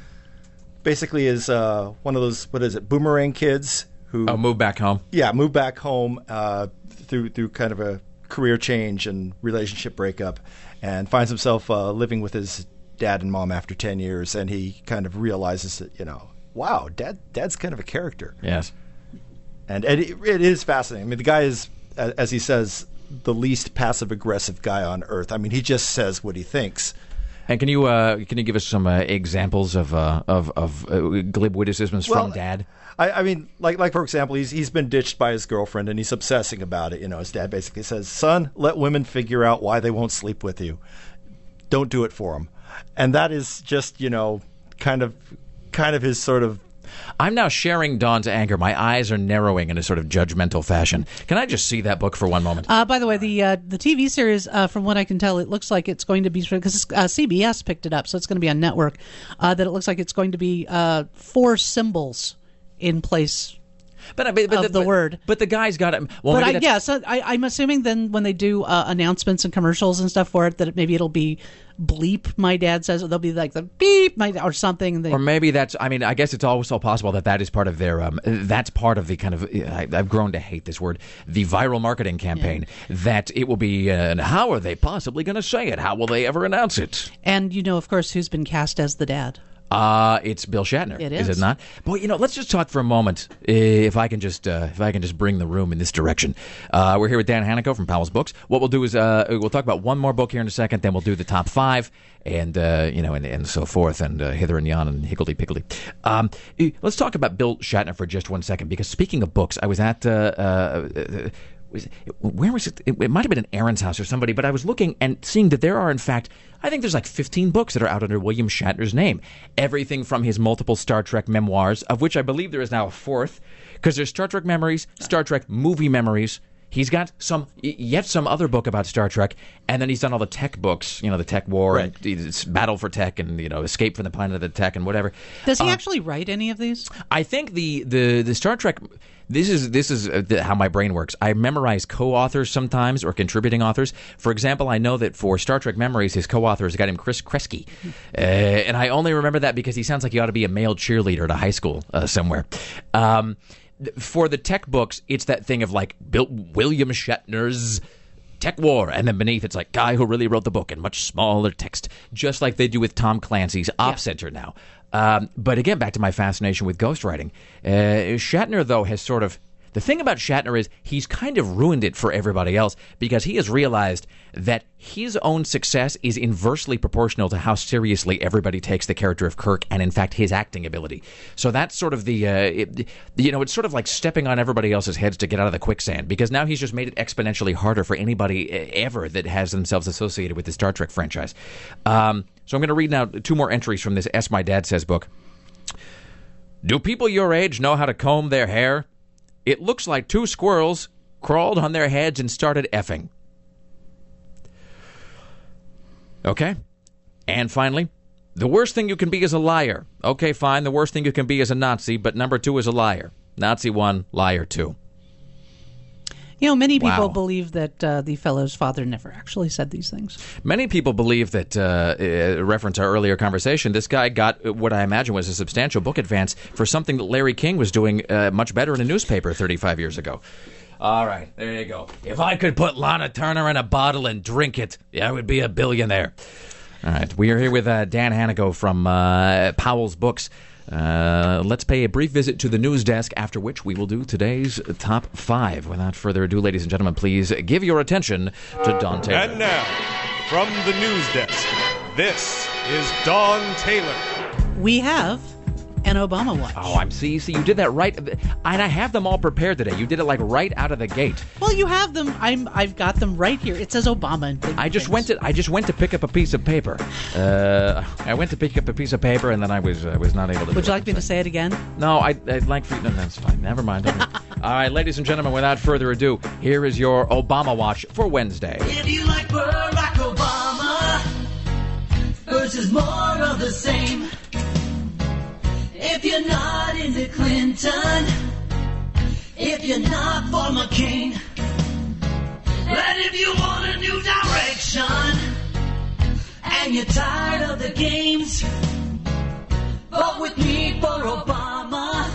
Speaker 12: basically is uh, one of those, what is it, boomerang kids who...
Speaker 7: Oh, move back home.
Speaker 12: Yeah, move back home uh, through through kind of a career change and relationship breakup, and finds himself uh, living with his dad and mom after ten years, and he kind of realizes that, you know, wow, dad, dad's kind of a character.
Speaker 7: Yes.
Speaker 12: And, and it, it is fascinating. I mean, the guy is, as he says, the least passive-aggressive guy on earth. I mean, he just says what he thinks.
Speaker 7: And can you uh, can you give us some uh, examples of uh, of, of uh, glib witticisms
Speaker 12: well,
Speaker 7: from Dad?
Speaker 12: I, I mean, like like for example, he's he's been ditched by his girlfriend, and he's obsessing about it. You know, his dad basically says, "Son, let women figure out why they won't sleep with you. Don't do it for them." And that is just, you know, kind of kind of his sort of.
Speaker 7: I'm now sharing Dawn's anger. My eyes are narrowing in a sort of judgmental fashion. Can I just see that book for one moment?
Speaker 4: Uh, by the way, the uh, the T V series, uh, from what I can tell, it looks like it's going to be, because uh, C B S picked it up, so it's going to be on network, uh, that it looks like it's going to be uh, four symbols in place
Speaker 7: But, but, but
Speaker 4: of the
Speaker 7: but,
Speaker 4: word.
Speaker 7: But the guy's got it. Well,
Speaker 4: but
Speaker 7: maybe
Speaker 4: I, yeah, so I, I'm assuming then when they do uh, announcements and commercials and stuff for it, that it, maybe it'll be bleep, my dad says, or they'll be like the beep, my, or something. They,
Speaker 7: or maybe that's, I mean, I guess it's also possible that that is part of their, um, that's part of the kind of, I, I've grown to hate this word, the viral marketing campaign, yeah. That it will be, uh, and how are they possibly going to say it? How will they ever announce it?
Speaker 4: And you know, of course, who's been cast as the dad?
Speaker 7: Uh, it's Bill Shatner.
Speaker 4: It is.
Speaker 7: Is it not? Boy, you know, let's just talk for a moment, if I can just uh, if I can just bring the room in this direction. Uh, we're here with Dan Hannico from Powell's Books. What we'll do is uh, we'll talk about one more book here in a second, then we'll do the top five, and uh, you know, and, and so forth, and uh, hither and yon and higgledy-piggledy. Um, let's talk about Bill Shatner for just one second, because speaking of books, I was at... Uh, uh, Was, where was it? It, it might have been at Aaron's house or somebody, but I was looking and seeing that there are, in fact, I think there's like fifteen books that are out under William Shatner's name. Everything from his multiple Star Trek memoirs, of which I believe there is now a fourth, because there's Star Trek Memories, Star Trek Movie Memories. He's got some, yet some other book about Star Trek, and then he's done all the tech books, you know, the Tech War, right. and Battle for Tech, and, you know, Escape from the Planet of the Tech, and whatever.
Speaker 4: Does he
Speaker 7: uh,
Speaker 4: actually write any of these?
Speaker 7: I think the, the, the Star Trek... This is this is how my brain works. I memorize co-authors sometimes, or contributing authors. For example, I know that for Star Trek Memories, his co-author is a guy named Chris Kresge. Uh, and I only remember that because he sounds like he ought to be a male cheerleader at a high school uh, somewhere. Um, for the tech books, it's that thing of like Bill, William Shatner's Tech War, and then beneath it's like guy who really wrote the book in much smaller text, just like they do with Tom Clancy's Op yeah. Center now. Um, but again, back to my fascination with ghostwriting. Uh, Shatner, though, has sort of... The thing about Shatner is he's kind of ruined it for everybody else, because he has realized that his own success is inversely proportional to how seriously everybody takes the character of Kirk and, in fact, his acting ability. So that's sort of the, uh, it, you know, it's sort of like stepping on everybody else's heads to get out of the quicksand, because now he's just made it exponentially harder for anybody ever that has themselves associated with the Star Trek franchise. Um, so I'm going to read now two more entries from this S My Dad Says book. Do people your age know how to comb their hair? It looks like two squirrels crawled on their heads and started effing. Okay. And finally, the worst thing you can be is a liar. Okay, fine, the worst thing you can be is a Nazi, but number two is a liar. Nazi one, liar two.
Speaker 4: You know, many people
Speaker 7: Wow.
Speaker 4: believe that uh, the fellow's father never actually said these things.
Speaker 7: Many people believe that, uh, uh, reference our earlier conversation, this guy got what I imagine was a substantial book advance for something that Larry King was doing uh, much better in a newspaper thirty-five years ago. All right, there you go. If I could put Lana Turner in a bottle and drink it, I would be a billionaire. All right, we are here with uh, Dan Hannico from uh, Powell's Books. Uh, let's pay a brief visit to the news desk, after which we will do today's top five. Without further ado, ladies and gentlemen, please give your attention to Dawn Taylor.
Speaker 1: And now, from the news desk, this is Dawn Taylor.
Speaker 4: We have and Obama Watch.
Speaker 7: Oh, I'm see, see, you did that right, and I have them all prepared today. You did it like right out of the gate.
Speaker 4: Well, you have them. I'm. I've got them right here. It says Obama. In big
Speaker 7: I just
Speaker 4: things.
Speaker 7: went to. I just went to pick up a piece of paper. Uh, I went to pick up a piece of paper, and then I was. I was not able to.
Speaker 4: Would
Speaker 7: do
Speaker 4: you
Speaker 7: it.
Speaker 4: like me to say it again?
Speaker 7: No, I, I'd like for you. No, that's fine. Never mind. All right, ladies and gentlemen, without further ado, here is your Obama Watch for Wednesday.
Speaker 9: If you like Barack Obama versus more of the same. If you're not into Clinton, if you're not for McCain, and if you want a new direction, and you're tired of the games, vote with me for Obama,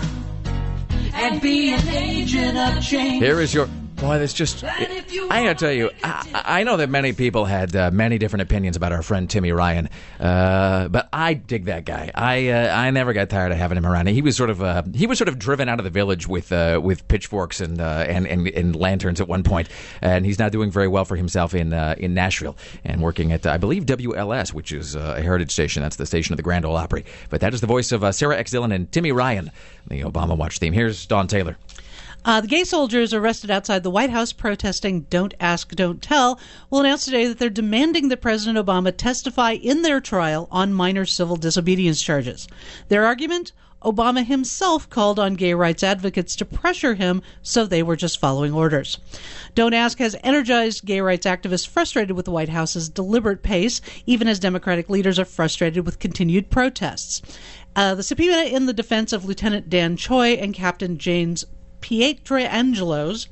Speaker 9: and be an agent of change.
Speaker 7: Here is your. Boy, that's just. I gotta tell you, I, I know that many people had uh, many different opinions about our friend Timmy Ryan, uh, but I dig that guy. I uh, I never got tired of having him around. He was sort of uh, he was sort of driven out of the village with uh, with pitchforks and, uh, and and and lanterns at one point, and he's now doing very well for himself in uh, in Nashville and working at uh, I believe W L S, which is uh, a heritage station. That's the station of the Grand Ole Opry. But that is the voice of uh, Sarah X. Dillon and Timmy Ryan, the Obama Watch theme. Here's Dawn Taylor.
Speaker 4: Uh, the gay soldiers arrested outside the White House protesting Don't Ask, Don't Tell will announce today that they're demanding that President Obama testify in their trial on minor civil disobedience charges. Their argument? Obama himself called on gay rights advocates to pressure him, so they were just following orders. Don't Ask has energized gay rights activists frustrated with the White House's deliberate pace, even as Democratic leaders are frustrated with continued protests. Uh, the subpoena in the defense of Lieutenant Dan Choi and Captain James Pietrangelo's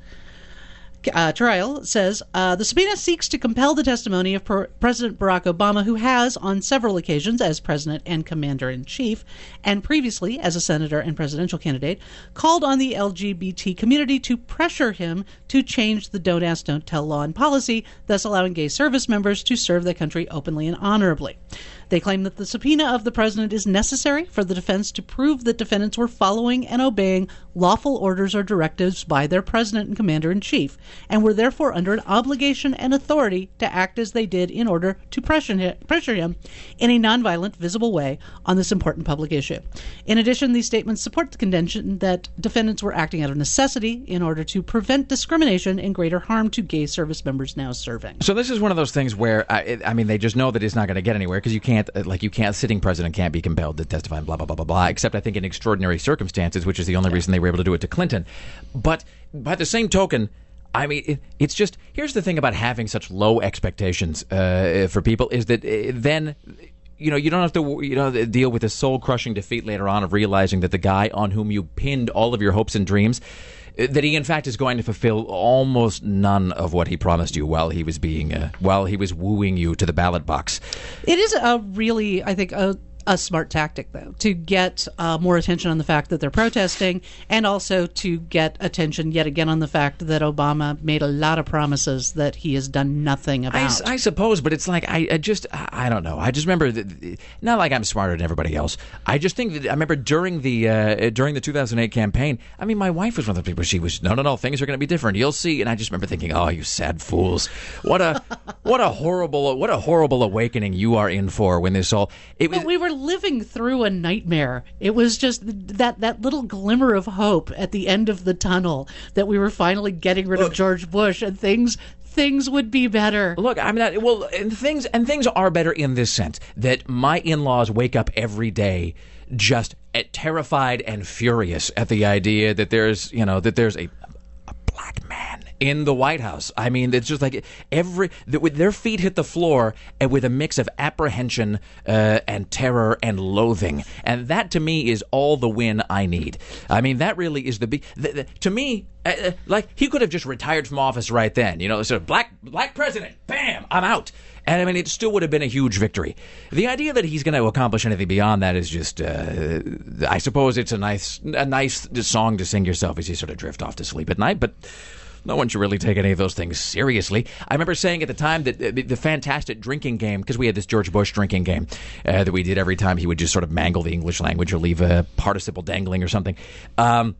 Speaker 4: uh, trial says uh, the subpoena seeks to compel the testimony of per- President Barack Obama, who has, on several occasions as president and commander-in-chief, and previously as a senator and presidential candidate, called on the L G B T community to pressure him to change the Don't Ask, Don't Tell law and policy, thus allowing gay service members to serve their country openly and honorably. They claim that the subpoena of the president is necessary for the defense to prove that defendants were following and obeying lawful orders or directives by their president and commander-in-chief, and were therefore under an obligation and authority to act as they did in order to pressure him, pressure him in a nonviolent, visible way on this important public issue. In addition, these statements support the contention that defendants were acting out of necessity in order to prevent discrimination and greater harm to gay service members now serving.
Speaker 7: So this is one of those things where, I, I mean, they just know that it's not going to get anywhere because you can't, like, you can't, sitting president can't be compelled to testify and blah, blah, blah, blah, blah, except I think in extraordinary circumstances, which is the only reason they were able to do it to Clinton. But by the same token, I mean, it, it's just, here's the thing about having such low expectations uh, for people is that uh, then, you know, you don't have to, you know, deal with the soul-crushing defeat later on of realizing that the guy on whom you pinned all of your hopes and dreams, that he in fact is going to fulfill almost none of what he promised you while he was being, uh, while he was wooing you to the ballot box.
Speaker 4: It is a really, I think, a a smart tactic, though, to get uh, more attention on the fact that they're protesting, and also to get attention yet again on the fact that Obama made a lot of promises that he has done nothing about.
Speaker 7: I, I suppose, but it's like, I, I just, I don't know. I just remember, that, not like I'm smarter than everybody else. I just think that, I remember during the uh, during the two thousand eight campaign, I mean, my wife was one of the people, she was, no, no, no, things are going to be different. You'll see. And I just remember thinking, oh, you sad fools. What a, what a horrible, what a horrible awakening you are in for when this all, it was.
Speaker 4: But we were living through a nightmare. It was just that that little glimmer of hope at the end of the tunnel that we were finally getting rid
Speaker 7: Look,
Speaker 4: of George Bush and things things would be better.
Speaker 7: Look, I'm not well, and things and things are better in this sense that my in-laws wake up every day just terrified and furious at the idea that there's, you know, that there's a a black man in the White House. I mean, it's just like every with their feet hit the floor and with a mix of apprehension uh, and terror and loathing, and that to me is all the win I need. I mean, that really is the big. The, the, to me, uh, like he could have just retired from office right then. You know, sort of black black president, bam, I'm out. And I mean, it still would have been a huge victory. The idea that he's going to accomplish anything beyond that is just, uh, I suppose it's a nice a nice song to sing yourself as you sort of drift off to sleep at night, but no one should really take any of those things seriously. I remember saying at the time that the, the fantastic drinking game, because we had this George Bush drinking game uh, that we did every time he would just sort of mangle the English language or leave a participle dangling or something. Um,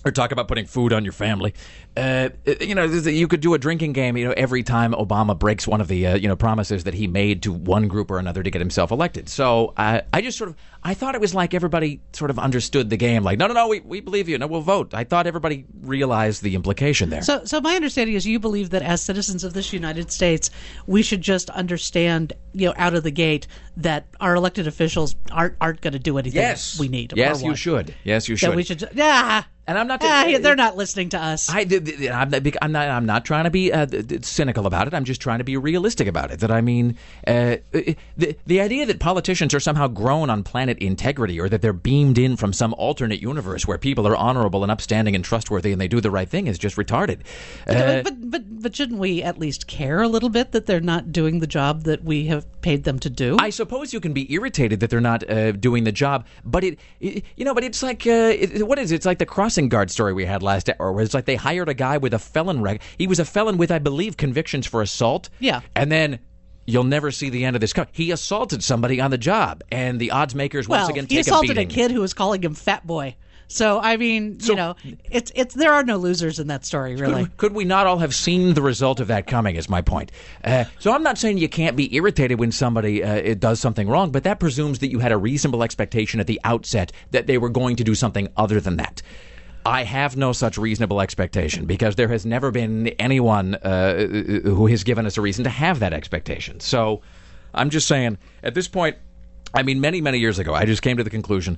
Speaker 7: or talk about putting food on your family. Uh, you know, you could do a drinking game, you know, every time Obama breaks one of the, uh, you know, promises that he made to one group or another to get himself elected. So I, I just sort of, I thought it was like everybody sort of understood the game. Like, no, no, no, we, we believe you. No, we'll vote. I thought everybody realized the implication there.
Speaker 4: So, so my understanding is you believe that as citizens of this United States, we should just understand, you know, out of the gate that our elected officials aren't aren't going to do anything
Speaker 7: yes.
Speaker 4: we need.
Speaker 7: Yes, you should. Yes, you should.
Speaker 4: That we should. Yeah.
Speaker 7: And I'm not.
Speaker 4: Ah, they're not listening to us.
Speaker 7: I, I'm not. I'm not. I'm not trying to be uh, cynical about it. I'm just trying to be realistic about it. That I mean, uh, the the idea that politicians are somehow grown on planet integrity, or that they're beamed in from some alternate universe where people are honorable and upstanding and trustworthy and they do the right thing, is just retarded. Uh,
Speaker 4: but, but but but shouldn't we at least care a little bit that they're not doing the job that we have paid them to do?
Speaker 7: I suppose you can be irritated that they're not uh, doing the job, but it, it, you know, but it's like uh, it, what is it? It's like the crossing guard story we had last hour, where it's like they hired a guy with a felon rec. He was a felon with, I believe, convictions for assault.
Speaker 4: Yeah.
Speaker 7: And then you'll never see the end of this. He assaulted somebody on the job, and the odds makers
Speaker 4: well,
Speaker 7: once again
Speaker 4: he
Speaker 7: take
Speaker 4: assaulted
Speaker 7: a beating.
Speaker 4: a kid who was calling him fat boy. So I mean,
Speaker 7: So-
Speaker 4: you know, it's it's there are no losers in that story, really.
Speaker 7: Could, could we not all have seen the result of that coming, is my point. Uh, so I'm not saying you can't be irritated when somebody uh, it does something wrong, but that presumes that you had a reasonable expectation at the outset that they were going to do something other than that. I have no such reasonable expectation, because there has never been anyone uh, who has given us a reason to have that expectation. So I'm just saying, at this point, I mean, many, many years ago, I just came to the conclusion,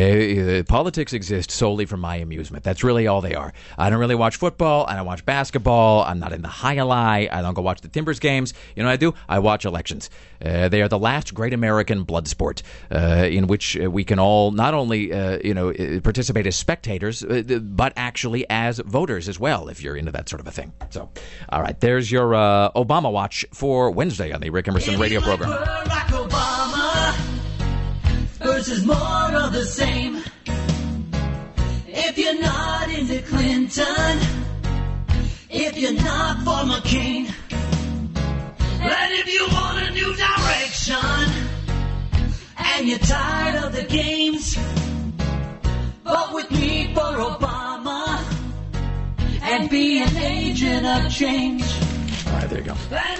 Speaker 7: uh, politics exist solely for my amusement. That's really all they are. I don't really watch football. I don't watch basketball. I'm not in the high-a-lie. I don't go watch the Timbers games. You know what I do? I watch elections. Uh, they are the last great American blood sport uh, in which uh, we can all not only, uh, you know, participate as spectators, uh, but actually as voters as well, if you're into that sort of a thing. So, all right, there's your uh, Obama Watch for Wednesday on the Rick Emerson radio program.
Speaker 9: Barack Obama versus more of the same. If you're not into Clinton, if you're not for McCain, and if you want a new direction, and you're tired of the games, vote with me for Obama, and be an agent of change.
Speaker 7: All right, there you go.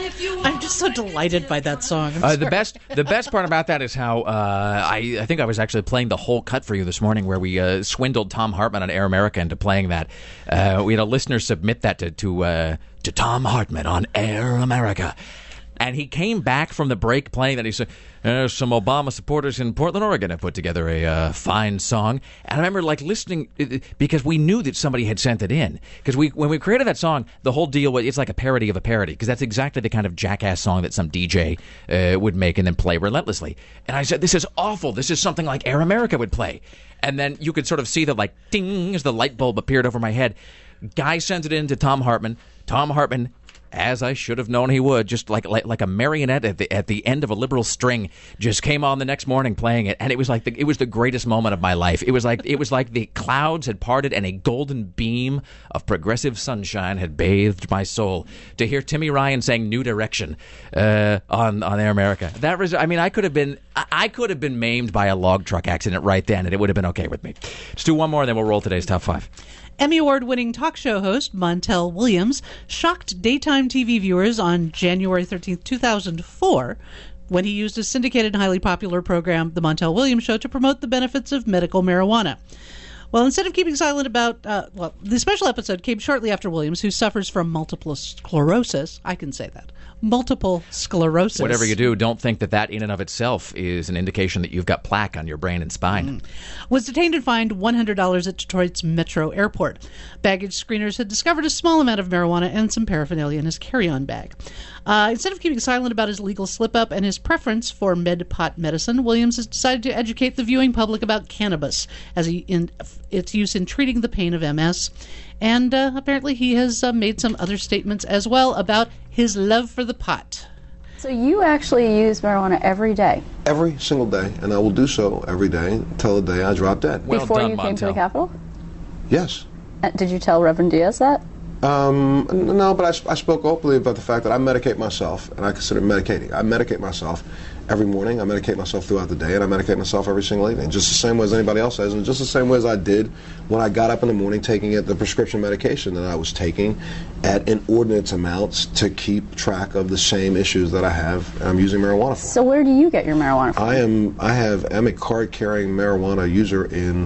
Speaker 4: I'm just so delighted by that song.
Speaker 7: Uh, the best, the best part about that is how uh, I, I think I was actually playing the whole cut for you this morning, where we uh, swindled Tom Hartman on Air America into playing that. Uh, we had a listener submit that to to, uh, to Tom Hartman on Air America, and he came back from the break playing that. He said, uh, "Some Obama supporters in Portland, Oregon, have put together a uh, fine song." And I remember like listening uh, because we knew that somebody had sent it in. Because we, when we created that song, the whole deal was it's like a parody of a parody. Because that's exactly the kind of jackass song that some D J uh, would make and then play relentlessly. And I said, "This is awful. This is something like Air America would play." And then you could sort of see the like ding as the light bulb appeared over my head. Guy sends it in to Tom Hartman. Tom Hartman, as I should have known he would, just like like, like a marionette at the at the end of a liberal string, just came on the next morning playing it, and it was like the, it was the greatest moment of my life. It was like it was like the clouds had parted and a golden beam of progressive sunshine had bathed my soul. To hear Timmy Ryan saying "New Direction" uh, on on Air America, that was I mean I could have been I, I could have been maimed by a log truck accident right then, and it would have been okay with me. Let's do one more, and then we'll roll today's top five.
Speaker 4: Emmy Award-winning talk show host Montel Williams shocked daytime T V viewers on January thirteenth, two thousand four, when he used his syndicated and highly popular program, The Montel Williams Show, to promote the benefits of medical marijuana. Well, instead of keeping silent about, uh, well, the special episode came shortly after Williams, who suffers from multiple sclerosis. I can say that. Multiple sclerosis.
Speaker 7: Whatever you do, don't think that that in and of itself is an indication that you've got plaque on your brain and spine.
Speaker 4: Mm. Was detained and fined one hundred dollars at Detroit's Metro Airport. Baggage screeners had discovered a small amount of marijuana and some paraphernalia in his carry-on bag. Uh, instead of keeping silent about his legal slip-up and his preference for med-pot medicine, Williams has decided to educate the viewing public about cannabis, as he in, its use in treating the pain of M S. And uh, apparently he has uh, made some other statements as well about his love for the pot.
Speaker 13: So you actually use marijuana every day?
Speaker 14: Every single day, and I will do so every day until the day I drop dead.
Speaker 13: Well Before done, you came Montel. to the Capitol?
Speaker 14: Yes.
Speaker 13: Uh, did you tell Reverend Diaz that?
Speaker 14: Um, no, but I, I spoke openly about the fact that I medicate myself, and I consider medicating. I medicate myself, every morning, I medicate myself throughout the day, and I medicate myself every single evening, just the same way as anybody else does, and just the same way as I did when I got up in the morning taking it, the prescription medication that I was taking at inordinate amounts to keep track of the same issues that I have, and I'm using marijuana for.
Speaker 13: So where do you get your marijuana from?
Speaker 14: I am, I have, I'm a card-carrying marijuana user in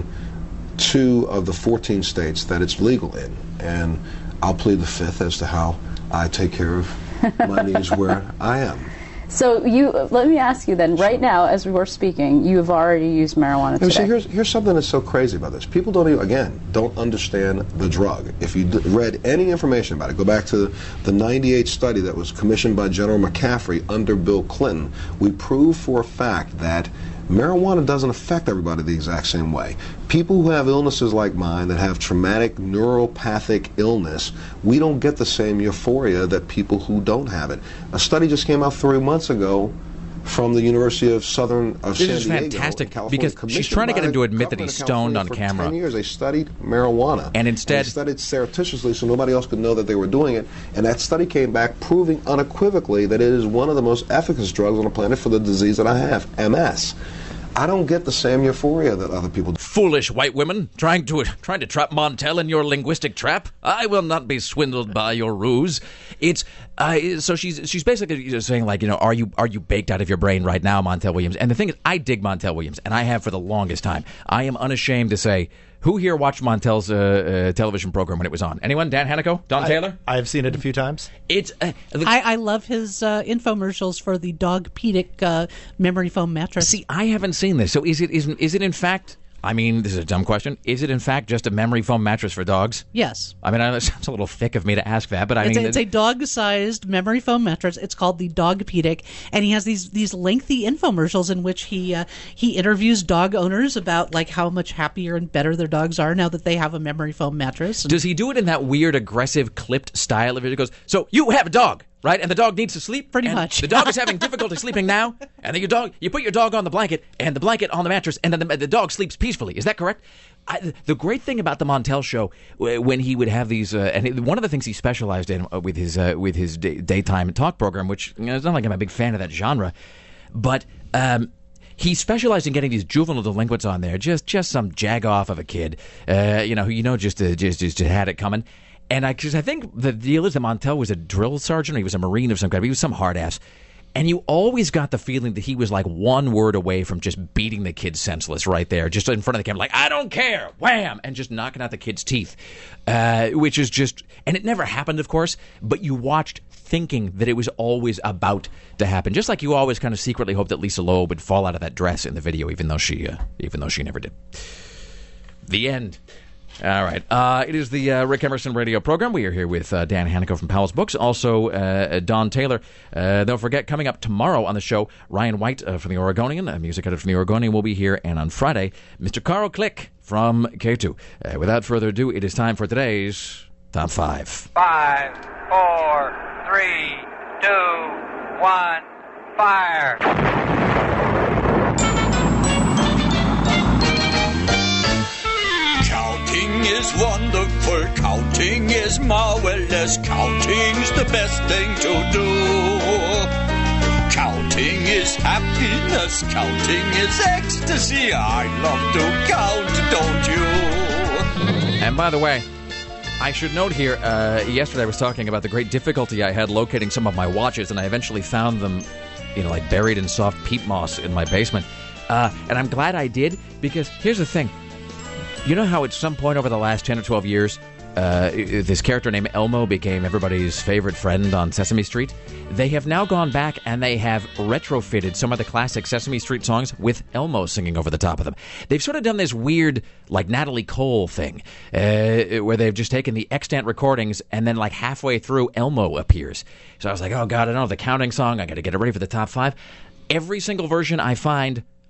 Speaker 14: two of the fourteen states that it's legal in, and I'll plead the fifth as to how I take care of my needs where I am.
Speaker 13: So you, let me ask you then, right now, as we were speaking, you have already used marijuana today.
Speaker 14: See, here's, here's something that's so crazy about this. People don't even, again, don't understand the drug. If you d- read any information about it, go back to the ninety-eight study that was commissioned by General McCaffrey under Bill Clinton, we proved for a fact that marijuana doesn't affect everybody the exact same way. People who have illnesses like mine that have traumatic neuropathic illness, we don't get the same euphoria that people who don't have it. A study just came out three months ago from the University of Southern of
Speaker 7: This
Speaker 14: San
Speaker 7: is
Speaker 14: Diego,
Speaker 7: fantastic
Speaker 14: California,
Speaker 7: because she's
Speaker 14: commissioned
Speaker 7: trying to get
Speaker 14: by
Speaker 7: him to
Speaker 14: the
Speaker 7: admit that
Speaker 14: government
Speaker 7: he's
Speaker 14: of
Speaker 7: stoned on
Speaker 14: California. For
Speaker 7: camera.
Speaker 14: ten years they studied marijuana.
Speaker 7: And instead...
Speaker 14: And they studied surreptitiously so nobody else could know that they were doing it. And that study came back proving unequivocally that it is one of the most efficacious drugs on the planet for the disease that I have, M S. I don't get the same euphoria that other people do.
Speaker 7: Foolish white women, trying to trying to trap Montel in your linguistic trap. I will not be swindled by your ruse. It's uh, so she's she's basically saying, like, you know, are you are you baked out of your brain right now, Montel Williams? And the thing is, I dig Montel Williams, and I have for the longest time. I am unashamed to say, who here watched Montel's uh, uh, television program when it was on? Anyone? Dan Hanico? Don
Speaker 12: I,
Speaker 7: Taylor?
Speaker 12: I've seen it a few times.
Speaker 7: It's. Uh,
Speaker 4: I, I love his uh, infomercials for the Dogpedic uh, memory foam mattress.
Speaker 7: See, I haven't seen this. So is it is is it in fact? I mean, this is a dumb question. Is it in fact just a memory foam mattress for dogs?
Speaker 4: Yes.
Speaker 7: I mean, I know it sounds a little thick of me to ask that, but I
Speaker 4: it's
Speaker 7: mean,
Speaker 4: a, it's a dog-sized memory foam mattress. It's called the Dogpedic, and he has these these lengthy infomercials in which he uh, he interviews dog owners about like how much happier and better their dogs are now that they have a memory foam mattress.
Speaker 7: Does he do it in that weird, aggressive, clipped style? If it goes, so you have a dog, right? And the dog needs to sleep.
Speaker 4: Pretty
Speaker 7: and
Speaker 4: much.
Speaker 7: The dog is having difficulty sleeping now, and then your dog, you put your dog on the blanket, and the blanket on the mattress, and then the, the dog sleeps peacefully. Is that correct? I, the great thing about the Montel show, when he would have these, uh, and it, one of the things he specialized in uh, with his uh, with his day, daytime talk program, which, you know, it's not like I'm a big fan of that genre, but um, he specialized in getting these juvenile delinquents on there, just just some jag-off of a kid, uh, you know, who you know just uh, just just had it coming. And I, cause I think the deal is that Montel was a drill sergeant, or he was a Marine of some kind. He was some hard ass. And you always got the feeling that he was like one word away from just beating the kid senseless right there, just in front of the camera, like, I don't care, wham, and just knocking out the kid's teeth, uh, which is just, and it never happened, of course, but you watched thinking that it was always about to happen, just like you always kind of secretly hoped that Lisa Loeb would fall out of that dress in the video, even though she, uh, even though she never did. The end. All right. Uh, it is the uh, Rick Emerson radio program. We are here with uh, Dan Hanico from Powell's Books, also uh, Don Taylor. Uh, don't forget, coming up tomorrow on the show, Ryan White uh, from the Oregonian, a music editor from the Oregonian, will be here. And on Friday, Mister Carl Click from K two. Uh, without further ado, it is time for today's Top five.
Speaker 15: Five, four, three, two, one, fire.
Speaker 16: Counting is wonderful, counting is marvelous, counting's the best thing to do. Counting is happiness, counting is ecstasy. I love to count, don't you?
Speaker 7: And by the way, I should note here, uh, yesterday I was talking about the great difficulty I had locating some of my watches, and I eventually found them, you know, like buried in soft peat moss in my basement. Uh, and I'm glad I did, because here's the thing. You know how at some point over the last ten or twelve years, uh, this character named Elmo became everybody's favorite friend on Sesame Street? They have now gone back and they have retrofitted some of the classic Sesame Street songs with Elmo singing over the top of them. They've sort of done this weird, like, Natalie Cole thing, uh, where they've just taken the extant recordings and then, like, halfway through, Elmo appears. So I was like, oh, God, I don't know the counting song. I got to get it ready for the top five. Every single version I find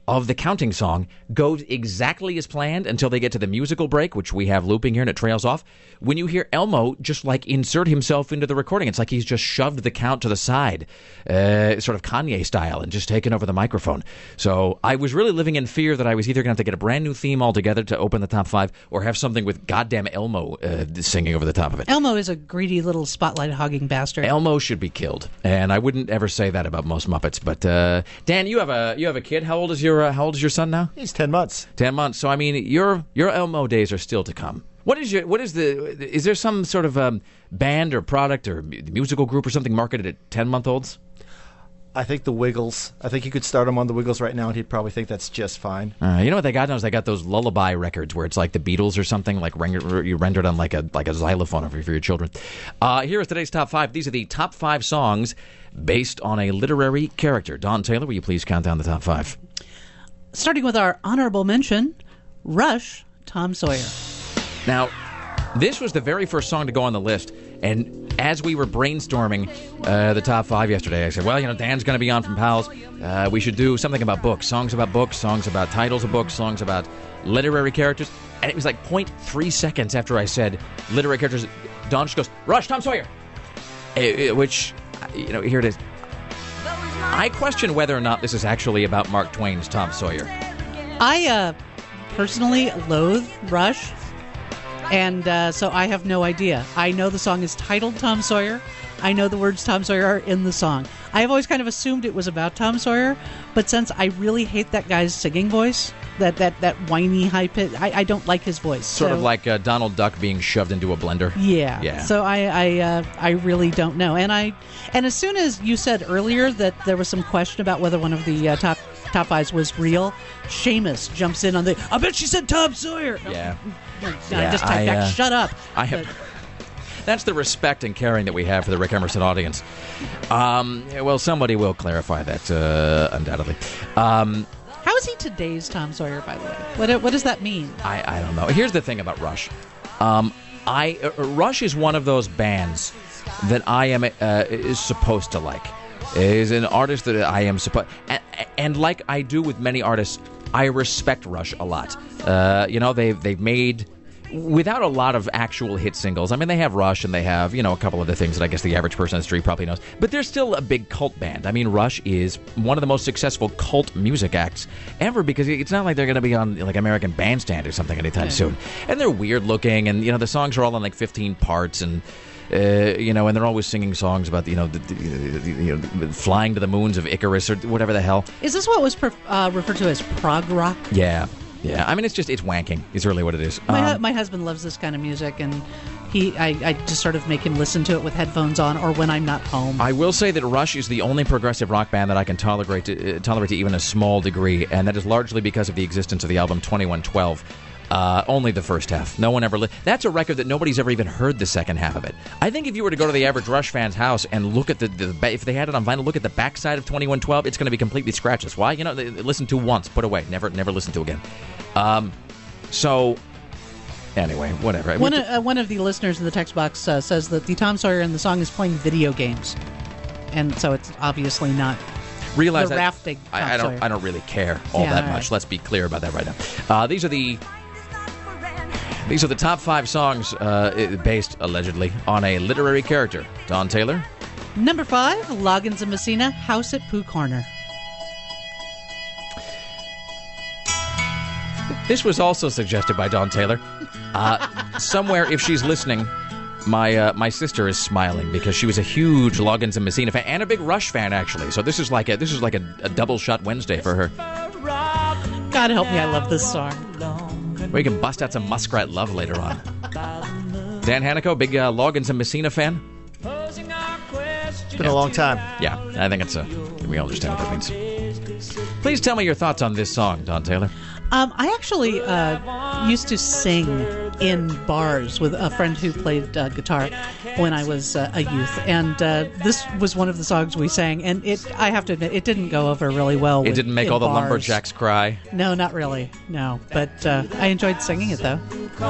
Speaker 7: of the counting song goes exactly as planned until they get to the musical break, which we have looping here, and it trails off. When you hear Elmo just like insert himself into the recording, it's like he's just shoved the count to the side, uh, sort of Kanye style, and just taken over the microphone. So I was really living in fear that I was either going to have to get a brand new theme altogether to open the top five, or have something with goddamn Elmo uh, singing over the top of it.
Speaker 4: Elmo is a greedy little spotlight hogging bastard.
Speaker 7: Elmo should be killed, and I wouldn't ever say that about most Muppets. But uh, Dan, you have a you have a kid. How old is your uh, How old is your son now?
Speaker 12: He's ten months.
Speaker 7: Ten months. So I mean, your your Elmo days are still to come. What is your What is the? Is there some sort of um, band or product or musical group or something marketed at ten month olds?
Speaker 12: I think the Wiggles. I think you could start him on the Wiggles right now, and he'd probably think that's just fine.
Speaker 7: Uh, you know what they got now is they got those lullaby records where it's like the Beatles or something, like render, you rendered on like a like a xylophone for, for your children. Uh, here is today's top five. These are the top five songs based on a literary character. Don Taylor, will you please count down the top five?
Speaker 4: Starting with our honorable mention, Rush, Tom Sawyer.
Speaker 7: Now, this was the very first song to go on the list, and as we were brainstorming uh, the top five yesterday, I said, well, you know, Dan's going to be on from Pals. Uh, we should do something about books, songs about books, songs about titles of books, songs about literary characters. And it was like zero point three seconds after I said literary characters, Don just goes, Rush, Tom Sawyer. Uh, which, you know, here it is. I question whether or not this is actually about Mark Twain's Tom Sawyer.
Speaker 4: I uh, personally loathe Rush. And uh, so I have no idea. I know the song is titled Tom Sawyer. I know the words Tom Sawyer are in the song. I have always kind of assumed it was about Tom Sawyer, but since I really hate that guy's singing voice, that that, that whiny, high pitch, I, I don't like his voice.
Speaker 7: Sort
Speaker 4: so,
Speaker 7: of like uh, Donald Duck being shoved into a blender.
Speaker 4: Yeah.
Speaker 7: Yeah.
Speaker 4: So I I, uh, I really don't know. And I and as soon as you said earlier that there was some question about whether one of the uh, top top fives was real, Seamus jumps in on the, I bet she said Tom Sawyer.
Speaker 7: Yeah.
Speaker 4: I
Speaker 7: Yeah,
Speaker 4: just typed
Speaker 7: I,
Speaker 4: back,
Speaker 7: uh,
Speaker 4: shut up.
Speaker 7: I have. That's the respect and caring that we have for the Rick Emerson audience. Um, well, somebody will clarify that, uh, undoubtedly. Um,
Speaker 4: How is he today's Tom Sawyer, by the way? What what does that mean?
Speaker 7: I, I don't know. Here's the thing about Rush. Um, I uh, Rush is one of those bands that I am uh, is supposed to like. Is an artist that I am supposed, and, and like I do with many artists, I respect Rush a lot. Uh, you know, they've they've made, without a lot of actual hit singles. I mean, they have Rush and they have, you know, a couple of the things that I guess the average person on the street probably knows. But they're still a big cult band. I mean, Rush is one of the most successful cult music acts ever, because it's not like they're going to be on like American Bandstand or something anytime
Speaker 4: Yeah.
Speaker 7: soon. And they're weird looking, and you know, the songs are all in like fifteen parts, and Uh, you know, and they're always singing songs about, you know, the, the, the, you know, flying to the moons of Icarus or whatever the hell.
Speaker 4: Is this what was per, uh, referred to as prog rock?
Speaker 7: Yeah, yeah. I mean, it's just, it's wanking is really what it is.
Speaker 4: My,
Speaker 7: Um,
Speaker 4: hu- my husband loves this kind of music, and he I, I just sort of make him listen to it with headphones on or when I'm not home.
Speaker 7: I will say that Rush is the only progressive rock band that I can tolerate to, uh, tolerate to even a small degree, and that is largely because of the existence of the album twenty-one twelve. Uh, only the first half. No one ever... Li- That's a record that nobody's ever even heard the second half of it. I think if you were to go to the average Rush fan's house and look at the... the ba- if they had it on vinyl, look at the backside of twenty-one twelve, it's going to be completely scratches. Why? You know, they, they listen to once, put away. Never never listen to again. Um, so... Anyway, whatever.
Speaker 4: One, uh, one of the listeners in the text box uh, says that the Tom Sawyer in the song is playing video games. And so it's obviously not...
Speaker 7: Realize
Speaker 4: the
Speaker 7: that
Speaker 4: rafting Tom
Speaker 7: I, I don't
Speaker 4: Sawyer.
Speaker 7: I don't really care all
Speaker 4: Yeah,
Speaker 7: that
Speaker 4: all
Speaker 7: much.
Speaker 4: right.
Speaker 7: Let's be clear about that right now. Uh, these are the these are the top five songs uh, based allegedly on a literary character. Don Taylor.
Speaker 4: Number five, Loggins and Messina, House at Pooh Corner.
Speaker 7: This was also suggested by Don Taylor. Uh, somewhere, if she's listening, my uh, my sister is smiling because she was a huge Loggins and Messina fan and a big Rush fan, actually. So this is like a this is like a, a double shot Wednesday for her.
Speaker 4: God help me, I love this song.
Speaker 7: We can bust out some Muskrat Love later on. Dan Hanico, big uh, Loggins and Messina fan.
Speaker 12: It's been a long time.
Speaker 7: Yeah, I think it's a. We all understand what that means. Please tell me your thoughts on this song, Don Taylor.
Speaker 4: Um, I actually uh, used to sing in bars with a friend who played uh, guitar when I was uh, a youth, and uh, this was one of the songs we sang. And it, I have to admit, it didn't go over really well.
Speaker 7: It
Speaker 4: with,
Speaker 7: didn't make
Speaker 4: in
Speaker 7: all the
Speaker 4: bars.
Speaker 7: lumberjacks cry.
Speaker 4: No, not really. No, but uh, I enjoyed singing it though.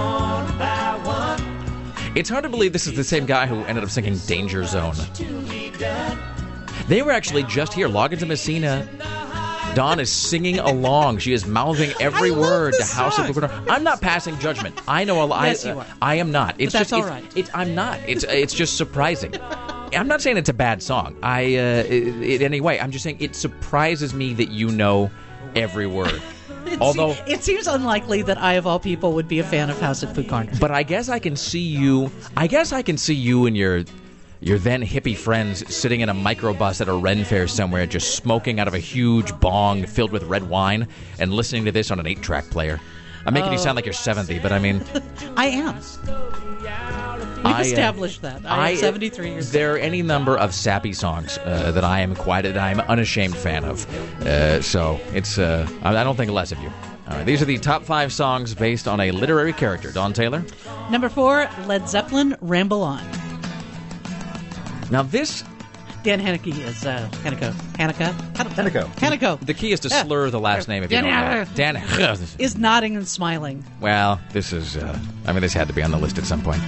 Speaker 7: It's hard to believe this is the same guy who ended up singing Danger Zone. They were actually just here. Loggins and Messina Dawn is singing along. She is mouthing every
Speaker 4: I love
Speaker 7: word to
Speaker 4: this
Speaker 7: House
Speaker 4: song.
Speaker 7: of Blue Corner. I'm not passing judgment. I know a lot.
Speaker 4: Yes,
Speaker 7: I,
Speaker 4: you are.
Speaker 7: I am not. It's
Speaker 4: But that's
Speaker 7: just,
Speaker 4: all
Speaker 7: it's,
Speaker 4: right.
Speaker 7: It's, I'm not. It's it's just surprising. I'm not saying it's a bad song. I uh, in any way. I'm just saying it surprises me that you know every word.
Speaker 4: It
Speaker 7: Although,
Speaker 4: se- it seems unlikely that I, of all people, would be a fan of House at Food Corner.
Speaker 7: but I guess I can see you. I guess I can see you and your your then hippie friends sitting in a microbus at a Ren Fair somewhere, just smoking out of a huge bong filled with red wine and listening to this on an eight-track player. I'm making you
Speaker 4: Oh.
Speaker 7: sound like you're seventy, but I mean,
Speaker 4: I am. We've
Speaker 7: I, uh,
Speaker 4: established that. I am seventy-three years old.
Speaker 7: There are any number of sappy songs uh, that I am quite, that I am unashamed fan of. Uh, so it's, uh, I I don't think less of you. All right, these are the top five songs based on a literary character. Dawn Taylor.
Speaker 4: Number four, Led Zeppelin, Ramble On.
Speaker 7: Now this,
Speaker 4: Dan Haneke is uh, Haneke. Haneke?
Speaker 12: Haneke.
Speaker 4: Haneke.
Speaker 7: the key is to
Speaker 4: Yeah.
Speaker 7: slur the last name if you
Speaker 4: Dan
Speaker 7: don't know.
Speaker 4: Haneke.
Speaker 7: Dan.
Speaker 4: Is nodding and smiling.
Speaker 7: Well, this is, uh, I mean, this had to be on the list at some point.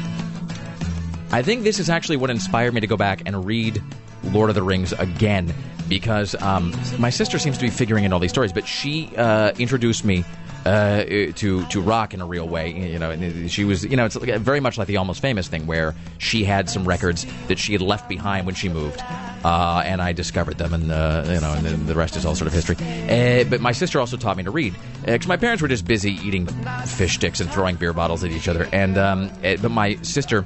Speaker 7: I think this is actually what inspired me to go back and read Lord of the Rings again, because um, my sister seems to be figuring in all these stories, but she uh, introduced me uh, to to rock in a real way. You know, and she was, you know, it's very much like the Almost Famous thing, where she had some records that she had left behind when she moved, uh, and I discovered them, and uh, you know, and then the rest is all sort of history. Uh, but my sister also taught me to read, because my parents were just busy eating fish sticks and throwing beer bottles at each other, and um, uh, but my sister.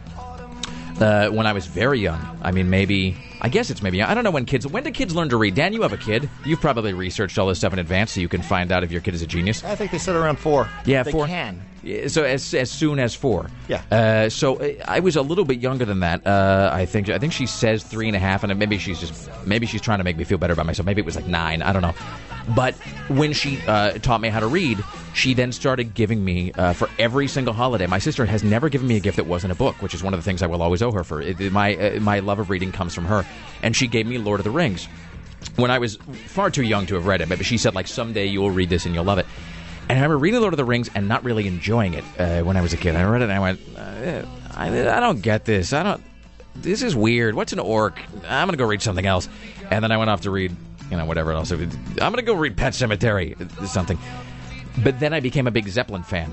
Speaker 7: Uh, when I was very young, I mean, maybe, I guess it's maybe, I don't know when kids, when do kids learn to read? Dan, you have a kid. You've probably researched all this stuff in advance so you can find out if your kid is a genius.
Speaker 12: I think they said around four.
Speaker 7: Yeah,
Speaker 12: they
Speaker 7: four.
Speaker 12: can.
Speaker 7: Yeah, so as as soon as four.
Speaker 12: Yeah.
Speaker 7: Uh, so uh, I was a little bit younger than that. Uh, I think I think she says three and a half, and maybe she's just maybe she's trying to make me feel better about myself. Maybe it was like nine. I don't know. But when she uh, taught me how to read, she then started giving me uh, for every single holiday. My sister has never given me a gift that wasn't a book, which is one of the things I will always owe her for. It, my uh, my love of reading comes from her, and she gave me Lord of the Rings when I was far too young to have read it. But she said, like, someday you will read this and you'll love it. And I remember reading Lord of the Rings and not really enjoying it uh, when I was a kid. I read it and I went, uh, I, I don't get this. I don't. This is weird. What's an orc? I'm gonna go read something else. And then I went off to read, you know, whatever else. I'm gonna go read Pet Sematary, something. But then I became a big Zeppelin fan,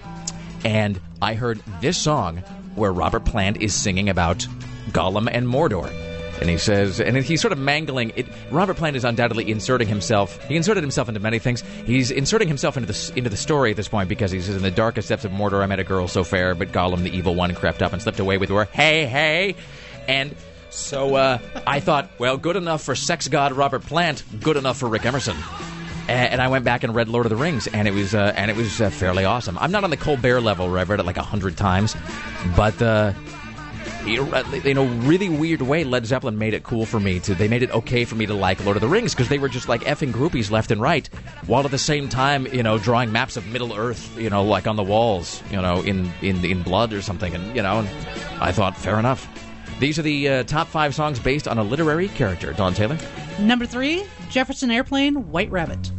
Speaker 7: and I heard this song where Robert Plant is singing about Gollum and Mordor. And he says, and he's sort of mangling it. Robert Plant is undoubtedly inserting himself. He inserted himself into many things. He's inserting himself into the into the story at this point because he says, "In the darkest depths of Mordor, I met a girl so fair, but Gollum, the evil one, crept up and slipped away with her. Hey, hey!" And so uh, I thought, well, good enough for sex god Robert Plant, good enough for Rick Emerson. And I went back and read Lord of the Rings, and it was uh, and it was uh, fairly awesome. I'm not on the Colbert level where I've read it like a hundred times, but. Uh, In a really weird way, Led Zeppelin made it cool for me to. They made it okay for me to like Lord of the Rings because they were just like effing groupies left and right, while at the same time, you know, drawing maps of Middle Earth, you know, like on the walls, you know, in in in blood or something, and you know, and I thought, fair enough. These are the uh, top five songs based on a literary character. Dawn Taylor.
Speaker 4: Number three, Jefferson Airplane, White Rabbit.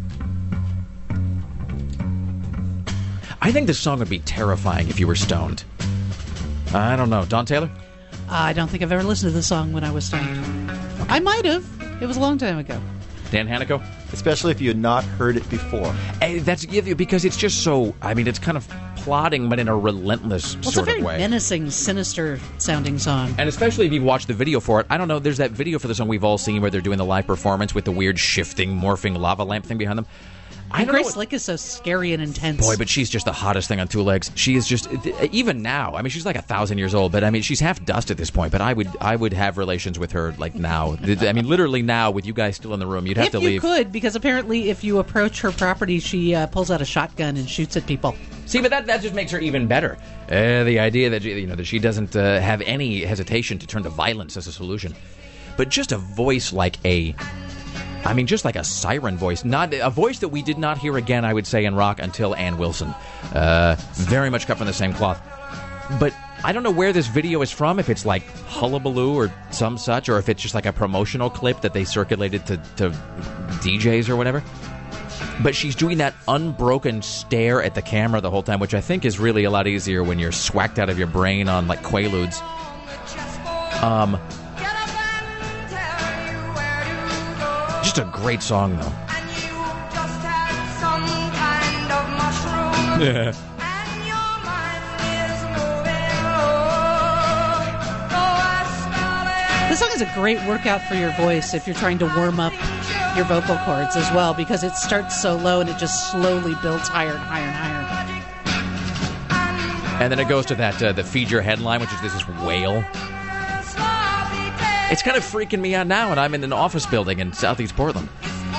Speaker 7: I think this song would be terrifying if you were stoned. I don't know, Dawn Taylor.
Speaker 4: I don't think I've ever listened to this song when I was stoned. I might have. It was a long time ago.
Speaker 7: Dan Hanako?
Speaker 12: Especially if you had not heard it before.
Speaker 7: Hey, that's because it's just so, I mean, it's kind of plotting, but in a relentless
Speaker 4: Well, it's a
Speaker 7: sort
Speaker 4: very
Speaker 7: of way.
Speaker 4: menacing, sinister sounding song.
Speaker 7: And especially if you've watched the video for it. I don't know, there's that video for the song we've all seen where they're doing the live performance with the weird shifting, morphing lava lamp thing behind them. I
Speaker 4: And
Speaker 7: don't know
Speaker 4: Grace
Speaker 7: what-
Speaker 4: Slick is so scary and intense.
Speaker 7: Boy, but she's just the hottest thing on two legs. She is just, even now, I mean, she's like a thousand years old, but I mean, she's half dust at this point, but I would I would have relations with her, like, now. I mean, literally now, with you guys still in the room, you'd have
Speaker 4: if
Speaker 7: to
Speaker 4: you
Speaker 7: leave.
Speaker 4: could, because apparently if you approach her property, she uh, pulls out a shotgun and shoots at people.
Speaker 7: See, but that, that just makes her even better. Uh, the idea that, you know, that she doesn't uh, have any hesitation to turn to violence as a solution. But just a voice like a... I mean, just like a siren voice. Not a voice that we did not hear again, I would say, in rock until Ann Wilson. Uh, very much cut from the same cloth. But I don't know where this video is from, if it's like Hullabaloo or some such, or if it's just like a promotional clip that they circulated to, to D Js or whatever. But she's doing that unbroken stare at the camera the whole time, which I think is really a lot easier when you're swacked out of your brain on, like, Quaaludes. Um... Just a great song, though.
Speaker 3: Yeah.
Speaker 4: This song is a great workout for your voice if you're trying to warm up your vocal cords as well, because it starts so low and it just slowly builds higher and higher and higher.
Speaker 3: And then it goes to that uh, the feed your headline, which is this, this wail. It's kind of freaking me out now, and I'm in an office building in Southeast Portland.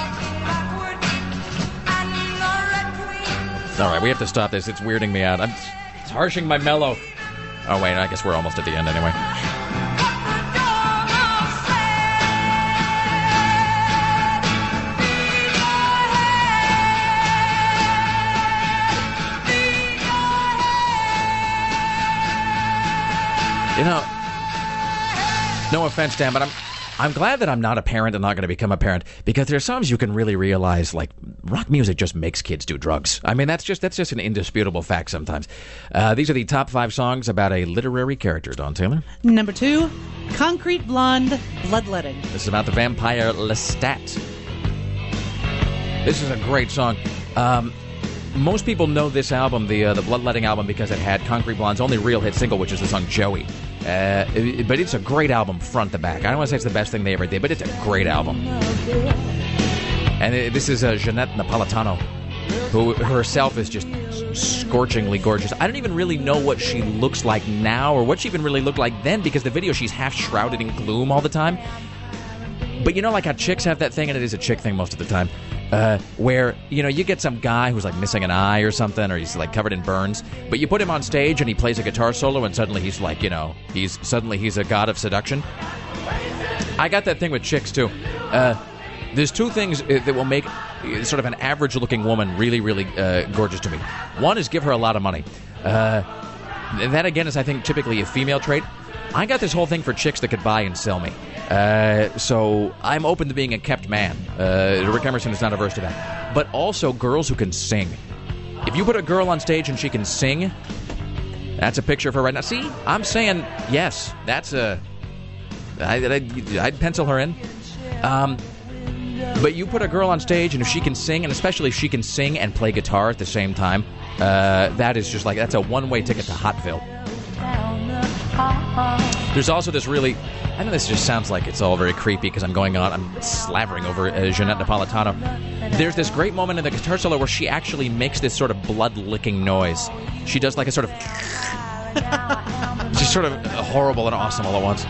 Speaker 3: All right, we have to stop this. It's weirding me out. I'm, it's harshing my mellow. Oh, wait, I guess we're almost at the end anyway. You know, no offense, Dan, but I'm I'm glad that I'm not a parent and not going to become a parent, because there are times you can really realize, like, rock music just makes kids do drugs. I mean, that's just that's just an indisputable fact sometimes. Uh, these are the top five songs about a literary character, Dawn Taylor.
Speaker 4: Number two, Concrete Blonde, Bloodletting.
Speaker 3: This is about the vampire Lestat. This is a great song. Um... Most people know this album, the uh, the Bloodletting album, because it had Concrete Blonde's only real hit single, which is the song Joey. Uh, it, but it's a great album front to back. I don't want to say it's the best thing they ever did, but it's a great album. And it, this is uh, Jeanette Napolitano, who herself is just scorchingly gorgeous. I don't even really know what she looks like now, or what she even really looked like then, because the video, she's half shrouded in gloom all the time. But you know, like how chicks have that thing, and it is a chick thing most of the time, uh, where, you know, you get some guy who's like missing an eye or something, or he's like covered in burns, but you put him on stage and he plays a guitar solo, and suddenly he's like, you know, he's suddenly he's a god of seduction. I got that thing with chicks too. Uh, there's two things that will make sort of an average-looking woman really, really uh, gorgeous to me. One is give her a lot of money. Uh, that again is, I think, typically a female trait. I got this whole thing for chicks that could buy and sell me. Uh, so I'm open to being a kept man. Uh, Rick Emerson is not averse to that. But also girls who can sing. If you put a girl on stage and she can sing, that's a picture of her right now. See, I'm saying yes. That's a... I, I'd, I'd pencil her in. Um, but you put a girl on stage, and if she can sing, and especially if she can sing and play guitar at the same time, uh, that is just like, that's a one-way ticket to Hotville. There's also this really... I know this just sounds like it's all very creepy because I'm going on, I'm slavering over uh, Jeanette Napolitano. There's this great moment in the guitar solo where she actually makes this sort of blood-licking noise. She does like a sort of... She's sort of horrible and awesome all at once.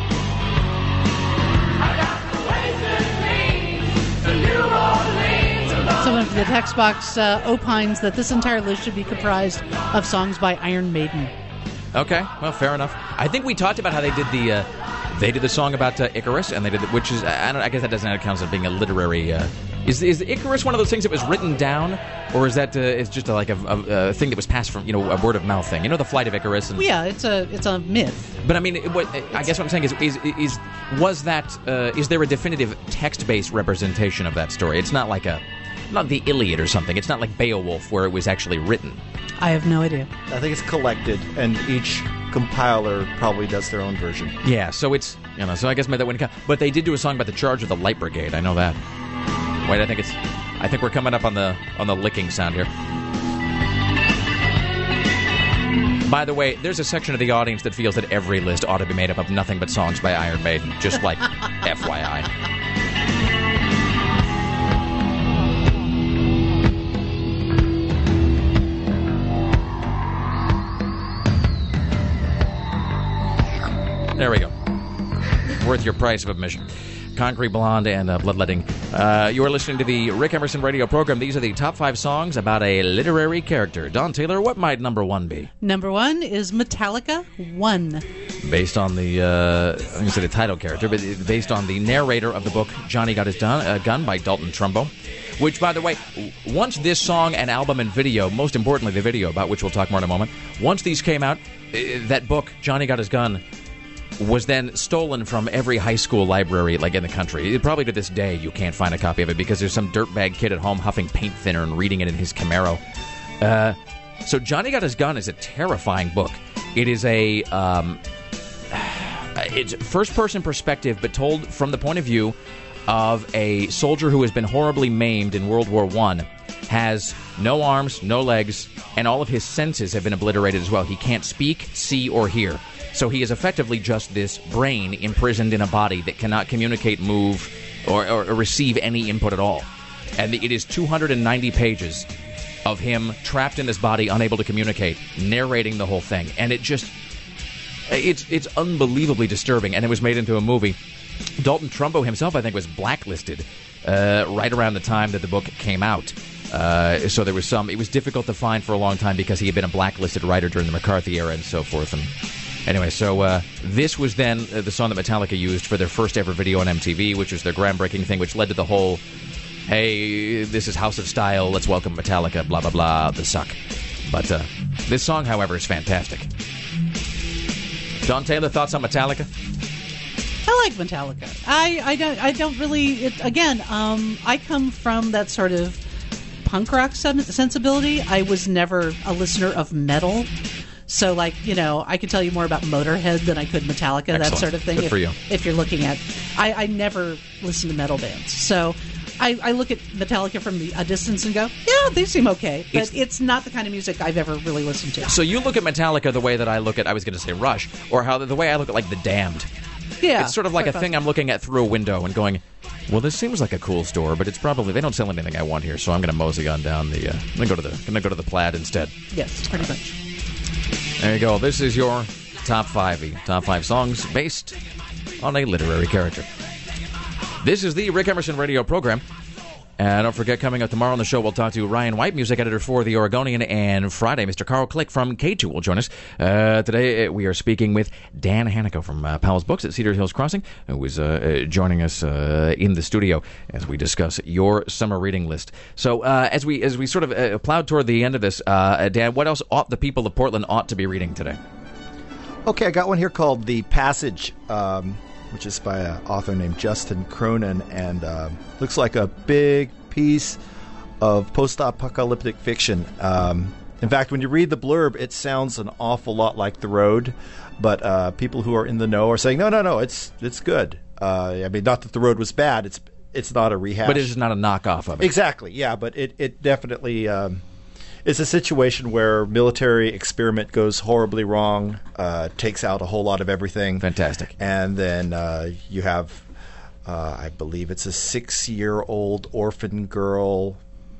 Speaker 4: Someone from the text box uh, opines that this entire list should be comprised of songs by Iron Maiden.
Speaker 3: Okay, well, fair enough. I think we talked about how they did the uh, they did the song about uh, Icarus, and they did the, which is I don't I guess that doesn't count as being a literary. Uh, is is Icarus one of those things that was written down, or is that uh, it's just a, like a, a, a thing that was passed from, you know, a word of mouth thing? You know, the flight of Icarus. And,
Speaker 4: well, yeah, it's a it's a myth.
Speaker 3: But I mean, it, what, I guess what I'm saying is is is was that uh, is there a definitive text-based representation of that story? It's not like a not the Iliad or something. It's not like Beowulf where it was actually written.
Speaker 4: I have no idea.
Speaker 12: I think it's collected, and each compiler probably does their own version.
Speaker 3: Yeah, so it's, you know, so I guess that wouldn't count. But they did do a song about the charge of the Light Brigade. I know that. Wait, I think it's, I think we're coming up on the on the licking sound here. By the way, there's a section of the audience that feels that every list ought to be made up of nothing but songs by Iron Maiden, just like F Y I. There we go. Worth your price of admission. Concrete Blonde and uh, Bloodletting. Uh, you are listening to the Rick Emerson radio program. These are the top five songs about a literary character. Dawn Taylor, what might number one be?
Speaker 4: Number one is Metallica One.
Speaker 3: Based on the, uh, I'm going to say the title character, but based on the narrator of the book Johnny Got His Dun- uh, Gun by Dalton Trumbo. Which, by the way, once this song and album and video, most importantly the video, about which we'll talk more in a moment, once these came out, uh, that book, Johnny Got His Gun, was then stolen from every high school library, like, in the country. It, probably to this day, you can't find a copy of it because there's some dirtbag kid at home huffing paint thinner and reading it in his Camaro. Uh, so Johnny Got His Gun is a terrifying book. It is a... Um, it's first-person perspective, but told from the point of view of a soldier who has been horribly maimed in World War One,
Speaker 7: has no arms, no legs, and all of his senses have been obliterated as well. He can't speak, see, or hear. So he is effectively just this brain imprisoned in a body that cannot communicate, move, or, or, or receive any input at all. And it is two hundred ninety pages of him trapped in this body, unable to communicate, narrating the whole thing. And it just... It's, it's unbelievably disturbing, and it was made into a movie. Dalton Trumbo himself, I think, was blacklisted uh, right around the time that the book came out. Uh, so there was some... It was difficult to find for a long time because he had been a blacklisted writer during the McCarthy era and so forth. And anyway, so uh, this was then uh, the song that Metallica used for their first ever video on M T V, which was their groundbreaking thing, which led to the whole, hey, this is House of Style, let's welcome Metallica, blah, blah, blah, the suck. But uh, this song, however, is fantastic. Don Taylor, thoughts on Metallica?
Speaker 4: I like Metallica. I, I don't I don't really it, again. Um, I come from that sort of punk rock sensibility. I was never a listener of metal, so like you know, I could tell you more about Motorhead than I could Metallica. Excellent. That sort of thing.
Speaker 7: Good
Speaker 4: if,
Speaker 7: for you.
Speaker 4: If you're looking at, I, I never listened to metal bands, so. I, I look at Metallica from the, a distance and go, yeah, they seem okay. But it's, it's not the kind of music I've ever really listened to.
Speaker 7: So you look at Metallica the way that I look at, I was going to say Rush, or how the way I look at, like, The Damned.
Speaker 4: Yeah.
Speaker 7: It's sort of like a thing I'm looking at through a window and going, well, this seems like a cool store, but it's probably, they don't sell anything I want here, so I'm going to mosey on down the, uh, I'm going to go to the, going to go to the Plaid instead.
Speaker 4: Yes, pretty much.
Speaker 7: There you go. This is your top five, top five songs based on a literary character. This is the Rick Emerson radio program. And don't forget, coming up tomorrow on the show, we'll talk to Ryan White, music editor for The Oregonian, and Friday, Mister Carl Click from K two will join us. Uh, today, we are speaking with Dan Hannico from uh, Powell's Books at Cedar Hills Crossing, who is uh, joining us uh, in the studio as we discuss your summer reading list. So, uh, as we as we sort of uh, plowed toward the end of this, uh, Dan, what else ought the people of Portland ought to be reading today?
Speaker 12: Okay, I got one here called The Passage, um, which is by an author named Justin Cronin, and uh, looks like a big piece of post-apocalyptic fiction. Um, in fact, when you read the blurb, it sounds an awful lot like The Road, but uh, people who are in the know are saying, no, no, no, it's it's good. Uh, I mean, not that The Road was bad, it's it's not a rehash.
Speaker 7: But it's not a knockoff of it.
Speaker 12: Exactly, yeah, but it, it definitely... Um, It's a situation where military experiment goes horribly wrong, uh, takes out a whole lot of everything.
Speaker 7: Fantastic.
Speaker 12: And then uh, you have, uh, I believe it's a six-year-old orphan girl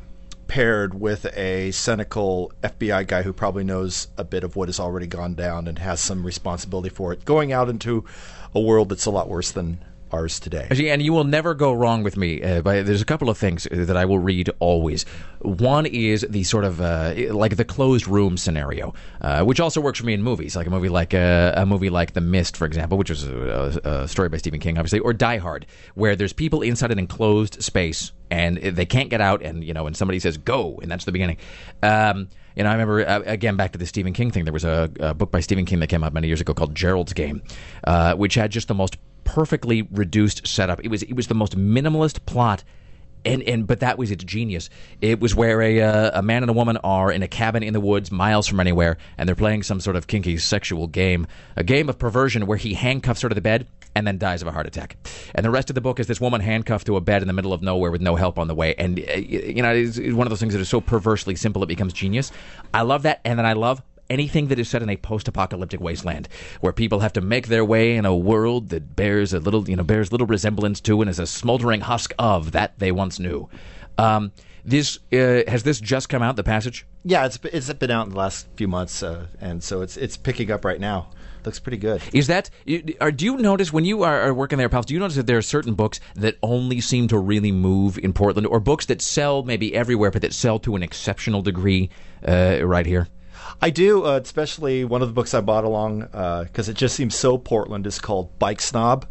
Speaker 12: paired with a cynical F B I guy who probably knows a bit of what has already gone down and has some responsibility for it, going out into a world that's a lot worse than ours today.
Speaker 7: And you will never go wrong with me. Uh, by, there's a couple of things that I will read always. One is the sort of uh, like the closed room scenario, uh, which also works for me in movies, like a movie like uh, a movie like The Mist, for example, which was a, a story by Stephen King, obviously, or Die Hard, where there's people inside an enclosed space and they can't get out, and you know, and somebody says go, and that's the beginning. Um, You know, I remember, uh, again, back to the Stephen King thing, there was a, a book by Stephen King that came out many years ago called Gerald's Game, uh, which had just the most perfectly reduced setup. It was it was the most minimalist plot, and, and but that was its genius. It was where a, uh, a man and a woman are in a cabin in the woods, miles from anywhere, and they're playing some sort of kinky sexual game, a game of perversion where he handcuffs her to the bed and then dies of a heart attack. And the rest of the book is this woman handcuffed to a bed in the middle of nowhere with no help on the way. And, uh, you know, it's, it's one of those things that is so perversely simple it becomes genius. I love that, and then I love anything that is set in a post-apocalyptic wasteland where people have to make their way in a world that bears a little, you know, bears little resemblance to and is a smoldering husk of that they once knew. Um, this uh, has this just come out, The Passage?
Speaker 12: Yeah, it's it's been out in the last few months, uh, and so it's it's picking up right now. Looks pretty good.
Speaker 7: Is that? Or do you notice when you are, are working there, pals? Do you notice that there are certain books that only seem to really move in Portland, or books that sell maybe everywhere, but that sell to an exceptional degree uh, right here?
Speaker 12: I do, uh, especially one of the books I bought along because uh, it just seems so Portland is called Bike Snob,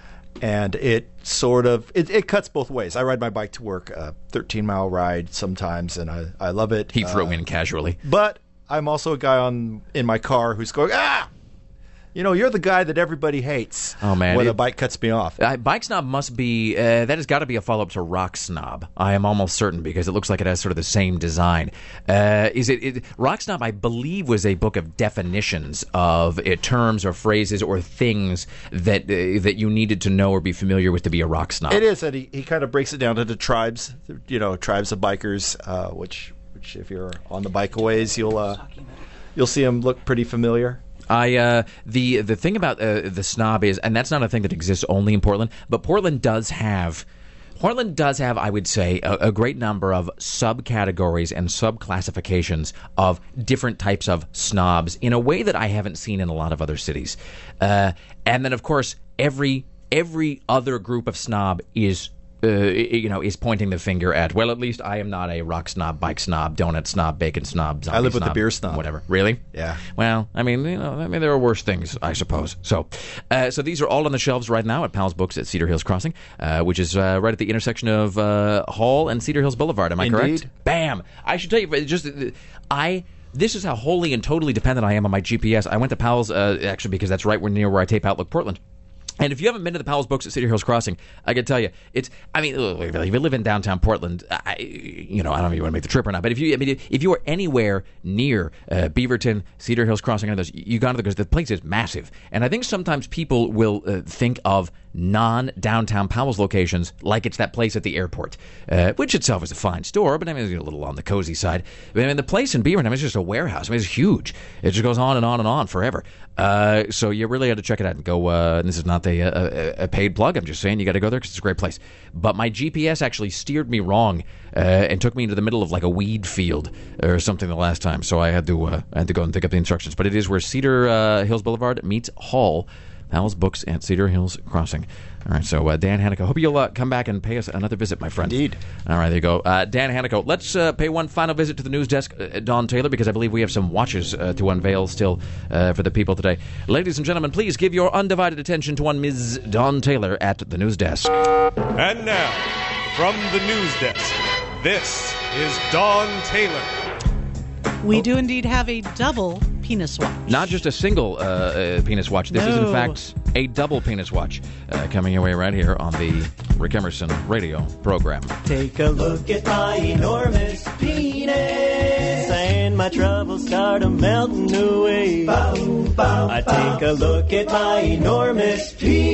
Speaker 12: and it sort of it, it cuts both ways. I ride my bike to work, a thirteen mile ride sometimes, and I, I love it.
Speaker 7: He threw
Speaker 12: uh,
Speaker 7: in casually,
Speaker 12: but I'm also a guy on in my car who's going ah. You know, you're the guy that everybody hates.
Speaker 7: Oh, man.
Speaker 12: When
Speaker 7: It-
Speaker 12: a bike cuts me off.
Speaker 7: Uh, Bike Snob must be, uh, that has got to be a follow-up to Rock Snob. I am almost certain because it looks like it has sort of the same design. Uh, is it, it Rock Snob, I believe, was a book of definitions of uh, terms or phrases or things that uh, that you needed to know or be familiar with to be a rock snob.
Speaker 12: It is, and he, he kind of breaks it down into tribes, you know, tribes of bikers, uh, which, which if you're on the bikeaways, you'll uh, you'll see them look pretty familiar.
Speaker 7: I uh, the the thing about uh, the snob is, and that's not a thing that exists only in Portland, but Portland does have. Portland does have, I would say, a, a great number of subcategories and subclassifications of different types of snobs in a way that I haven't seen in a lot of other cities. Uh, and then, of course, every every other group of snob is. Uh, you know, is pointing the finger at, well, at least I am not a rock snob, bike snob, donut snob, bacon snob, zombie
Speaker 12: I live with
Speaker 7: snob,
Speaker 12: the beer snob.
Speaker 7: Whatever. Really?
Speaker 12: Yeah.
Speaker 7: Well, I mean, you know, I mean, there are worse things, I suppose. So, uh, so these are all on the shelves right now at Pal's Books at Cedar Hills Crossing, uh, which is uh, right at the intersection of uh, Hall and Cedar Hills Boulevard. Am I
Speaker 12: Indeed.
Speaker 7: correct? Bam! I should tell you, just uh, I. This is how wholly and totally dependent I am on my G P S. I went to Pal's uh, actually because that's right near where I tape Outlook Portland. And if you haven't been to the Powell's Books at Cedar Hills Crossing, I can tell you, it's, I mean, if you live in downtown Portland, I, you know, I don't know if you want to make the trip or not, but if you, I mean, if you are anywhere near uh, Beaverton, Cedar Hills Crossing, and those, you got to, because the place is massive. And I think sometimes people will uh, think of non-downtown Powell's locations like it's that place at the airport, uh, which itself is a fine store, but I mean, it's a little on the cozy side. I mean, the place in Beaverton, I mean, it's just a warehouse. I mean, it's huge. It just goes on and on and on forever. Uh, so you really had to check it out and go, uh, and this is not a, a, a paid plug, I'm just saying you got to go there because it's a great place. But my G P S actually steered me wrong uh, and took me into the middle of like a weed field or something the last time, so I had to uh, I had to go and pick up the instructions. But it is where Cedar uh, Hills Boulevard meets Hall. Powell's Books at Cedar Hills Crossing. All right, so uh, Dan Hannico, hope you'll uh, come back and pay us another visit, my friend.
Speaker 12: Indeed.
Speaker 7: All right, there you go. Uh, Dan Hannico, let's uh, pay one final visit to the news desk, uh, Don Taylor, because I believe we have some watches uh, to unveil still uh, for the people today. Ladies and gentlemen, please give your undivided attention to one Miz Don Taylor at the news desk.
Speaker 1: And now, from the news desk, this is Don Taylor.
Speaker 4: We do indeed have a double penis watch.
Speaker 7: Not just a single uh, uh, penis watch. This
Speaker 4: No.
Speaker 7: is, in fact, a double penis watch uh, coming your way right here on the Rick Emerson radio program.
Speaker 17: Take a look at my enormous penis, and my troubles start a melting away. Bow, bow, I take a look at my enormous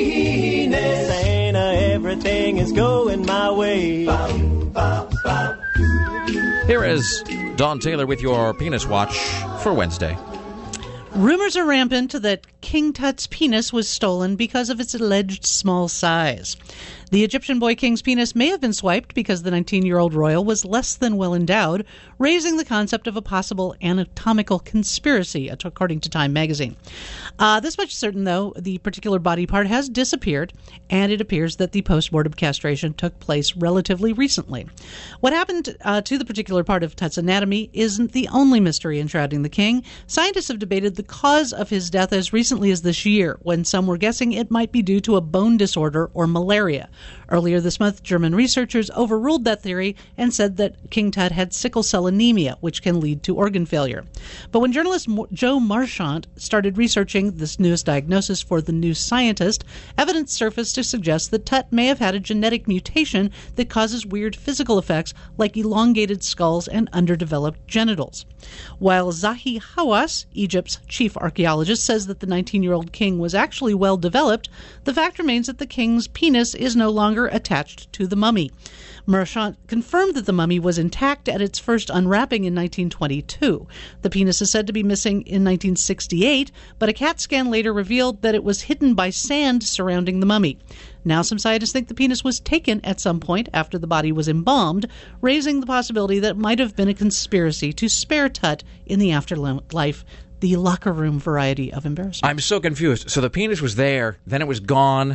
Speaker 17: penis, and uh, everything is going my way. Bow, bow, bow.
Speaker 7: Here is Don Taylor with your penis watch for Wednesday.
Speaker 4: Rumors are rampant that King Tut's penis was stolen because of its alleged small size. The Egyptian boy king's penis may have been swiped because the nineteen-year-old royal was less than well endowed, raising the concept of a possible anatomical conspiracy, according to Time magazine. Uh, this much is certain, though, the particular body part has disappeared, and it appears that the post-mortem castration took place relatively recently. What happened uh, to the particular part of Tut's anatomy isn't the only mystery enshrouding the king. Scientists have debated the cause of his death as recently as this year, when some were guessing it might be due to a bone disorder or malaria. Earlier this month, German researchers overruled that theory and said that King Tut had sickle cell anemia, which can lead to organ failure. But when journalist Mo- Joe Marchant started researching this newest diagnosis for The New Scientist, evidence surfaced to suggest that Tut may have had a genetic mutation that causes weird physical effects like elongated skulls and underdeveloped genitals. While Zahi Hawass, Egypt's chief archaeologist, says that the nineteen-year-old king was actually well developed, the fact remains that the king's penis is no longer attached to the mummy. Marchant confirmed that the mummy was intact at its first unwrapping in nineteen twenty-two. The penis is said to be missing in nineteen sixty-eight, but a CAT scan later revealed that it was hidden by sand surrounding the mummy. Now some scientists think the penis was taken at some point after the body was embalmed, raising the possibility that it might have been a conspiracy to spare Tut in the afterlife, the locker room variety of embarrassment.
Speaker 7: I'm so confused. So the penis was there, then it was gone.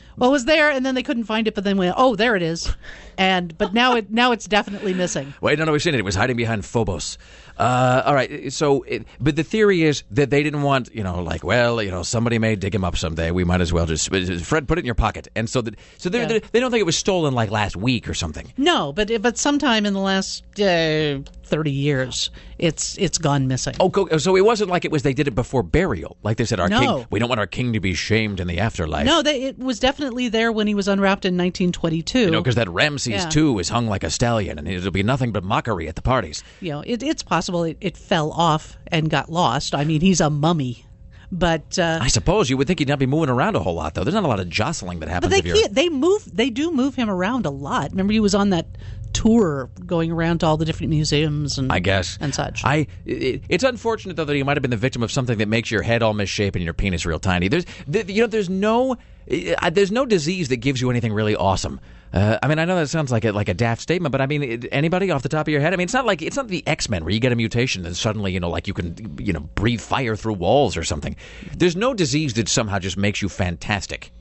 Speaker 4: Well, it was there, and then they couldn't find it, but then went, oh, there it is. And But now it now it's definitely missing.
Speaker 7: Wait, no, no, we've seen it. It was hiding behind Phobos. Uh, all right, so, it, but the theory is that they didn't want, you know, like, well, you know, somebody may dig him up someday. We might as well just, Fred, put it in your pocket. And so that, so yeah. they they don't think it was stolen like last week or something.
Speaker 4: No, but but sometime in the last uh, thirty years, it's it's gone missing.
Speaker 7: Oh, so it wasn't like it was they did it before burial. Like they said, our
Speaker 4: no.
Speaker 7: king, we don't want our king to be shamed in the afterlife.
Speaker 4: No, they, it was definitely there when he was unwrapped in nineteen twenty-two.
Speaker 7: You know, because that Ramses
Speaker 4: yeah.
Speaker 7: two is hung like a stallion, and it'll be nothing but mockery at the parties.
Speaker 4: You know, it, it's possible it, it fell off and got lost. I mean, he's a mummy. But uh,
Speaker 7: I suppose you would think he'd not be moving around a whole lot, though. There's not a lot of jostling that happens.
Speaker 4: But they
Speaker 7: if you're...
Speaker 4: they move they do move him around a lot. Remember, he was on that tour going around to all the different museums and
Speaker 7: I guess
Speaker 4: and such.
Speaker 7: I it, it's unfortunate though that he might have been the victim of something that makes your head all misshapen and your penis real tiny. There's you know there's no there's no disease that gives you anything really awesome. Uh, I mean, I know that sounds like a, like a daft statement, but I mean, it, anybody off the top of your head? I mean, it's not like it's not the X-Men where you get a mutation and suddenly, you know, like you can, you know, breathe fire through walls or something. There's no disease that somehow just makes you fantastic.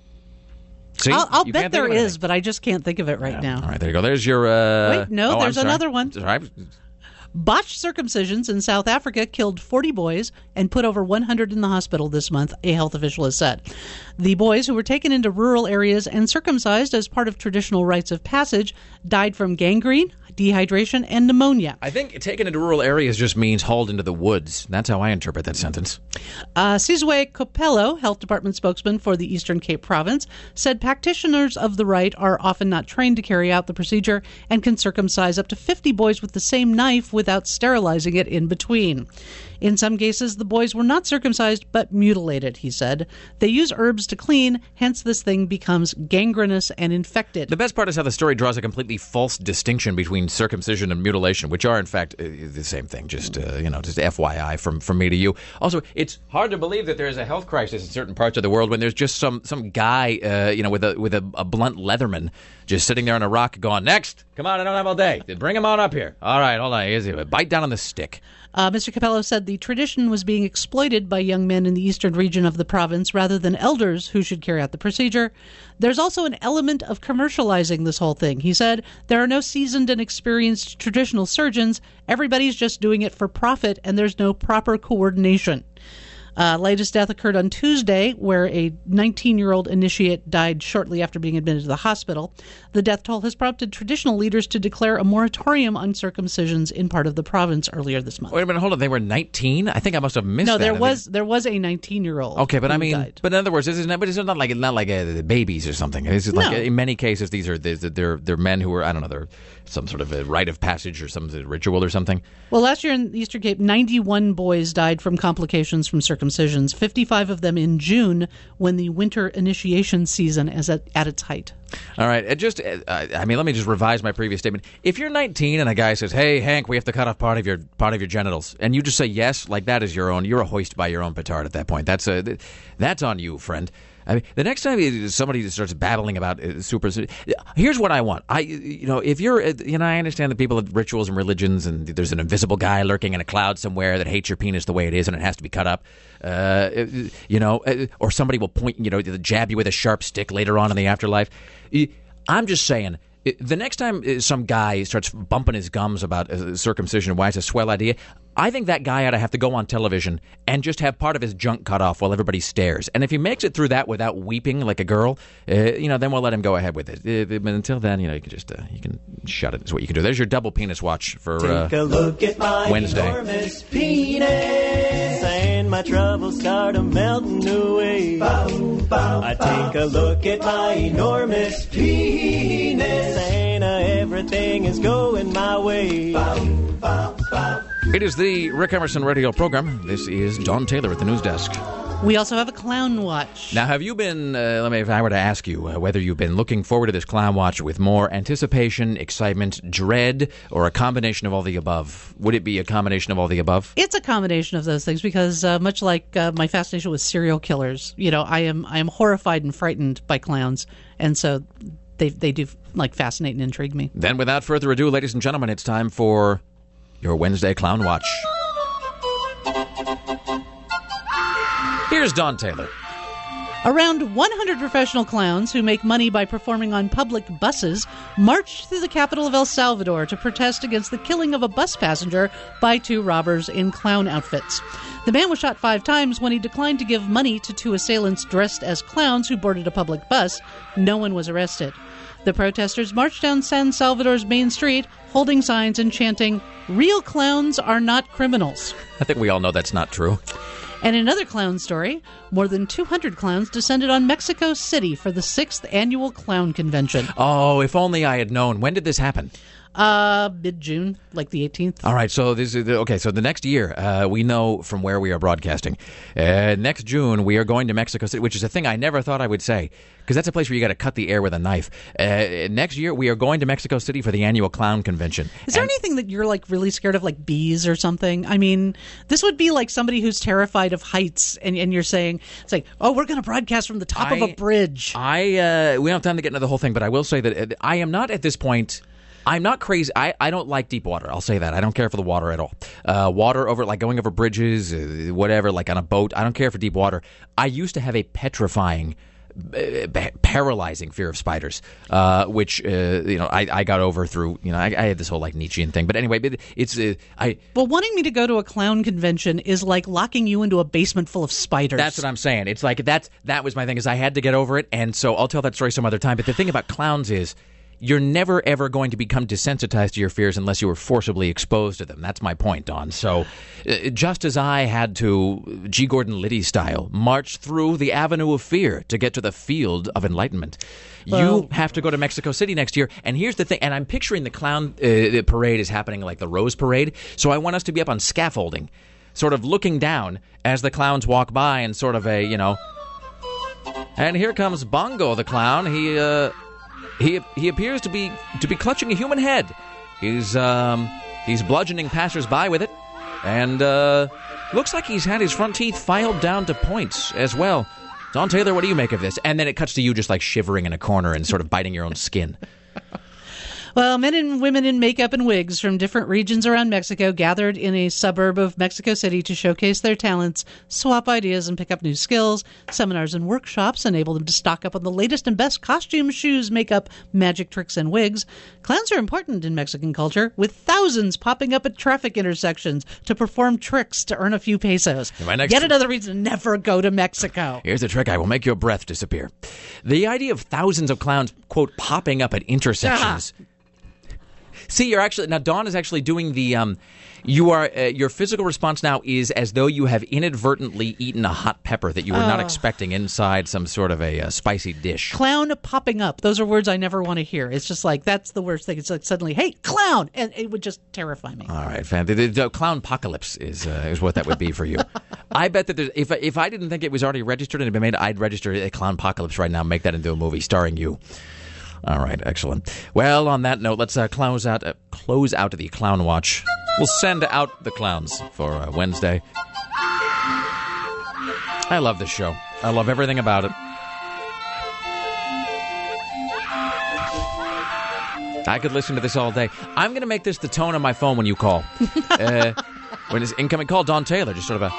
Speaker 7: See?
Speaker 4: I'll, I'll
Speaker 7: You
Speaker 4: bet
Speaker 7: can't
Speaker 4: there
Speaker 7: think of
Speaker 4: is, but I just can't think of it right
Speaker 7: Yeah.
Speaker 4: now.
Speaker 7: All right, there you go. There's your. Uh...
Speaker 4: Wait, no,
Speaker 7: oh,
Speaker 4: there's
Speaker 7: I'm sorry.
Speaker 4: another one.
Speaker 7: All right.
Speaker 4: Botched circumcisions in South Africa killed forty boys and put over one hundred in the hospital this month, a health official has said. The boys, who were taken into rural areas and circumcised as part of traditional rites of passage, died from gangrene, dehydration, and pneumonia.
Speaker 7: I think taken into rural areas just means hauled into the woods. That's how I interpret that sentence.
Speaker 4: Uh, Sizwe Kopelo, Health Department spokesman for the Eastern Cape Province, said practitioners of the rite are often not trained to carry out the procedure and can circumcise up to fifty boys with the same knife without sterilizing it in between. In some cases, the boys were not circumcised but mutilated, he said. They use herbs to clean, hence this thing becomes gangrenous and infected.
Speaker 7: The best part is how the story draws a completely false distinction between circumcision and mutilation, which are, in fact, uh, the same thing. Just, uh, you know, just F Y I from, from me to you. Also, it's hard to believe that there is a health crisis in certain parts of the world when there's just some, some guy, uh, you know, with a with a, a blunt Leatherman just sitting there on a rock going, next, come on, I don't have all day. Bring him on up here. All right, hold on. Here's it. Bite down on the stick.
Speaker 4: Uh, Mister Capello said the tradition was being exploited by young men in the eastern region of the province rather than elders who should carry out the procedure. There's also an element of commercializing this whole thing. He said, there are no seasoned and experienced traditional surgeons. Everybody's just doing it for profit, and there's no proper coordination. Uh, latest death occurred on Tuesday, where a nineteen-year-old initiate died shortly after being admitted to the hospital. The death toll has prompted traditional leaders to declare a moratorium on circumcisions in part of the province earlier this month.
Speaker 7: Wait a minute, hold on. They were nineteen? I think I must have missed
Speaker 4: no,
Speaker 7: that.
Speaker 4: there
Speaker 7: I
Speaker 4: was
Speaker 7: mean,
Speaker 4: there was a nineteen-year-old.
Speaker 7: Okay, but
Speaker 4: who
Speaker 7: I mean,
Speaker 4: died.
Speaker 7: but in other words, this is not, but it's not like not like uh, babies or something. This is like
Speaker 4: No.
Speaker 7: in many cases these are they're they're, they're men who are I don't know they're some sort of a rite of passage or some sort of ritual or something.
Speaker 4: Well, last year in the Eastern Cape, ninety-one boys died from complications from circumcisions, fifty-five of them in June when the winter initiation season is at, at its height.
Speaker 7: All right, it just uh, I mean, let me just revise my previous statement. If you're nineteen and a guy says, "Hey, Hank, we have to cut off part of your part of your genitals," and you just say yes, like that is your own, you're a hoist by your own petard at that point. That's a that's on you, friend. I mean, the next time somebody starts babbling about uh, super, here's what I want. I, you know, if you're, uh, you know, I understand that people have rituals and religions, and there's an invisible guy lurking in a cloud somewhere that hates your penis the way it is, and it has to be cut up. Uh, you know, uh, or somebody will point, you know, jab you with a sharp stick later on in the afterlife. I'm just saying. The next time some guy starts bumping his gums about uh, circumcision and why it's a swell idea, I think that guy ought to have to go on television and just have part of his junk cut off while everybody stares. And if he makes it through that without weeping like a girl, uh, you know, then we'll let him go ahead with it. Uh, but until then, you know, you can just uh, you can shut it. Is what you can do. There's your double penis watch for uh,
Speaker 17: Take a look at my
Speaker 7: Wednesday.
Speaker 17: enormous penis, and my troubles start a melting away. Bow, bow, I take a look at my enormous penis, and uh, everything is going my way. Bow, bow, bow.
Speaker 7: It is the Rick Emerson radio program. This is Don Taylor at the news desk.
Speaker 4: We also have a Clown Watch.
Speaker 7: Now, have you been, uh, let me, if I were to ask you uh, whether you've been looking forward to this Clown Watch with more anticipation, excitement, dread, or a combination of all the above? Would it be a combination of all the above?
Speaker 4: It's a combination of those things because uh, much like uh, my fascination with serial killers, you know, I am I am horrified and frightened by clowns, and so they they do like fascinate and intrigue me.
Speaker 7: Then, without further ado, ladies and gentlemen, it's time for your Wednesday Clown Watch. Here's Don Taylor.
Speaker 4: Around one hundred professional clowns who make money by performing on public buses marched through the capital of El Salvador to protest against the killing of a bus passenger by two robbers in clown outfits. The man was shot five times when he declined to give money to two assailants dressed as clowns who boarded a public bus. No one was arrested. The protesters marched down San Salvador's main street, holding signs and chanting, "Real clowns are not criminals."
Speaker 7: I think we all know that's not true.
Speaker 4: And in another clown story, more than two hundred clowns descended on Mexico City for the sixth annual clown convention.
Speaker 7: Oh, if only I had known. When did this happen?
Speaker 4: Uh, mid-June, like the eighteenth.
Speaker 7: All right, so this is okay. So the next year, uh, we know from where we are broadcasting. Uh, next June, we are going to Mexico City, which is a thing I never thought I would say, because that's a place where you got to cut the air with a knife. Uh, next year, we are going to Mexico City for the annual clown convention.
Speaker 4: Is there and- anything that you're like really scared of, like bees or something? I mean, this would be like somebody who's terrified of heights, and, and you're saying it's like, oh, we're going to broadcast from the top
Speaker 7: I,
Speaker 4: of a bridge.
Speaker 7: I uh, we don't have time to get into the whole thing, but I will say that I am not at this point. I'm not crazy. I, I don't like deep water. I'll say that. I don't care for the water at all. Uh, water over, like going over bridges, uh, whatever, like on a boat. I don't care for deep water. I used to have a petrifying, uh, paralyzing fear of spiders, uh, which, uh, you know, I, I got over through, you know, I, I had this whole like Nietzschean thing. But anyway, it's, uh, I.
Speaker 4: Well, wanting me to go to a clown convention is like locking you into a basement full of spiders.
Speaker 7: That's what I'm saying. It's like, that's, that was my thing, is I had to get over it. And so I'll tell that story some other time. But the thing about clowns is, you're never, ever going to become desensitized to your fears unless you were forcibly exposed to them. That's my point, Don. So uh, just as I had to, G. Gordon Liddy style, march through the avenue of fear to get to the field of enlightenment, well, you have to go to Mexico City next year. And here's the thing, and I'm picturing the clown uh, parade is happening like the Rose Parade, so I want us to be up on scaffolding, sort of looking down as the clowns walk by and sort of a, you know, and here comes Bongo the clown. He, uh... He he appears to be to be clutching a human head. He's um he's bludgeoning passersby with it, and uh, looks like he's had his front teeth filed down to points as well. Don Taylor, what do you make of this? And then it cuts to you just like shivering in a corner and sort of biting your own skin.
Speaker 4: Well, men and women in makeup and wigs from different regions around Mexico gathered in a suburb of Mexico City to showcase their talents, swap ideas, and pick up new skills. Seminars and workshops enable them to stock up on the latest and best costumes, shoes, makeup, magic tricks, and wigs. Clowns are important in Mexican culture, with thousands popping up at traffic intersections to perform tricks to earn a few pesos. Yet another reason to never go to Mexico.
Speaker 7: Here's the trick. I will make your breath disappear. The idea of thousands of clowns, quote, popping up at intersections... Ah. See, you're actually now. Dawn is actually doing the. Um, you are uh, your physical response now is as though you have inadvertently eaten a hot pepper that you were uh, not expecting inside some sort of a uh, spicy dish.
Speaker 4: Clown popping up. Those are words I never want to hear. It's just like that's the worst thing. It's like suddenly, hey, clown, and it would just terrify me.
Speaker 7: All right, fan. The, the, the clown apocalypse is uh, is what that would be for you. I bet that there's, if if I didn't think it was already registered and had been made, I'd register a clown apocalypse right now, and make that into a movie starring you. All right, excellent. Well, on that note, let's uh, close out uh, close out the Clown Watch. We'll send out the clowns for uh, Wednesday. I love this show. I love everything about it. I could listen to this all day. I'm going to make this the tone of my phone when you call. uh, when it's incoming call, Don Taylor, just sort of a...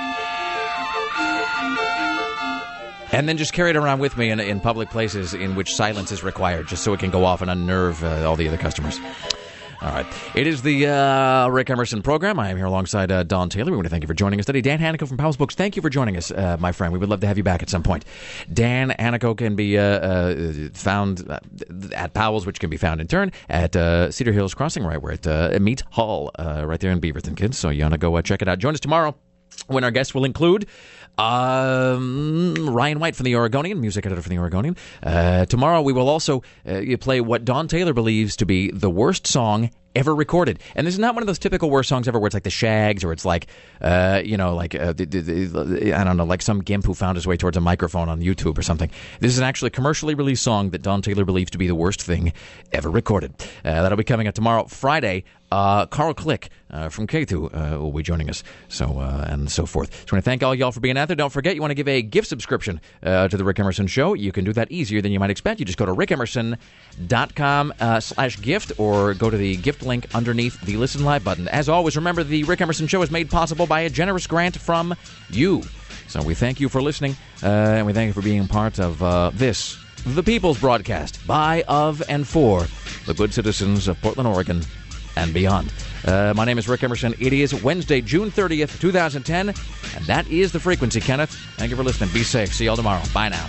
Speaker 7: And then just carry it around with me in, in public places in which silence is required, just so it can go off and unnerve uh, all the other customers. All right. It is the uh, Rick Emerson program. I am here alongside uh, Don Taylor. We want to thank you for joining us today. Dan Hannico from Powell's Books, thank you for joining us, uh, my friend. We would love to have you back at some point. Dan Hannico can be uh, uh, found at Powell's, which can be found in turn at uh, Cedar Hills Crossing, right where at uh, Meet Hall, uh, right there in Beaverton, kids. So you want to go uh, check it out. Join us tomorrow when our guests will include... Um, Ryan White from The Oregonian, music editor from The Oregonian. Uh, tomorrow we will also uh, play what Don Taylor believes to be the worst song ever recorded. And this is not one of those typical worst songs ever where it's like the Shags or it's like, uh, you know, like, uh, the, the, the, I don't know, like some gimp who found his way towards a microphone on YouTube or something. This is an actually commercially released song that Don Taylor believes to be the worst thing ever recorded. Uh, that'll be coming up tomorrow, Friday. Uh, Carl Click uh, from K two uh, will be joining us, so uh, and so forth. So I want to thank all y'all for being out there. Don't forget, you want to give a gift subscription uh, to the Rick Emerson Show. You can do that easier than you might expect. You just go to rick emerson dot com uh, slash gift or go to the gift link underneath the Listen Live button. As always, remember the Rick Emerson Show is made possible by a generous grant from you.
Speaker 3: So we thank you for listening, uh, and we thank you for being part of uh, this, the People's Broadcast, by, of, and for the good citizens of Portland, Oregon, and beyond. Uh, my name is Rick Emerson. It is Wednesday, June thirtieth, twenty ten, and that is The Frequency, Kenneth. Thank you for listening. Be safe. See you all tomorrow. Bye now.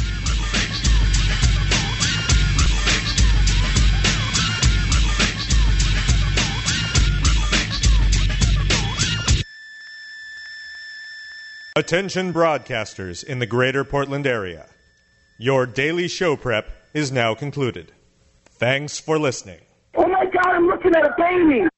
Speaker 1: Attention broadcasters in the greater Portland area. Your daily show prep is now concluded. Thanks for listening.
Speaker 18: Oh my God, I'm looking at a baby!